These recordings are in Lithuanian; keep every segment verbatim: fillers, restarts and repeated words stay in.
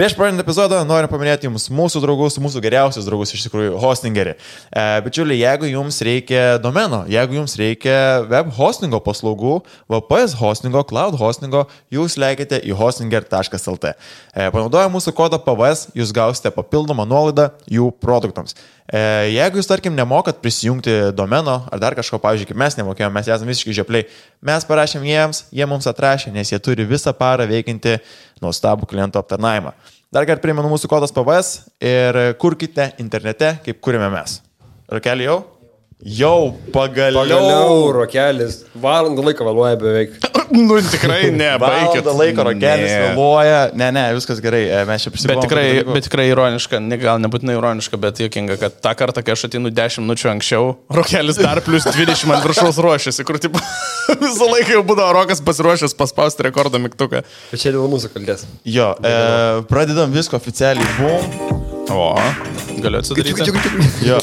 Prieš pradedant epizodą noriu paminėti jums mūsų draugus, mūsų geriausius draugus iš tikrųjų, Hostingerį. E, bičiuliai, jeigu jums reikia domeno, jeigu jums reikia web hostingo paslaugų, V P S hostingo, cloud hostingo, jūs leikite į hostinger taškas el te. E, panaudoję mūsų kodą P V S, jūs gausite papildomą nuolaidą jų produktams. E, jeigu jūs, tarkim, nemokat prisijungti domeno ar dar kažko, pavyzdžiui, kaip mes nemokėjome, mes esame visiškai žepliai, mes parašėm jiems, jie mums atrašė, nes jie turi visą parą veikinti nuostabų klientų aptarnavimą. Dar kartą primenu mūsų kodas P V S ir kurkite internete, kaip kuriame mes. Rokelį jau? Jau, pagaliau. Pagaliau, rokelis. Valandą laiko vėluoja beveik. Nu, tikrai ne, baikit. Valandą laiko rokelis vėluoja. Ne, ne, viskas gerai. Mes čia prisibuvome. Bet tikrai, bet tikrai ironiška, ne, gal nebūtinai ironiška, bet juokinga, kad tą kartą, kai aš ateinu dešimt minučių anksčiau, rokelis dar plus dvidešimt ant viršaus ruošiasi, kur tipo, visą laiką jau būdavo rokas pasiruošęs paspausti rekordo mygtuką. Bet čia dėl mūsų kaltės. Jo, e, pradedam viską oficialiai. Bum. O, galiu atsidaryti. Jo.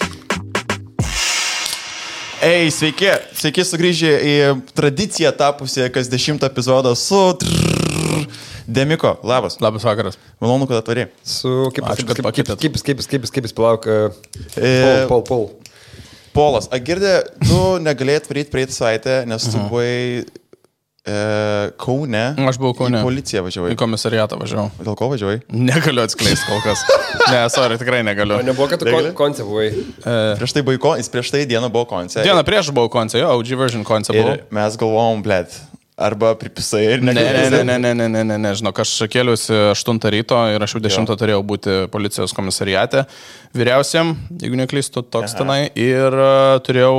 Ei, sveiki, sveiki sugrįžę į tradiciją tapusią kas dešimtą epizodą su trrrr. Demiko, labas. Labas vakaras. Malonu, kad atvarė. Su kaip Ačiū, kad pakvietėt. kaip kaip kaip kaip palauk. E, Pol, pol, pol. Polas, a girdė, tu negalėjai atvaryti praeitą savaitę, nes tu buvai e, Kaune. Aš buvau Kaune. Į policiją važiavai. Į komisariatą važiavau. Dėl ko važiavai? Negaliu atskleisti kol kas. Ne, sorry, tikrai negaliu. O nebuvo, kad tu kon, konce buvai. E, Prieš tai, buvo, jis prieš tai dieną buvo konce. dieną prieš buvau konce, jo, O G version konce buvau. Ir mes galvom, blėt, arba pripisai ir Ne, negalėjai. ne, ne, ne, ne, ne, ne, ne, žinok, aš kėliausi aštuntą ryto ir aš jau dešimtą turėjau būti policijos komisariate vyriausiam, jeigu neklystu, toks Aha. tenai, ir uh, turėjau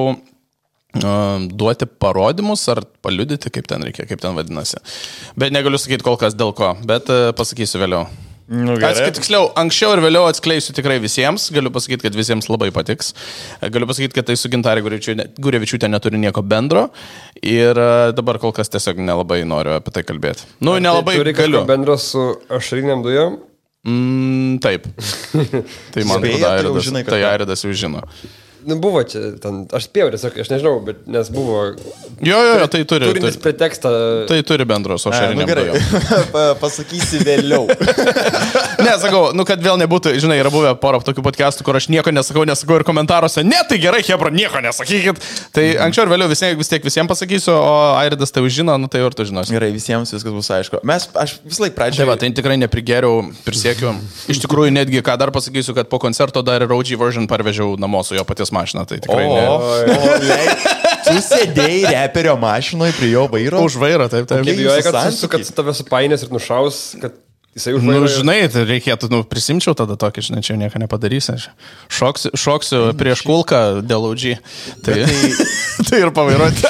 uh, duoti parodymus ar paliudyti, kaip ten reikia, kaip ten vadinasi. Bet negaliu sakyti kol kas dėl ko, bet uh, pasakysiu vėliau. Nu, gerai. Atskait, tiksliau, anksčiau ir vėliau atskleisiu tikrai visiems, galiu pasakyti, kad visiems labai patiks, galiu pasakyti, kad tai su Gintarė Gurevičiūtė neturi nieko bendro ir dabar kol kas tiesiog nelabai noriu apie tai kalbėti. Nu, nelabai Turi galiu. kažko bendro su ašariniam dujom? Mm, taip. Tai man Spėji, atrodo, tai jau Airidas, žinai, kad- tai Airidas jau žino. Nu, buvo čia, ten, aš spėjau tiesiog, aš nežinau, bet nes buvo Jo, jo, jo, tai turi. turintis turi pretekstą. Tai turi bendro su A, nu, ašariniam gerai. dujom. Pa- Pasakysi vėliau. Ne, sakau, nu kad vėl nebūtų, žinai, yra buvę porą tokių podcastų, kur aš nieko nesakau, nesakau ir komentaruose, ne, tai gerai, Hebra, nieko nesakykit. Tai anksčiau ir vėliau vis, vis tiek visiems pasakysiu, o Airidas tai už žino, nu tai ir tu žinosi. Gerai, visiems viskas bus aišku. Mes, aš vis laik Tai pradžioje. va, tai tikrai neprigeriau, prisiekiu. Iš tikrųjų, netgi ką dar pasakysiu, kad po koncerto dar ir O G version parvežiau namo su jo paties mašina. Tai tikrai O, ne. o, lei, tu sėdėjai reperio mašinoje prie jo vairo. Už vairą, taip, taip. Kaip bijojai, kad, jūsų su, kad santykiai? tave supainės ir nušaus, kad jisai Nu, užvairavo. žinai, tai reikėtų, nu, prisimčiau tada tokį, žinai, čia nieko nepadarysi. Aš šoksiu, šoksiu prieš kulką dėl O G. Tai, tai... tai ir pavairuoti.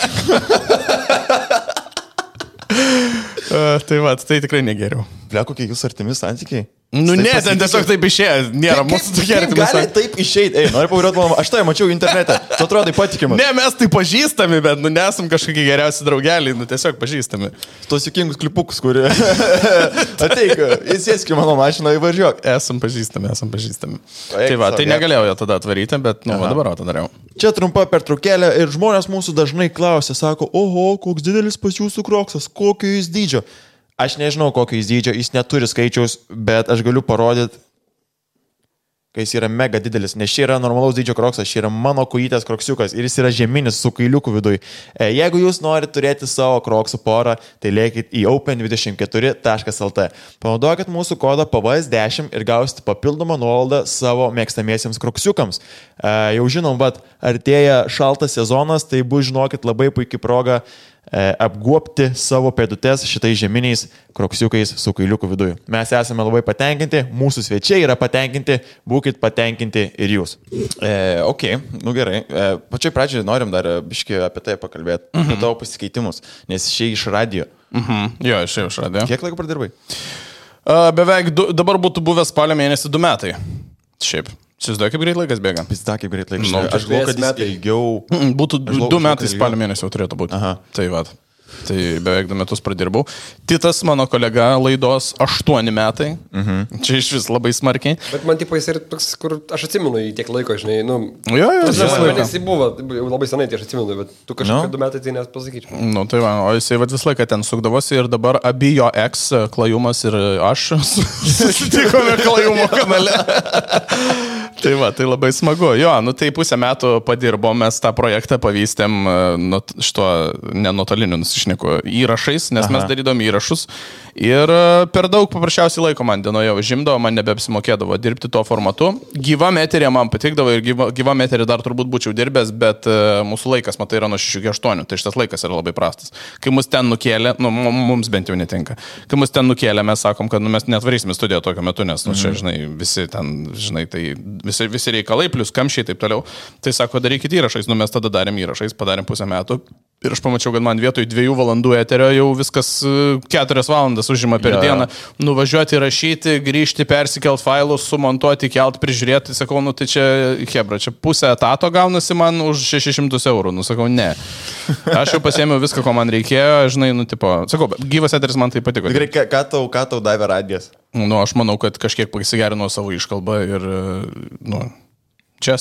uh, tai va, tai tikrai negeriau. Ble, kokie jūsų artimi santykiai? Nu, Taip ne, ten pasakykit. tiesiog taip išėjo. Nėra Kaip- mūsų kaip- tokie kaip artimi gali santykiai. taip išeiti? Ei, noriu pavairuoti mano, aš tai mačiau internete. Tu atrodai patikimas. Ne, mes tai pažįstami, bet, nu, nesam kažkokie geriausi draugeliai, nu, tiesiog pažįstami. Tos juokingus klipukus, kurie... Ateik, įsėski mano mašiną, įvažiuok. Esam pažįstami, esam pažįstami. Eik Tai va, sau, tai gerai. negalėjau jo tada atvaryti, bet, nu, va, dabar tą dariau. Čia trumpa pertraukėlė ir žmonės mūsų dažnai klausia, sako, oho, koks didelis pas jūsų kroksas, kokio jis dydžio. Aš nežinau, kokio jis dydžio, jis neturi skaičiaus, bet aš galiu parodyti, kai jis yra mega didelis, nes čia yra normalaus dydžio kroksas, čia yra mano kojytės kroksiukas ir jis yra žeminis su kailiuku viduj. E, jeigu jūs norite turėti savo kroksų porą, tai lėkit į open dvidešimt keturi taškas el te. Panaudokit mūsų kodą P V S dešimt ir gausite papildomą nuolaidą savo mėgstamiesiems kroksiukams. E, jau žinom, bet artėja šaltas sezonas, tai bus, žinokit, labai puikia proga apguopti savo pėdutes šitais žeminiais kroksiukais su kailiuku viduje. Mes esame labai patenkinti, mūsų svečiai yra patenkinti, būkit patenkinti ir jūs. E, ok, nu gerai. E, pačioj pradžioj norim dar biškį apie tai pakalbėti, mhm. apie tavo pasikeitimus, nes išėjai iš radijo. Mhm. Jo, išėjau iš radijo. Kiek laiko pradirbai? Uh, beveik, du, dabar būtų buvęs spalio mėnesį du metai. Šiaip. Įsivaizduoju, kaip greit laikas bėga. Pizda, kaip greit laikas. Nu, Aš galvoju, kad jis metai. ilgiau... Mm, Būtų Aš galvoju, du kažkur metai ilgiau. spalio mėnesį jau turėtų būti. Aha. Tai va. Tai beveik du metus pradirbau. Titas, mano kolega, laidos aštuoni metai. Mhm. Čia iš vis labai smarkiai. Bet man tipo jis yra toks, kur aš atsimenu į tiek laiko, žinai, nu... Jo, jo, jo. Man jisai buvo, jau labai senai, tai aš atsimenu, bet tu kažkokie du metai tai net pasakyčiau. Nu, tai va, o jisai vat visą laiką ten sukdavosi ir dabar abi jo ex, Klajumas ir aš, susitikome Klajumo kanale. Tai va, tai labai smagu. Jo, nu tai pusę metų padirbom, mes tą projektą pavystėm nu, šito nenotoliniu nusišneku įrašais, nes Aha. mes darydom įrašus ir per daug paprasčiausiai laiko man dienoje užimdavo, man nebeapsimokėdavo dirbti tuo formatu. Gyvam eterė man patikdavo ir gyva, gyvam eterė dar turbūt būčiau dirbęs, bet uh, mūsų laikas, matai, yra nuo šešių iki aštuonių, tai šitas laikas yra labai prastas. Kai mus ten nukėlė, nu, mums bent jau netinka, kai mus ten nukėlė, mes sakom, kad nu, mes netvarysime studiją tokiu metu, nes, nu, čia, žinai, visi ten, žinai, tai visi, visi reikalai, plus kamščiai, taip toliau. Tai sako, darykit įrašais, nu, mes tada darėm įrašais, padarėm pusę metų. Ir aš pamačiau, kad man vietoj dviejų valandų eterio jau viskas keturias valandas užima per ja, dieną. Nuvažiuoti, rašyti, grįžti, persikelt failus, sumontuoti, kelt, prižiūrėti. Sakau, nu tai čia, hebra, čia pusę etato gaunasi man už šešis šimtus eurų. Nu sakau, ne. Aš jau pasėmiau viską, ko man reikėjo, žinai, nu tipo, sakau, gyvas eteris man tai patiko. Gerai, ką tau, ką tau davė radijas? Nu, aš manau, kad kažkiek pasigerino savo iškalbą ir, nu, čia.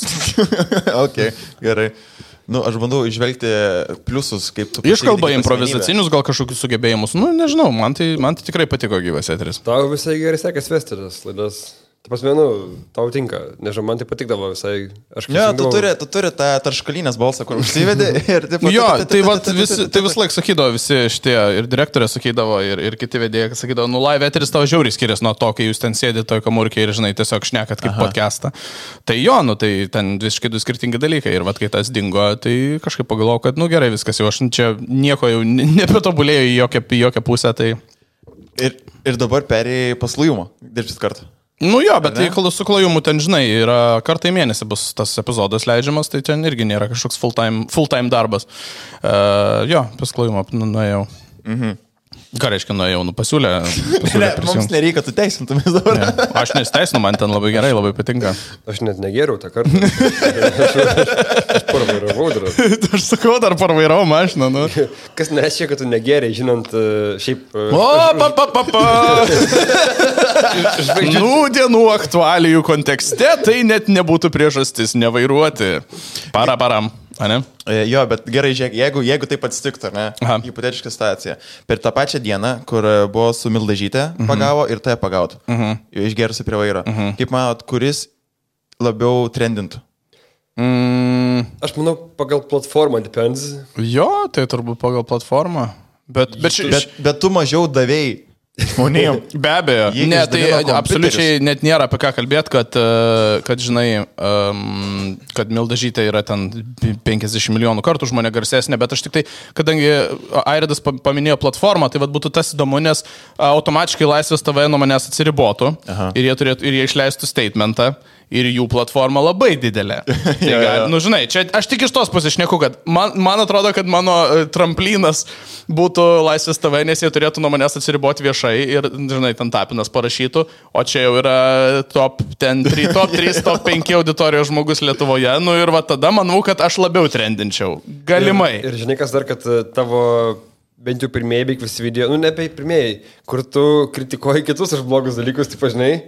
Ok, gerai. Nu, aš bandau išvelgti pliusus, kaip tu... Iškalba improvizacinius, gal kažkokius sugebėjimus. Nu, nežinau, man tai, man tai tikrai patiko gyvas eteris. Tau visai gerai sekės vesti tas laidas. Tai pasmenu, tau tinka. Nežinau, man tai patikdavo visai. Aš ne, tu turi, tu turi tą tarškalinės balsą, kur užsivedė ir taip... Jo, tai vis laik sakydavo visi šitie, ir direktorė sakydavo, ir, ir kiti vedėjai sakydavo, nu, live eteris tavo žiauriai skiriasi nuo to, kai jūs ten sėdite toj kamurkiai ir, žinai, tiesiog šnekat kaip podcastą. Tai jo, nu, tai ten visiškai du skirtingi dalykai. Ir vat, kai tas dingo, tai kažkaip pagalvojau, kad, nu, gerai, viskas jau, aš čia nieko jau nebetobulėjau į jokią, į jokią pusę, tai... Ir, ir dabar perėjai pas Lujumą, dirbsit kartą. Nu jo, bet tai su Klajumu ten, žinai, yra kartą į mėnesį bus tas epizodas leidžiamas, tai ten irgi nėra kažkoks full-time, full-time darbas. Uh, jo, pas Klajumą nuėjau. Mhm. Ką reiškia nuėjau, nu pasiūlė. pasiūlė ne, mums nereikia, tu teisintumės dabar. Ne, aš nesiteisinu, man ten labai gerai, labai patinka. Aš net negeriau tą kartą. Aš, aš, aš parvairavau dar. Aš sakau, dar parvairavau mašiną, nu. Kas nereiškia, kad tu negeriai, žinant šiaip... O, pa, pa, pa, pa. Nūdienų aktualijų kontekste tai net nebūtų priežastis nevairuoti. Para, param. A, ne? Jo, bet gerai, žiūrėk, jeigu, jeigu taip atsitiktų, ne, hipotetiška situacija, per tą pačią dieną, kur buvo su Mildažytė uh-huh. pagavo ir tai pagautų, uh-huh. išgerusi prie vairo, uh-huh. kaip manot, kuris labiau trendintų? Mm. Aš manau, pagal platformą depends. Jo, tai turbūt pagal platformą, bet, bet, ši, bet, bet tu mažiau davėjai. Žmonėm. Be abejo. Ne, tai absoliučiai net nėra apie ką kalbėti, kad, kad žinai, um, kad Mildažytė yra ten penkiasdešimt milijonų kartų už mane garsesnė, bet aš tik tai, kadangi Airidas paminėjo platformą, tai vat būtų tas įdomu, nes automatiškai Laisvės T V nuo manęs atsiribotų ir jie, turėtų, ir jie išleistų statementą. Ir jų platforma labai didelė. Tai, ja, ja. Nu, žinai, čia aš tik iš tos pusės šneku, kad man, man atrodo, kad mano tramplinas būtų Laisvės T V, nes jie turėtų nuo manęs atsiriboti viešai ir, žinai, ten Tapinas parašytų, o čia jau yra top trys, top trys, top penki auditorijos žmogus Lietuvoje, nu ir va tada manau, kad aš labiau trendinčiau. Galimai. Ir, ir žinai, kas dar, kad tavo... Bent jau pirmieji, beik visi video, nu ne apie pirmieji, kur tu kritikuoji kitus už blogus dalykus, taip žinai.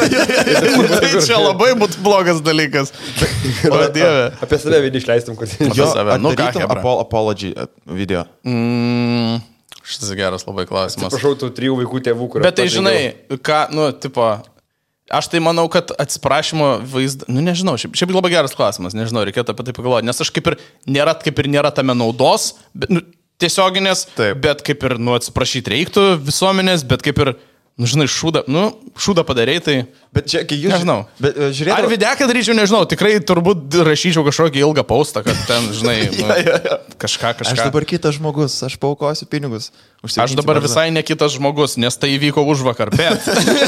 Tai čia labai būtų blogas dalykas. O Dieve. Apie save video išleistum, kur... Jo, nu ką, Apol- apology video. Mm, šitas geras labai klausimas. Atsiprašau tų trijų vaikų tėvų, kur... Bet tai žinai, ką, nu, tipo... Aš tai manau, kad atsiprašymo vaizdą, nu nežinau, šiaip, šiaip labai geras klausimas, nežinau, reikėtų apie tai pagalvoti, nes aš kaip ir nėra, kaip ir nėra tame naudos, bet, nu, tiesioginės, Taip. bet kaip ir, nu, atsiprašyti reiktų visuomenės, bet kaip ir, nu, žinai, šūdą, nu, šūdą padarei, tai... Bet čia, kai jūs... Nežinau. Bet, žiūrėdavo... Ar videką daryčiau, nežinau, tikrai turbūt rašyčiau kažkokį ilgą postą, kad ten, žinai, nu, ja, ja, ja. kažką, kažką. Aš dabar kitas žmogus, aš paukosiu pinigus. Aš dabar visai ne kitas žmogus, nes tai įvyko už vakar, bet...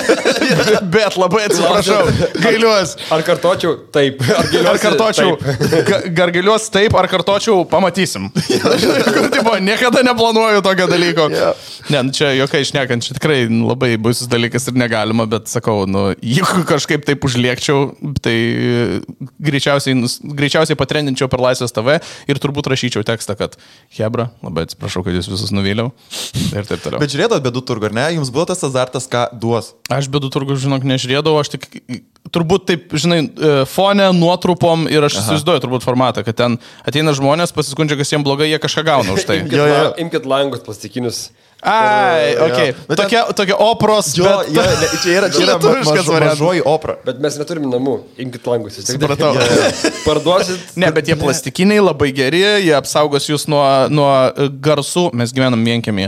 bet labai atsiprašau, gailiuos. Ar kartočiau? Taip. Ar, ar kartočiau? Taip. Ar gailiuos taip, ar kartočiau? Pamatysim. Kur, tipo, niekada neplanuoju tokio dalyko. Yeah. Ne, čia jokai šnekant, čia tikrai labai baisus dalykas ir negalima, bet sakau, nu, jeigu kažkaip taip užliekčiau, tai greičiausiai, greičiausiai patrendinčiau per Laisvės T V ir turbūt rašyčiau tekstą, kad Hebra, labai atsiprašau, kad jūs visus nuvyliau ir taip toliau. Bet žiūrėdavot Bėdų turgų, ar ne? Jums buvo tas azartas, ką duos? Aš Bėdų turgų, žinok, nežiūrėdavau, aš tik turbūt taip, žinai, fone, nuotrupom ir aš įsivaizduoju turbūt formatą, kad ten ateina žmonės, pasiskundžia, kas jiems blogai, jie kažką gauna už tai. Imkit, jo, jo. Imkit langus plastikinius. Ai, okei. Okay. Tokia, tokia opros. Jo, bet... jo, ne, čia yra, čia yra maž, mažoji opera. Bet mes neturim namų. Imkit langus. Supratau. Parduosit. Ne, bet jie plastikiniai, labai geri, jie apsaugos jūs nuo, nuo garsų. Mes gyvenam vienkiemėje.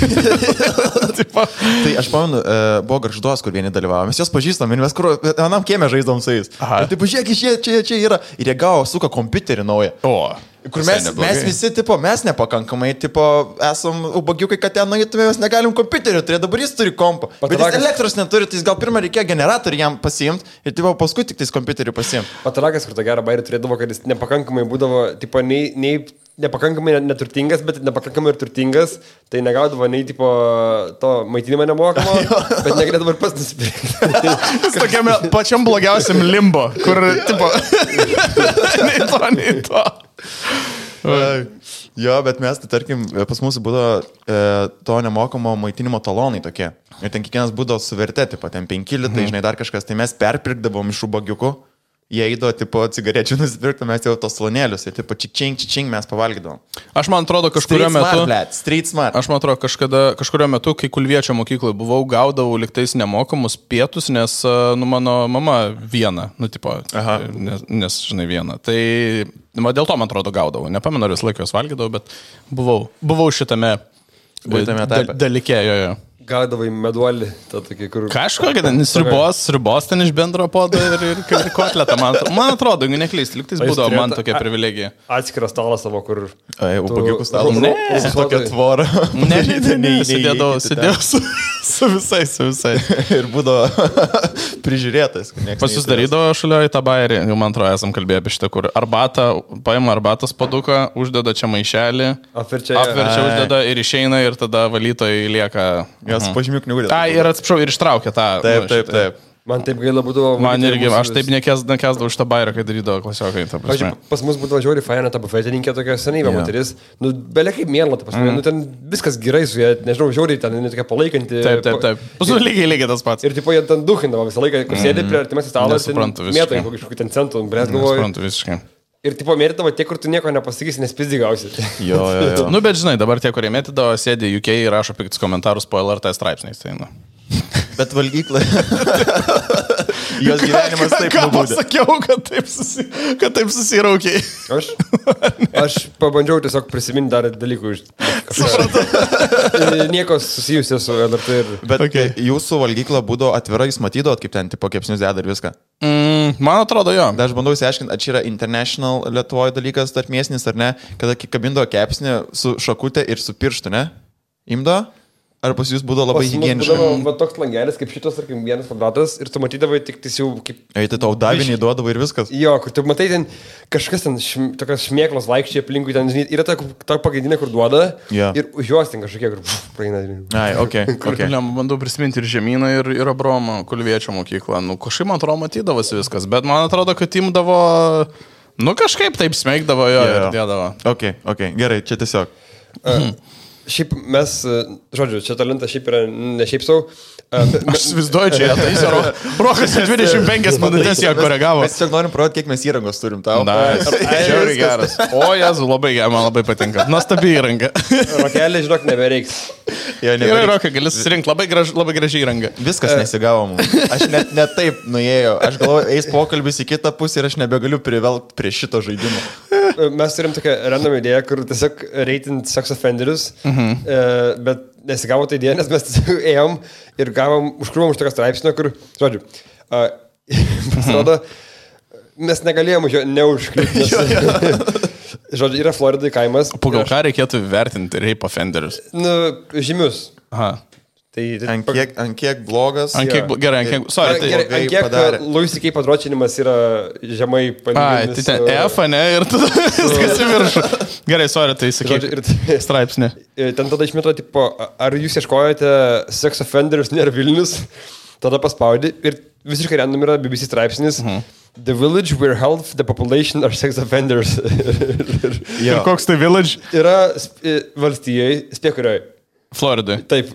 Tai aš pamenu, buvo Gargžduos, kur vieni dalyvavo. Mes juos pažįstam ir mes kur, vienam kieme žaisdavom su jais. Ir taip, žiūrėk, čia, čia, čia yra. Ir jie gavo, suka kompiuterį naują. O. Kur mes, mes visi, tipo, mes nepakankamai, tipo, esam ubagiukai, kad ten nueitume, mes negalim kompiuterio turėti, dabar jis turi kompą. Bet jis elektros neturi, tai jis gal pirmą reikėjo generatorių jam pasiimti ir, tipo, paskui tik tais kompiuterių pasiimti. Patarakas, kur tą gerą bairį turėdavo, kad jis nepakankamai būdavo, tipo, nei, nei nepakankamai neturtingas, bet nepakankamai ir turtingas, tai negaudavo nei, tipo, to maitinimą nemokamo, bet negalėdavo ir pas nusipirkti. Jis tokiame pačiam blogiausiam limbo, kur, tipo, nei to, nei to. Jo, bet mes, tai tarkim, pas mūsų būdavo e, to nemokamo maitinimo talonai tokie. Ir ten kiekvienas būdavo su verte, tipo, ten penki litai, mhm. žinai, dar kažkas. Tai mes perpirkdavom iš ubagiukų, jie eidavo, tipo, cigarečių nusipirkti, mes jau tos slonėlius, ir, tipo, čičing, čičing mes pavalgydavom. Aš man atrodo, kažkurio street metu... Smart, blėt, street smart. Aš man atrodo, kažkada, kažkurio metu, kai Kulviečio mokykloje buvau, gaudavau liktais nemokamus pietus, nes, nu, mano mama viena, nu, tipo, nes, nes, žinai, viena. Tai... Dėl to, man atrodo, gaudavau. Nepamenu, ar vis laiką jos valgydavau, bet buvau, buvau šitame dal, dalyke. Jo, jo. Gaudavai meduolį, tą tokį, kur... Kažkokia, ten ribos, ribos ten iš bendro podo ir, ir, ir kotletą, man, man atrodo, jeigu neklysti, liktais būdavo man tokia privilegija. Atskirą stalą savo, kur... Ai, ubagiukų stalą. Ne, su tokia tvora. Ne, ne, ne, ne, sėdėdavau, sėdėjau su, su visais, su visais. Ir būdavo prižiūrėtas. Pas jūs darydavo šalia į tą bairį, jau man atrodo, esam kalbėję apie šitą, kur arbatą, paima arbatos paduką, uždeda čia maišelį, apverčia, apverčia uždeda ir išeina ir tada valytojai lieka... Jos pažymių knygų. Tai ir atsiprašau, ir ištraukė tą. Taip, taip, taip. Man taip gaila būdavo. Man irgi, aš taip nekesdavau šitą bairą, kai darydavo klasiokai. Pavyzdžiui, pas mus būdavo žiauriai faina ta bufetininkė, tokia senyva yeah. moteris. Nu, belia kaip mėla, ta prasme, mm. nu ten viskas gerai su ja, nežinau, žiauriai ten, jinai tokia palaikanti. Taip, taip, taip. Pasu lygiai, lygiai tas pats. Ir tipo, jie ten duhindavo visą laiką, kur sėdė prie artimės stalo, mėtai kažkokį ten centų, blėt, galvoju. Suprantu visiškai. Ir tipo, mėtydavo tie, kur tu nieko nepasakysi, nes pizdi gausi. Jo, jo, jo. Nu, bet žinai, dabar tie, kurie mėtydavo, sėdė U K ir rašo piktus komentarus po L R T straipsniais. Tai, nu. Bet valgykla. Jos gyvenimas taip ką pasakiau, kad taip, susi, kad taip susiraukiai. Aš? Aš pabandžiau tiesiog prisiminti dar dalykų iš... Nieko susijusios su L R T ir... Bet okay. Jūsų valgykla būdavo atvira, jūs matydavot, kaip ten tipo kepsnius deda ir viską? Mm, man atrodo, jo. Da aš bandau įsiaiškinti, ar čia yra international Lietuvoje dalykas tarp mėsnis ar ne, kada kabindavo kepsnį su šakutė ir su pirštu, ne? Imdo? Ar pas jūs būdavo labai higieniška? Būdavo va, toks langelis kaip šitas, tarkim, vienas kvadratas ir tu matydavai tik tais jau kaip... Ei, tai tau davinį duodavo ir viskas? Jo, kur tu matai ten kažkas ten, šm, tokios šmėklos vaikščiai aplinkui, ten, žinai, yra ta, ta pagrindinė, kur duoda yeah. ir už juos ten kažkokie, kur pff, praeina. Ai, okei. Okay, okay. Bandau prisiminti ir Žemyną, ir, ir Abromą, Kulviečio mokyklą. Nu, kažkaip, man atrodo, matydavosi viskas, bet man atrodo, kad imdavo... Nu, kažkaip taip smėgdavo jo yeah. ir dėdavo. Ok, ok, gerai, čia tiesiog. Uh, Šiaip mes, žodžiu, čia talentas šiaip yra ne šiaip savo. Aš įsivaizduoju, čia tai ro, Rokas dvidešimt penkias minutės ją koregavo. Mes tiesiog norim parodyti, kiek mes įrangos turim tau. Na, žiauriai geras. O, Jezu, labai gerai, man labai patinka. Nuostabi įranga. Rokelė, žinok, nebereiks. Jo, nebereiks. Rokai, gali susirinkti labai, graž, labai gražiai įrangą. Viskas nesigavo mums. Aš net, net taip nuėjau. Aš galvoju, eis pokalbis į kitą pusę ir aš nebegaliu privelti prie šito žaidimo. Mes turim tokią random idėją, kur tiesiog reitinti sex offenderius, mhm. e, bet nesigavo tai idėja, nes mes ėjom ir gavom, užkliuvom už tokią straipsnio, kur, žodžiu, uh, pasirodo, mes negalėjom už jo neužkliūti. Žodžiu, yra Floridai kaimas. Pagal ką reikėtų vertinti rape offenderius? Nu, žymius. Aha. Tai, tai Ant kiek, ant kiek blogas. Ant kiek, gerai, ant kiek, sorry, tai, gerai, ant kiek Louis C K padročinimas yra žemai ai, tai ten F, ne, ir tada viskas į viršų. Gerai, sorry, tai sakyk, straipsnį. Ten tada išmėto, tipo, ar jūs ieškojate sex offenders nėra Vilnius, tada paspaudi ir visiškai random yra B B C straipsnis. Mhm. The village where half the population are sex offenders. Ir koks tai village? Yra valstijai, spėk kurioj. Floridai. Taip.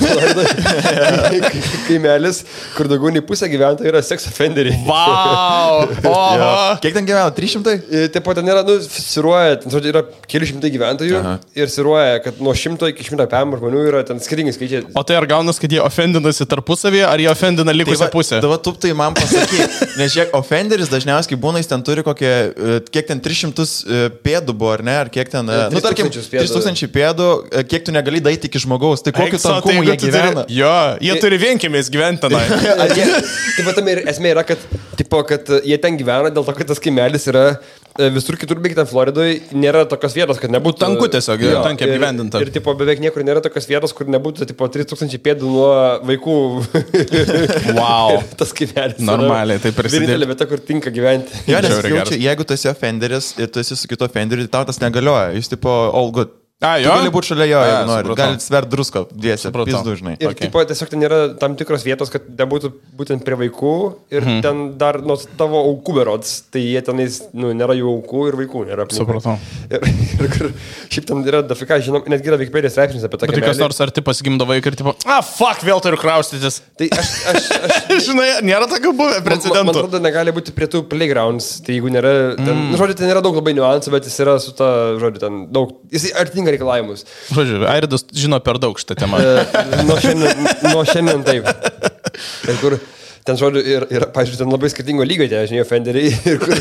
Kaimelis, kur daugiau nei pusė gyventojų yra sex offenderiai. Wow! Ja. Kiek ten gyvena? trys šimtai? Taip pat ten yra, nu, siruoja, ten yra keli šimtai gyventojų. Aha. Ir siruoja, kad nuo šimto iki šimto pėmų žmonių yra ten skirtingi skaičiai. O tai ar gaunas, kad jie ofendinasi tarpusavyje, ar jie ofendina likusią pusę? Dabar tu tai man pasakyk, nes žiūrėk, offenderis dažniausiai būna, jis ten turi kokie, kiek ten tris šimtus pėdų buvo, ar ne, ar kiek ten, nu, tarkim, trys tūkstančiai pėdų, kiek tu negali daiti iki žmogaus. Tai kokiu tankumu jie gyvena? Turi, jo, jie I, turi vienkėmės gyventi tenai. Taip pat esmė yra, kad, tipo, kad jie ten gyvena dėl to, kad tas kaimelis yra visur kitur, beveik ten Floridoje, nėra tokios vietos, kad nebūtų... Tanku tiesiog, jo, tankiai apgyvendinta. Ir, ir tipo, beveik niekur nėra tokios vietos, kur nebūtų, tipo, trys tūkstančiai pėdų nuo vaikų. Wow. Tas kaimelis. Normaliai, tai prisidėti. Vienintelė vieta, kur tinka gyventi. Jo, nes jaučia, jeigu tu esi offenderis ir tu esi su kitu offenderiu, tai tau tas negalioja. Jis tipo all good. A, jo? Tu gali būti šalia jo, jeigu A, nori. Gali svert drusko dviese, pizdu, žinai. Ir okay. Tipo, tiesiog ten yra tam tikros vietos, kad nebūtų būtent prie vaikų ir hmm. ten dar nuo tavo aukų berods, tai jie tenais, nu, nėra jų aukų ir vaikų nėra. Supratau. Ir, ir kur šiaip ten yra dafika, žinom, netgi yra Wikipedia straipsnis apie tą. Bet tai kas nors arti pasigimdo vaiką ir tipo, ah, fuck, vėl turiu kraustytis. Tai aš, aš, aš žinai, nėra tokių buvę precedentų. Man atrodo, negali būti prie tų playgrounds, tai jeigu nėra, ten, mm. nu, žodžiu, ten yra daug labai niuansų, bet jis yra su ta, žodžiu, ten daug, jis artinga reikalavimus. Žodžiu, Airidas žino per daug šitą temą. Nuo šiandien, nuo šiandien taip. Ir kur ten, žodžiu, yra, ir, pažiūrėjau, ten labai skirtingo lygio tie, žinai, offenderiai. Ir kur...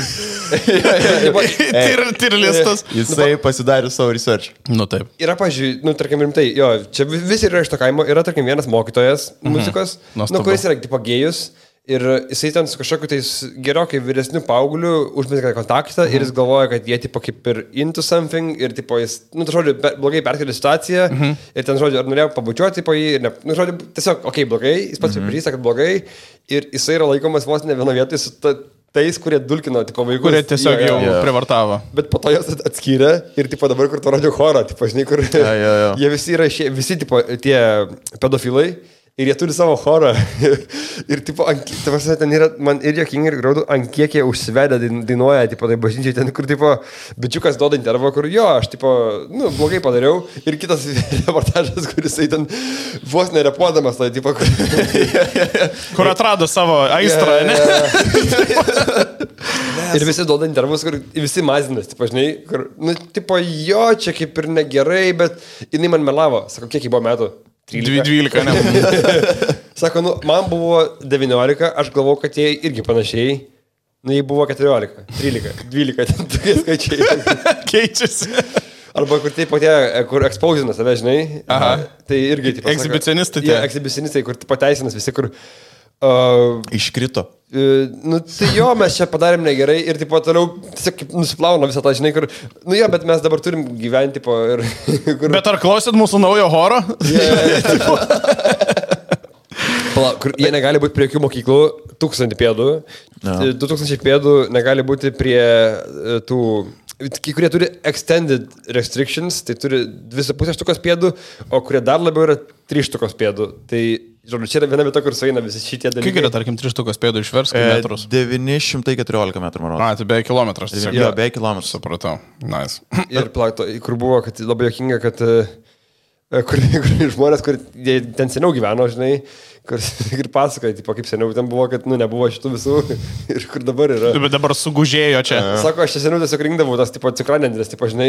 Tir listas. Jisai pasidarė savo research. Nu taip. Yra, pažiūrėjau, nu, tarkim, rimtai, jo, čia visi yra iš to kaimo, yra, tarkim, vienas mokytojas mhm. muzikos, nu, kuris yra, tipo, gėjus. Ir jisai ten su kažkokiu tais gerokai vyresniu paaugliu užmezgė kontaktą mhm. ir jis galvoja, kad jie tipo kaip ir into something ir tipo jis, nu, tai žodžiu, blogai perkelė situaciją mhm. ir ten žodžiu, ar norėjo pabučiuoti tipo jį ir ne, nu, žodžiu, tiesiog, okei, okay, blogai, jis pats mhm. pripažįsta, kad blogai ir jisai yra laikomas vos ne vieno vietoje su ta, tais, kurie dulkino, tipo vaikus. Kurie tiesiog jo, jau jo. Privartavo. Bet po to jos atskyrė ir tipo dabar, kur parodė chorą, tipo, žinai, kur ja, ja, ja. jie visi yra, šie, visi tipo tie pedofilai. Ir jie turi savo chorą. Ir, tipo, ant, tavasi, ten yra, man ir jokingai ir graudu, ant kiek jie užsivedę dainuoja, tipo, tai bažnyčiai ten, kur, tipo, bičiukas duoda intervą, kur, jo, aš, tipo, nu, blogai padariau. Ir kitas reportažas, kuris ten vos nerepuodamas, tai, tipo, kur... kur atrado savo aistrą, yeah, ne? Yeah. Ir visi duoda intervus, kur visi mazinas, tipo, žinai, kur, nu, tipo, jo, čia kaip ir negerai, bet jinai man melavo. Sako, kiek jį buvo metų? dvylika, ne? Sako, nu, man buvo devyniolika, aš galvau, kad jie irgi panašiai. Nu, jie buvo keturiolika, trylika, dvylika, ten tokie skaičiai. Keičiasi. Arba kur taip pat, kur ekspauzina save, žinai. Aha. Tai irgi, tipo, ekshibicionistai. Jie eksibicionistai, kur pateisinas visi, kur... Uh, Iškrito. Uh, nu, tai jo, mes čia padarėm negerai ir, tipo, toliau tiesiog nusiplauna visą tą, žinai, kur, nu jo, bet mes dabar turim gyventi, tipo, ir... Kur... Bet ar klausyt mūsų naujo horo? Yeah, Pala, kur jie negali būti prie jokių mokyklų, tūkstantį pėdų, no. du tūkstančiai pėdų negali būti prie uh, tų... Kai kurie turi extended restrictions, tai turi dvi su pusės štukos pėdų, o kurie dar labiau yra trys štukos pėdų. Tai, žodžiu, čia yra viena vieta, kur sueina visi šitie dalykai. Kiek yra, tarkim, trys štukos pėdų išvers kilometrus? devyni šimtai keturiolika metrų, man rodo. A, tai beveik kilometras. Jo, beveik kilometras. Supratau. Nice. Ir plakto, kur buvo, kad labai jokinga, kad kur, kur žmonės, kur ten seniau gyveno, žinai, kur ir pasakoja, tipo, kaip seniau ten buvo, kad, nu, nebuvo šitų visų ir kur dabar yra. Bet dabar sugužėjo čia. Sako, aš čia seniau tiesiog rinkdavau tas, tipo, cikranendrės, tipo, žinai.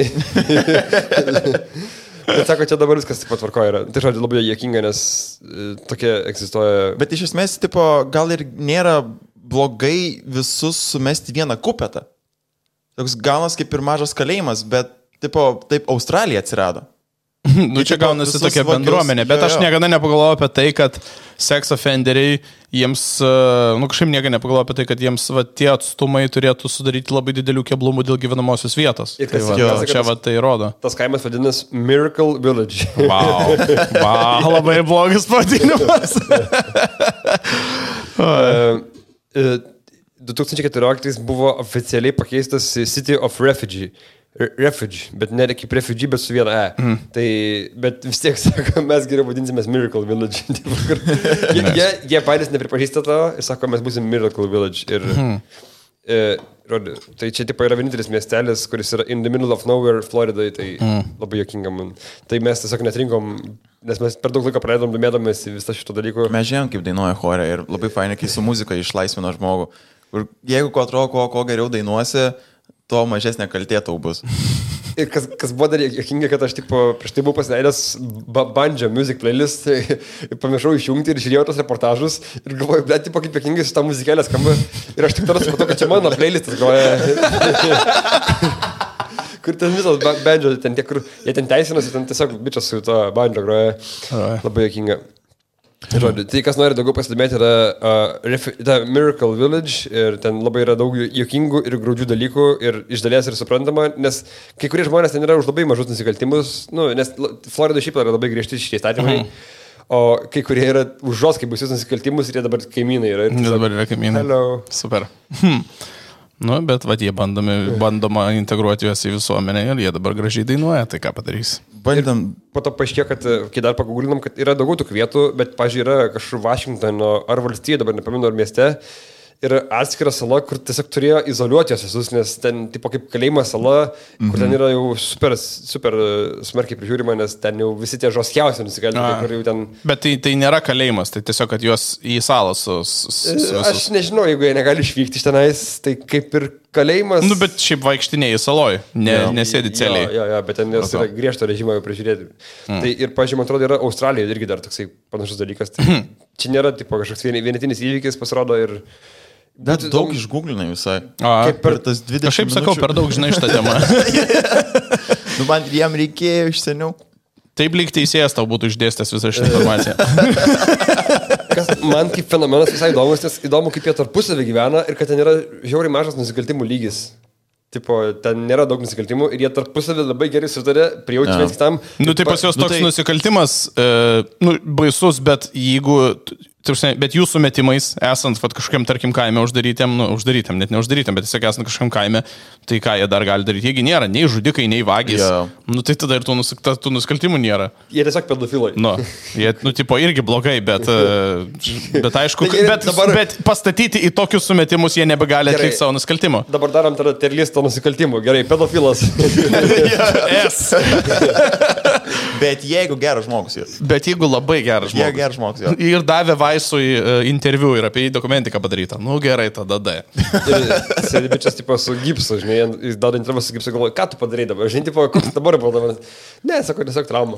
Bet sako, čia dabar viskas, tipo, tvarko yra. Tai žodžiu, labai juokinga, nes tokia egzistuoja. Bet iš esmės, tipo, gal ir nėra blogai visus sumesti vieną kupetą. Toks gaunas kaip ir mažas kalėjimas, bet, tipo, taip Australija atsirado. Nu, čia gaunasi tokia bendruomenė, bet aš niekada nepagalvojau apie tai, kad sex offenderiai, jiems, nu kažkaip niekada nepagalvojau apie tai, kad jiems va, tie atstumai turėtų sudaryti labai didelių keblumų dėl gyvenamosios vietos. Ir tai va, jo, čia va tai rodo. Tas kaimas vadinasi Miracle Village. Wow, wow labai blogas pavadinimas. uh, uh, du tūkstančiai keturioliktais buvo oficialiai pakeistas City of Refugee. Refuge, bet ne kaip refugee, bet su viena E. Mm. Tai, bet vis tiek, sako, mes geriau vadinsimės Miracle Village. jie, jie, jie patys nepripažįsta to ir sako, mes būsim Miracle Village. Ir, mm. e, rodi, tai čia tipo yra vienintelis miestelis, kuris yra in the middle of nowhere, Floridai, tai mm. labai jokinga man. Tai mes tiesiog netrinkom, nes mes per daug laiko praleidom domėdomės į visą šito dalyko. Mes žinom, kaip dainuoja chore ir labai fainai, kai su muzika išlaisvino žmogų. Ir jeigu ko atrodo, ko, ko geriau dainuosi, to mažesnė kaltė tau bus. Ir kas, kas buvo dar jokinga, kad aš tik po, prieš tai buvau pasileidęs ba, Bandžio music playlist, tai pamiršau išjungti ir žiūrėjau tos reportažus ir galvoju, bet tipo kaip jokingai su tą muzikėlę skamba. Ir aš tik tada supratau, kad čia mano playlistas galvoja. Kur ten visas Bandžio, ten tie, kur jie ten teisinasi, ten tiesiog bičias su to Bandžio groja. Labai jokinga. Žodžiu, tai kas nori daugiau pasidomėti yra uh, ta Miracle Village ir ten labai yra daug jokingų ir graudžių dalykų ir iš dalies ir suprantama, nes kai kurie žmonės ten yra už labai mažus nusikaltimus, nu, nes Florida šiaip yra labai griežti šitie įstatymai, mhm. o kai kurie yra už žos kaip baisius nusikaltimus ir jie dabar kaimynai yra. Ir dabar yra kaimynai. Hello. Super. Hm. Nu, bet va, jie bandomi, bandoma integruoti juos į visuomenę ir jie dabar gražiai dainuoja, tai ką padarys. Bandom. Po to paaiškėjo, kad, kai dar pagugulinom, kad yra daugiau tokių vietų, bet, pažiūrėjau, yra kažkur Vašingtono ar valstija, dabar nepaminu, ar mieste, yra atskira sala, kur tiesiog turėjo izoliuoti jos visus, nes ten, tipo, kaip kalėjimo sala, kur mm-hmm. ten yra jau super, super smarkiai prižiūrima, nes ten jau visi tie žoskiausi nusikaltėliai, kur jau ten... Bet tai, tai nėra kalėjimas, tai tiesiog, kad juos į salą su... su, su visus... Aš nežinau, jeigu jie negali išvykti iš tenais, tai kaip ir kalėjimas... Nu, bet šiaip vaikštinėjai saloj, ne, ja. nesėdi celiai. Jo, jo, jo, bet ten jos yra griežto režimo jau prižiūrėti. Mm. Tai ir, pažiūrėjau, man atrodo, yra Australijoje irgi dar toksai panašus dalykas. Tai mm. Čia nėra, tipo, kažkoks vienetinis įvykis pasirodo ir... Bet daug išgooglinai visai. A, kaip per tas dvidešimt Aš šiaip sakau, minučių. per daug žinai šitą temą. Nu, man jam reikėjo iš seniau. Taip lyg teisėjas tau būtų išdėstęs visą šitą informaciją. Kas man kaip fenomenas visai įdomus, nes įdomu, kaip jie tarpusavį gyvena ir kad ten yra žiauriai mažas nusikaltimų lygis. Tipo, ten nėra daug nusikaltimų ir jie tarpusavį labai gerai sutarė, prijaučia viens kitam. Nu, tai pas juos toks nu, tai... nusikaltimas, e, nu, baisus, bet jeigu... Bet jūsų metimais, esant vat, kažkokiam, tarkim, kaime uždarytėm, nu, uždarytėm, net neuždarytėm, bet tiesiog esant kažkokiam kaime, tai ką jie dar gali daryti? Jiegi nėra nei žudikai, nei vagys. Yeah. Nu, tai tada ir tų, nusik, tų nusikaltimų nėra. Jie tiesiog pedofilai. Nu, jie, nu, tipo, irgi blogai, bet, bet aišku, tai bet, dabar... bet pastatyti į tokius sumetimus jie nebegali atlikti savo nusikaltimo. Dabar darom tada terlistą nusikaltimų. Gerai, pedofilas. Yes. Bet jeigu geras žmogus jis. Bet jeigu labai geras žmogus. Jeigu geras žmogus jis. Ir davė Vaisui interviu ir apie jį dokumentiką padarytą. Nu gerai, tada D. Ir sėdi bičias tipo su gipsu, žinai, jis dada interviu su gipsu, galvoja, ką tu padarai dabar? Žinai, tipo, koks dabar buvo dabar? Ne, sako, tiesiog trauma.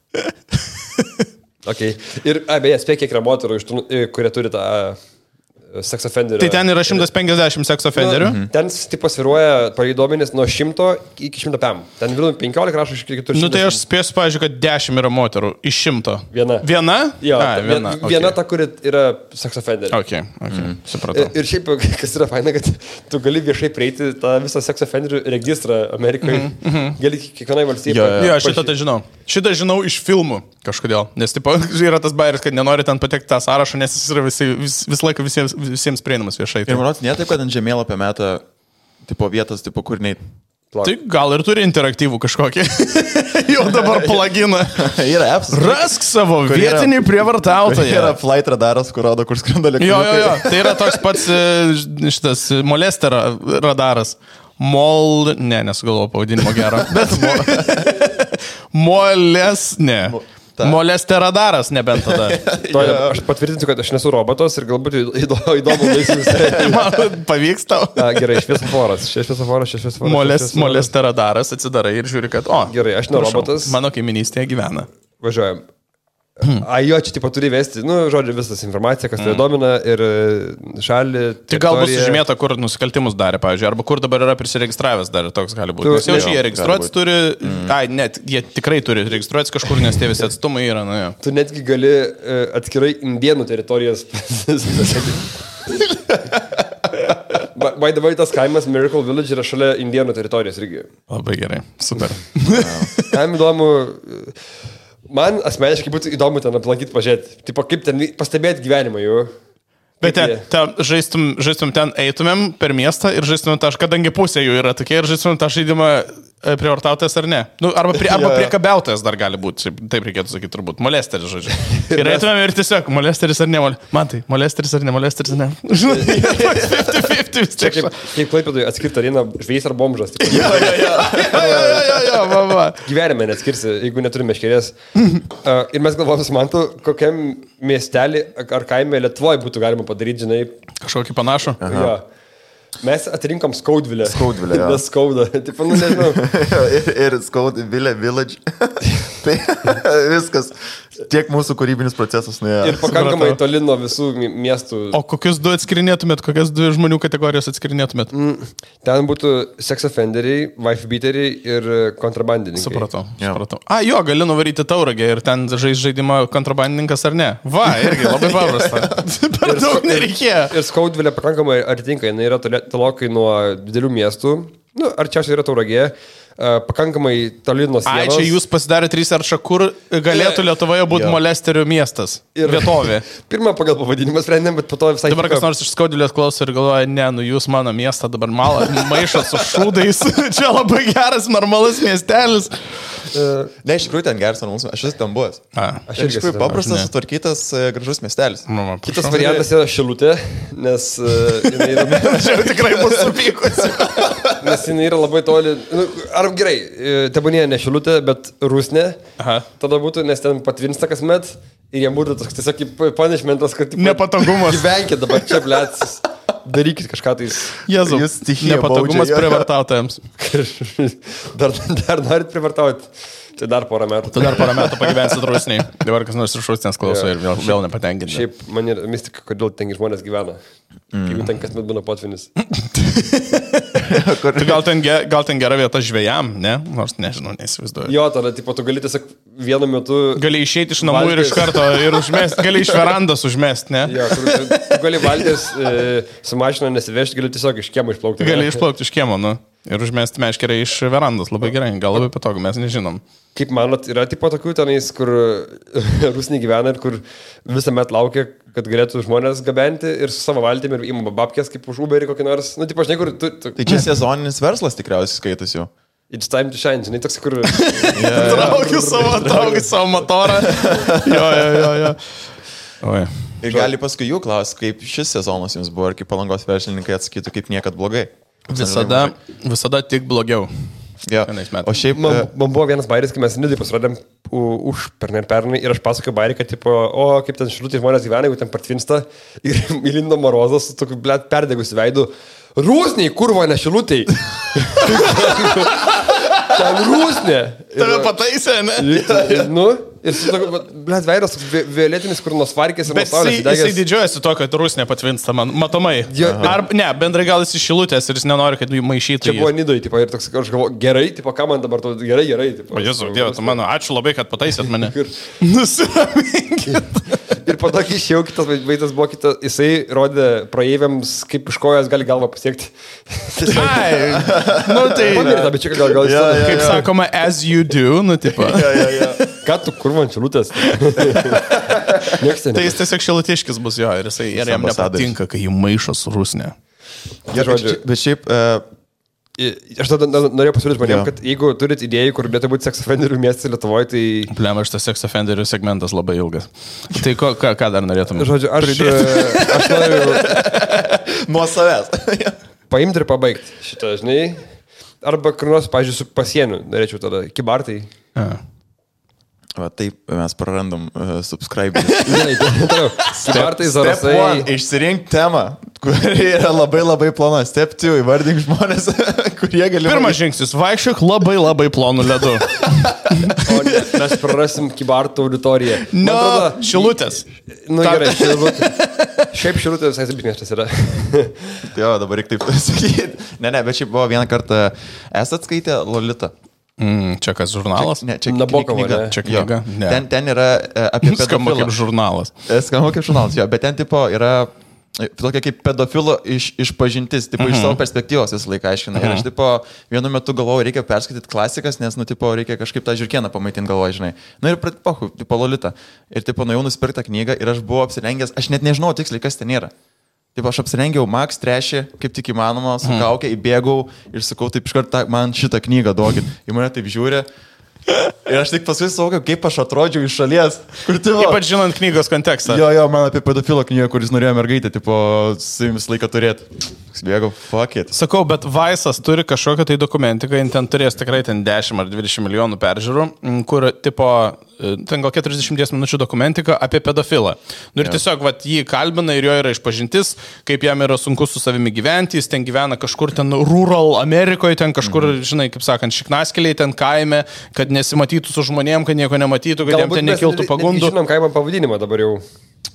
Okay. Ir, a, beje, spėk, kiek yra moterų, iš tų, kurie turi tą... Sex offenderių. Tai ten yra šimtas penkiasdešimt sex offenderių? Nu, ten tipo sviruoja pareidominis nuo šimto iki šimto pem. Ten vidų penkiolika rašo iš kitur šimto. Nu tai aš spėsiu, pavyzdžiui, kad dešimt yra moterų iš šimto. Viena. Viena? Jo, A, viena. Okay. Viena ta, kuri yra sex offenderių. Ok, ok, mm. supratau. Ir, ir šiaip, kas yra faina, kad tu gali viešai prieiti tą visą sex offenderių registrą Amerikoje. Mm -hmm. Gali kiekvienai valstybei. Jo, jo, jo šitą tai žinau. Šitą žinau iš filmų kažkodėl. Nes tipo, yra tas bairis, kad nenori ten patekti tą sąrašą, nes jis yra visi, vis, vis laiką visiems, visiems prieinamas viešai. Ir manot, ne taip, kad ant žemėlapio meta tipo vietas, tipo kur nei. Tai gal ir turi interaktyvų kažkokį. Jau dabar plugina. Yra apps. Rask savo vietinį prievartautoją. Yra flight radaras, kur rodo, kur skrenda lėktuvai. Jo, jo, jo. Tai yra toks pats šitas molester radaras. Mol... Ne, nesugalvoju pavadinimo gero. Bet... Moles... Ne. Ta. Molesteradaras, nebent tada. To, aš patvirtinsiu, kad aš nesu robotas ir galbūt įdomu veiksmus. Man pavyks tau. A, gerai, šviesoforas, šviesoforas, šviesoforas. Moles, molesteradaras atsidarai ir žiūri, kad, o, gerai, aš ne robotas. Mano kaiminystėje gyvena. Važiuojam. A jo, čia tipo turi vesti, nu, žodžiu, visas informacija, kas tave domina ir šalį. Tai galbūt sužymėta, kur nusikaltimus darė, pavyzdžiui, arba kur dabar yra prisiregistravęs dar toks gali būti. Nes jau čia jie registruotis turi, mm. ai, net, jie tikrai turi registruotis kažkur, nes tie visi atstumai yra, nu jo. Tu netgi gali uh, atskirai indėnų teritorijas. By the way, tas kaimas Miracle Village yra šalia indėnų teritorijos irgi. Labai gerai, super. Kam įdomu... Man asmeniškai būtų įdomu ten aplankyti, pažiūrėti. Tipo, kaip ten pastebėti gyvenimą jų. Bet ten, ten žaistum, žaistum ten eitumėm per miestą ir žaistumėm tą, kadangi pusė jų yra tokie, ir žaistumėm tą žaidimą prievartautojas ar ne. Nu, arba prie, arba priekabiautojas dar gali būti, taip reikėtų sakyti turbūt. Molesteris, žodžiu. Ir eitumėm ir tiesiog, molesteris ar ne, mol... man tai, molesteris ar ne, molesteris ar ne. Žinai, fifty fifty vis tiek. Kaip, kaip Klaipėdui atskirti areną žvejys ar bomžas. Jo, jo, jo, jo, jo, jo, mama. Gyvenime neatskirsi, jeigu neturime meškerės. Uh, ir mes galvojame su Mantu, kokiam miestelį ar kaime Lietuvoje būtų galima padaryti, žinai. Kažkokį panašų. Jo. Mes atrinkom Skaudvilę. Skaudvilę, jo. Nes skauda. Taip, nu, nežinau. ir, ir Skaudvilė Village. Tai viskas. Tiek mūsų kūrybinis procesas nuėjo. Ir pakankamai toli nuo visų miestų. O kokius du atskirinėtumėt, kokias du žmonių kategorijos atskirinėtumėt? Mm, ten būtų sex offenderiai, wife beateriai ir kontrabandininkai. Supratau, supratau. A, jo, gali nuvaryti Tauragę ir ten žais žaidimą kontrabandininkas ar ne. Va, irgi labai paprasta. Per daug nereikėjo. Ir Skaudvilė pakankamai artinka, jinai yra tolokai nuo didelių miestų. Nu, arčiausiai yra Tauragė. Uh, pakankamai toli nuo sienos. Ai, čia jūs pasidarėte researchą, kur galėtų Lietuvoje būti molesterių miestas ir vietovė. Pirmą pagal pavadinimą sprendėm, bet po to visai... Dabar kas nors iš Skaudvilės klauso ir galvoja, ne, nu jūs mano miestą dabar malą maišat su šūdais. Čia labai geras, normalus miestelis. Uh, ne, iš tikrųjų ten geras normalus, aš esu ten buvęs. Aš iš tikrųjų paprastas, sutvarkytas, gražus miestelis. Mama, kitas variantas yra Šilutė, nes uh, jinai yra... Čia tikrai bus supykusi. Nes jinai yra labai toli... Nu, ar gerai, tebūnėje ne Šilutė, bet Rusnė. Aha. Tada būtų, nes ten patvinsta kasmet ir jiem būtų toks tiesiog punishmentas, kad... Tipo, nepatogumas. Gyvenkit dabar čia, blėts. Darykit kažką tais. Jėzau, nepatogumas prievartautojams. dar, dar norit prievartauti. Tai dar porą metų. Tu dar porą metų pagyvensit Rusniai. Dabar kas nors iš Rusnės klauso ir vėl, vėl nepatenkinti. Šiaip man yra mistika, kodėl ten žmonės gyvena. Mm. Kaip ten kasmet būna potvinis. gal, ten, gal ten gera vieta žvejam, ne? Nors nežinau, neįsivaizduoju. Jo, tada tipo, tu gali tiesiog vienu metu... Gali išeiti iš namų valtis. Ir iš karto ir užmest, gali iš verandos užmest, ne? Jo, kur, tu gali valtis e, su mašina nesivežti, gali tiesiog iš kiemo išplaukti. Gali išplaukti iš kiemo, nu. Ir užmesti meškerę iš verandos, labai gerai, gal labai patogu, mes nežinom. Kaip manot, yra tipo tokių tenais, kur Rusniai gyvena ir kur visą metą laukia, kad galėtų žmonės gabenti ir su savo valtimi ir įmama babkės kaip už Uberį kokį nors. Nu, tipo, žinai, kur tu... tu... Tai čia sezoninis verslas tikriausiai skaitas jau. It's time to shine, žinai, toks, kur... Traukiu savo, traukiu savo motorą. Jo, jo, jo, jo. Oi. Ir gali paskui jų klaus, kaip šis sezonas jums buvo ir kaip Palangos verslininkai atsakytų, kaip niekad blogai. Visada, visada tik blogiau. Ja. O šiaip... Man, man buvo vienas bairis, kai mes Nidai pasirodėm už pernai ir pernai ir aš pasakiau bairį, kad tipo, o kaip ten Šilutė žmonės gyvena, jeigu ten partvinsta ir įlindo Morozas su tokiu, blėt, perdegusiu veidu. Rusniai, kurva, ne Šilutėj. Ten Rusnė. Tave pataisė, ne? Nu, ir su tokiu, blėt, veidas violetinis, kur nuo svarkės ir nuo saulės. Bet jisai didžiuojasi to, kad Rusnė patvinsta, man matomai. Ar ne, bendrai gal jis iš Šilutės ir jis nenori, kad jį maišytų. Čia buvo Nidai, tipo, ir toks, aš galvoju, gerai, tipo, ką man dabar to, gerai, gerai. Tipo, o Jėzau, Dieve, tu mano, ačiū labai, kad pataisėt mane. Nusiraminkit. Ir po to, kai išėjau, kitas vaizdas buvo kitas, jisai rodė praeiviams, kaip iš kojos gali galvą pasiekti. Ai, nu tai... Pamirta, bet čia gal gal ja, ja, kaip ja. Sakoma, as you do, nu tipo. Ja, ja, ja. Ką tu kur man Šilutės? Tai jis tiesiog šilutiškis bus jo ir, jisai, ir jam nepatinka, kai jį maišo su Rusnė. Ja, bet, bet šiaip... Uh, Aš tada norėjau pasiūlyti žmonėm, kad jeigu turit idėjų, kur galėtų būti sex offenderių miestas Lietuvoje, tai... Plema, šitas sex offenderių segmentas labai ilgas. Tai ko, ką, ką dar norėtum? Žodžiu, aš, aš noriu... Nuo savęs. Paimti ir pabaigti šitą, žinai. Arba kur nors, pavyzdžiui, su pasieniu, norėčiau tada, kibartai. A. Va, taip mes prarandam uh, subscriberius. Kibartai, zarasai. Išsirink temą, kuri yra labai labai plona. Step two, įvardink žmonės, kurie gali... Pirmas žingsnis, vaikščiok labai labai plonu ledu. O ne, mes prarasim Kybartų auditoriją. No, atrodo, Šilutės. Nu Ta... gerai, Šilutė. Šiaip Šilutė visai zabitmiestas yra. Jo, dabar reikia taip pasakyti. Ne, ne, bet šiaip buvo vieną kartą, esat skaitę Lolitą. Mm, čia kas žurnalas? Čia, ne, čia Nabokovo, knyga. ne? Čia knyga? Ne. Ten, ten yra e, apie pedofilą. Skamba kaip žurnalas. Skamba kaip žurnalas, jo, bet ten tipo yra tokia kaip pedofilo iš, išpažintis, tipo uh-huh. iš savo perspektyvos visą laiką aiškina. Uh-huh. Ir aš tipo vienu metu galvoju, reikia perskaityti klasikas, nes, nu, tipo, reikia kažkaip tą žiūrkieną pamaitinti galvoju, žinai. Nu ir pratpohu, tipo Lolita. Ir tipo, nuėjau nusipirktą knygą ir aš buvau apsirengęs, aš net nežinau tiksliai, kas ten yra. Taip, aš apsirengiau Max trešį, kaip tik įmanoma, su kaukė, įbėgau ir sakau, taip iš karto man šitą knygą duokit. Į mane taip žiūri. Ir aš tik paskui suvokiau, kaip aš atrodžiau iš šalies. Kur tai buvo? Ypač žinant knygos kontekstą. Jo, jo, man apie pedofilo knygą, kuris norėjo mergaitę, tipo, su jumis laiką turėti. Bėgau, fuck it. Sakau, bet Vaisas turi kažkokią tai dokumentiką, ten turės tikrai ten dešimt ar dvidešimt milijonų peržiūrų, kur, tipo, ten gal keturiasdešimt minučių dokumentika apie pedofilą. Nu ir ja. tiesiog, vat, jį kalbina ir jo yra išpažintis, kaip jam yra sunku su savimi gyventi, jis ten gyvena kažkur ten rural Amerikoje, ten kažkur, mm. žinai, kaip sakant, šiknaskeliai ten kaime, kad nesimatytų su žmonėm, kad nieko nematytų, kad Galbūt jam ten nekiltų pagundų. Žinom kaimo pavadinimą dabar jau.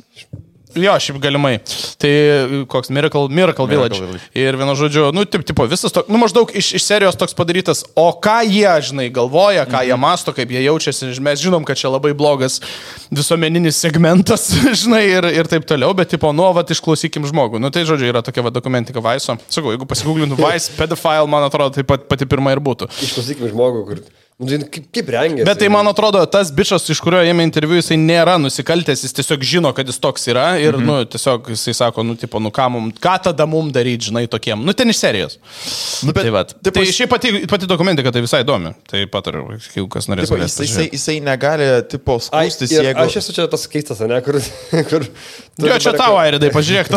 Jo, šiaip galimai. Tai koks Miracle, Miracle, Miracle Village. Village. Ir vienu žodžiu, nu, taip, tipo, visas toks, nu, maždaug iš, iš serijos toks padarytas, o ką jie, žinai, galvoja, ką mm-hmm. jie masto, kaip jie jaučiasi, mes žinom, kad čia labai blogas visuomeninis segmentas, žinai, ir, ir taip toliau, bet, tipo, nu, vat, išklausykim žmogų. Nu, tai, žodžiu, yra tokia va dokumentika Vaiso. Sakau, jeigu pasigūglintų Vice, pedophile, man atrodo, tai pat, pati pirma ir būtų. Išklausykim žmogų, kur... Kaip, kaip rengėsi? Bet tai, man atrodo, tas bičas, iš kurio ėmė interviu, jisai nėra nusikaltęs, jis tiesiog žino, kad jis toks yra ir, mm-hmm. nu, tiesiog jisai sako, nu, tipo, nu, ką, mum, ką tada mum daryti, žinai, tokiem. Nu, ten iš serijos. Nu, bet, tai va. Tai, tai šiaip pati, pati dokumentika tai visai įdomi. Tai patariu, jeigu kas norės. Tipo, jisai, jisai, jisai negali, tipo, skūstis, Ai, jeigu... Aš esu čia tas keistas, ne, kur... kur jo, čia tavo, Airidai, pažiūrėk.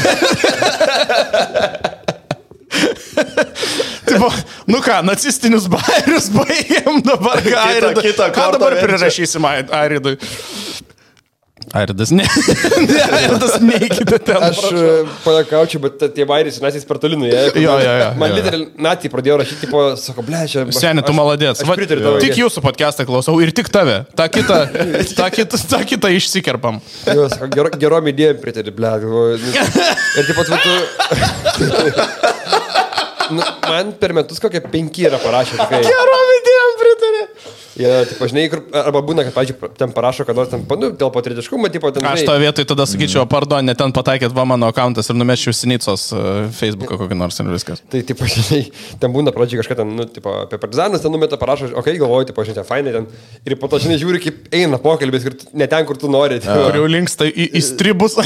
Tipo, nu ką, nacistinius bairius baigėm dabar, ką, Airidai, kitą, ką dabar prirašysim Airidui? Airidas, ne, ne, Airidas neįkite ten. Aš pajakaučiau, bet tie bairiai su naciais per toli nuėjo. Jo, jo, jo. Man literal naciai pradėjo rašyti, tipo, sako, ble, čia... Seni, tu maladės. Va, tik jūsų podcastą klausau ir tik tave. Ta kita, ta kita, ta kita išsikerpam. Jo, sako, gero, gerom idėjom pritari, ble. Ir taip pat, tu... Nu, man per metus kokie penki yra parašę. Gerom idėjom pritarė. Ja, taip, žinai, kur, arba būna, kad, pavyzdžiui, ten parašo, kad nors ten, nu, dėl patriotiškumo, tipo, ten... Aš to vietoj tada sakyčiau, pardon, net ten pataikėt va mano akauntas ir numešiu Sinicos uh, Facebooką kokį nors ir viskas. Tai, taip, žinai, ten būna pradžiai kažką ten, nu, tipo, apie partizanus, ten numeta, parašo, okei, okay, galvoju, tipo, žinai, fainai ten. Ir po to, žinai, žiūri, kaip eina pokalbis, ir ne ten, kur tu nori. Tipo. Kur jau linksta į, į stribus.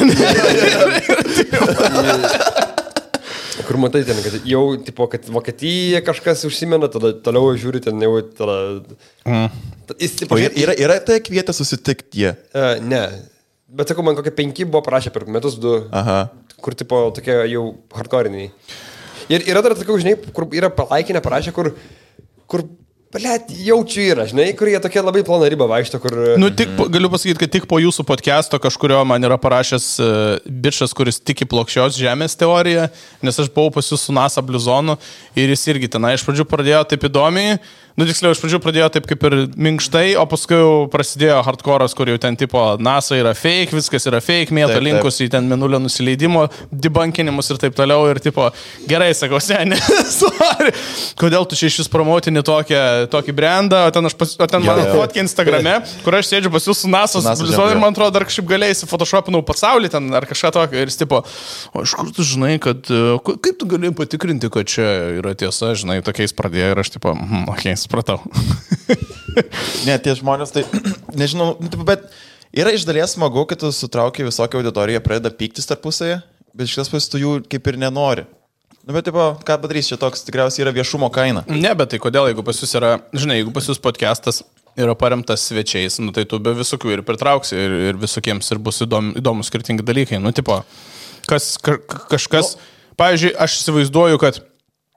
Kur matai ten, kad jau, tipo, kad Vokietija kažkas užsimena, tada toliau žiūri ten jau, tada... Mm. Jis, tipo, yra, yra, yra tai kvietę susitikti jie? Uh, ne. Bet sakau, man kokie penki buvo prašę per metus du, Aha. kur, tipo, tokie jau hardcoriniai. Ir yra dar, sakau, žinai, kur yra palaikinę parašę, kur, kur, blėt, jaučiu yra, žinai, kur jie tokia labai plona riba vaikšto, kur... Nu, tik, galiu pasakyti, kad tik po jūsų podcast'o kažkurio man yra parašęs uh, bičas, kuris tiki plokščios žemės teoriją, nes aš buvau pas jūs su NASA bluzonu ir jis irgi tenai iš pradžių pradėjo taip įdomiai. Nu, tiksliau, iš pradžių pradėjo taip kaip ir minkštai, o paskui jau prasidėjo hardcore'as, kur jau ten tipo NASA yra fake, viskas yra fake, mėto taip, linkus taip. Į ten minulio nusileidimo, debunkinimus ir taip toliau. Ir tipo, gerai, sakau, seni, sorry, kodėl tu čia iš vis promotini tokią, tokį brandą, o ten, aš pas, o ten mano fotkė Instagrame, kur aš sėdžiu pas jūs su NASA, NASA blizonu, ir man atrodo, dar kažkaip galėjai photoshopinau pasaulį ten ar kažką tokio. Ir jis tipo, o iš kur tu žinai, kad, kaip tu gali patikrinti, kad čia yra tiesa, žinai, tokiais pradėjo ir aš tipo, hm, okei. Okay, supratau. Ne, tie žmonės, tai, nežinau, bet yra iš dalies smagu, kad tu sutraukia visokią auditoriją, pradeda pyktis tarpusėje, bet iš kitas pusės tu jų kaip ir nenori. Nu, bet, tipo, ką padarys, čia toks tikriausiai yra viešumo kaina. Ne, bet tai kodėl, jeigu pas jūs yra, žinai, jeigu pas jūs podcastas yra paremtas svečiais, nu, tai tu be visokių ir pritrauksi, ir, ir visokiems ir bus įdom, įdomus skirtingi dalykai. Nu, tipo, kas, ka, kažkas, nu, pavyzdžiui, aš įsivaizduoju, kad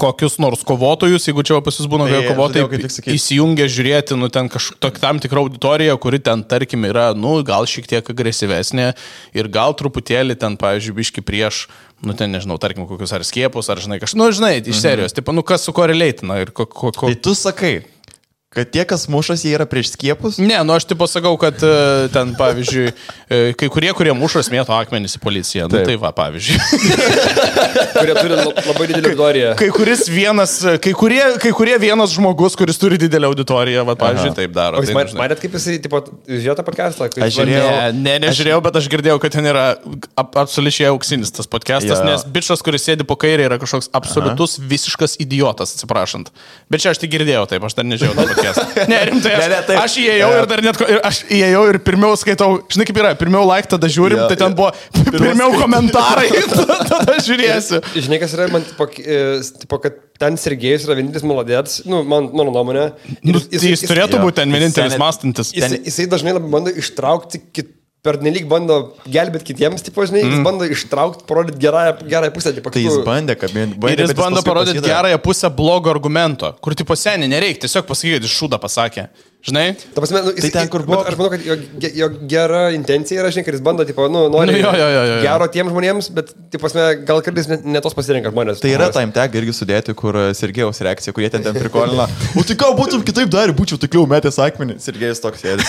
kokius nors kovotojus, jeigu čia pas jūs būna Tai, kovotojai, todėl, kaip tik sakyt. įsijungia žiūrėti, nu, ten kažkokia tam tikra auditorija, kuri ten, tarkim, yra, nu, gal šiek tiek agresyvesnė ir gal truputėlį ten, pavyzdžiui, biški prieš, nu, ten, nežinau, tarkim, kokius ar skiepus, ar, žinai, kažkas, nu, žinai, iš serijos, mhm. tipo, nu, kas su ko releitina ir ko, ko, ko... Tai tu sakai, kad tie, kas mušasi, jie yra prieš skiepus? Ne, nu aš tipo sakau, kad uh, ten, pavyzdžiui, uh, kai kurie, kurie mušas mėto akmenys į policiją. Nu, tai va, pavyzdžiui. Kurie turi labai didelį auditoriją. Kai kuris vienas, kai kurie, kai kurie vienas žmogus, kuris turi didelę auditoriją, va, pavyzdžiui, Aha. taip daro. O jūs tai, man, matėt, kaip jisai, tipo, žiūrėjo tą podcastą? Aš žiūrėjau. Ne, ne, nežiūrėjau, bet aš girdėjau, kad ten yra ap, absoliučiai auksinis tas podcastas, ja. Nes bičas, kuris sėdi po kairį, yra kažkoks absoliutus Aha. visiškas idiotas, atsiprašant. Bet čia aš tik girdėjau, taip, aš dar nežiūrėjau tą podcastą. Ne, rimtai, aš, ne, ne, aš įėjau ir dar net, aš įėjau ir pirmiau skaitau, žinai kaip yra, pirmiau like, tada žiūrim, ja, tai ten ja. buvo pirmiau komentarai, tada žiūrėsiu. Žinai, kas yra, man, tipo, tipo, kad ten Sergejus yra vienintelis maladėtas, nu, man, mano nuomonė. Nu, jis, jis, jis turėtų būti ten vienintelis mąstantis. Jis, jisai dažnai labai bando ištraukti kit, per nelik bando gelbėti kitiems, tipo, žinai, mm. jis bando ištraukti, parodyti gerąją, gerąją pusę. Tipo, tai jis bandė, kad bandė, ir jis bando parodyti gerąją pusę blogo argumento, kur, tipo, seniai nereikia, tiesiog pasakyti, kad jis šūdą pasakė. Žinai? Ta prasme, nu, jis, tai ten, kur buvo. Aš manau, kad jo, jo gera intencija yra, žinai, kad jis bando, tipo, nu, nori nu, jo, jo, jo, jo. gero tiems žmonėms, bet, tipo, gal kartais ne, ne tos pasirenka žmonės. Tai yra time tag irgi sudėti, kur Sergejaus reakcija, kurie ten ten prikolina. O tai ką būtum kitaip darė, būčiau tikliau metęs akmenį. Sergejus toks sėdi.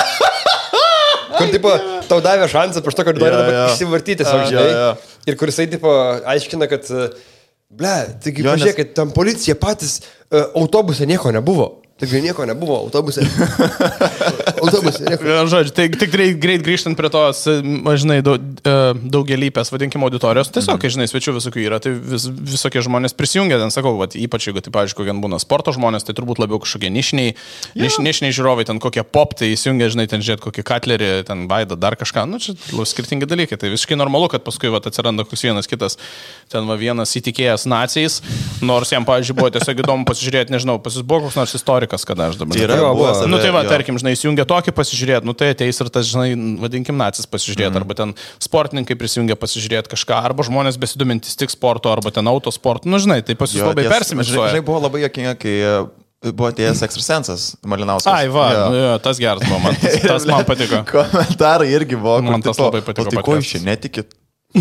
Kur, tipo, tau davė šansą prieš to, kad nori dabar yeah, išsivartyti tiesiog, žinai. Yeah, yeah. Ir kur jisai, tipo, aiškina, kad, ble, taigi, pažiūrėkit, tam policija patys uh, autobuse nieko nebuvo. Taigi nieko nebuvo, autobuse. autobuse, nieko. Žodžiu, tai tik greit, greit grįžtant prie tos, žinai, daug, daugelypės, vadinkime, auditorijos, tiesiog, kai, žinai, svečių visokių yra, tai vis, visokie žmonės prisijungia, ten sakau, vat, ypač jeigu, tai, pavyzdžiui, kokie būna sporto žmonės, tai turbūt labiau kažkokie nišiniai, yeah. niš, nišiniai žiūrovai, ten kokie pop, tai įsijungia, žinai, ten žiūrėt kokį Katlerį, ten Vaidą, dar kažką, nu, čia skirtingi dalykai, tai visiškai normalu, kad paskui, vat, atsiranda koks vienas kitas, ten va, vienas įtikėjęs naciais, nors jam, pavyzdžiui, buvo tiesiog įdomu pasižiūrėti, nežinau, pas jis buvo koks nors istorikas, kada aš dabar. Tai yra, buvo, nu tai va, jo. Tarkim, žinai, įsijungia tokį pasižiūrėti, nu tai ateis ir tas, žinai, vadinkim, nacis pasižiūrėti, mm. arba ten sportininkai prisijungia pasižiūrėti kažką, arba žmonės besidomintis tik sporto, arba ten autosportu, nu žinai, tai pas jūs labai persimešuoja. Žinai, buvo labai jokinga, kai buvo atėjęs ekstrasensas Malinauskas. Ai, va, jo. Nu, jo, tas geras buvo, man, tas, tas man patiko. Komentarai irgi buvo. Man tas labai patiko. O tai ko jūs čia netikit?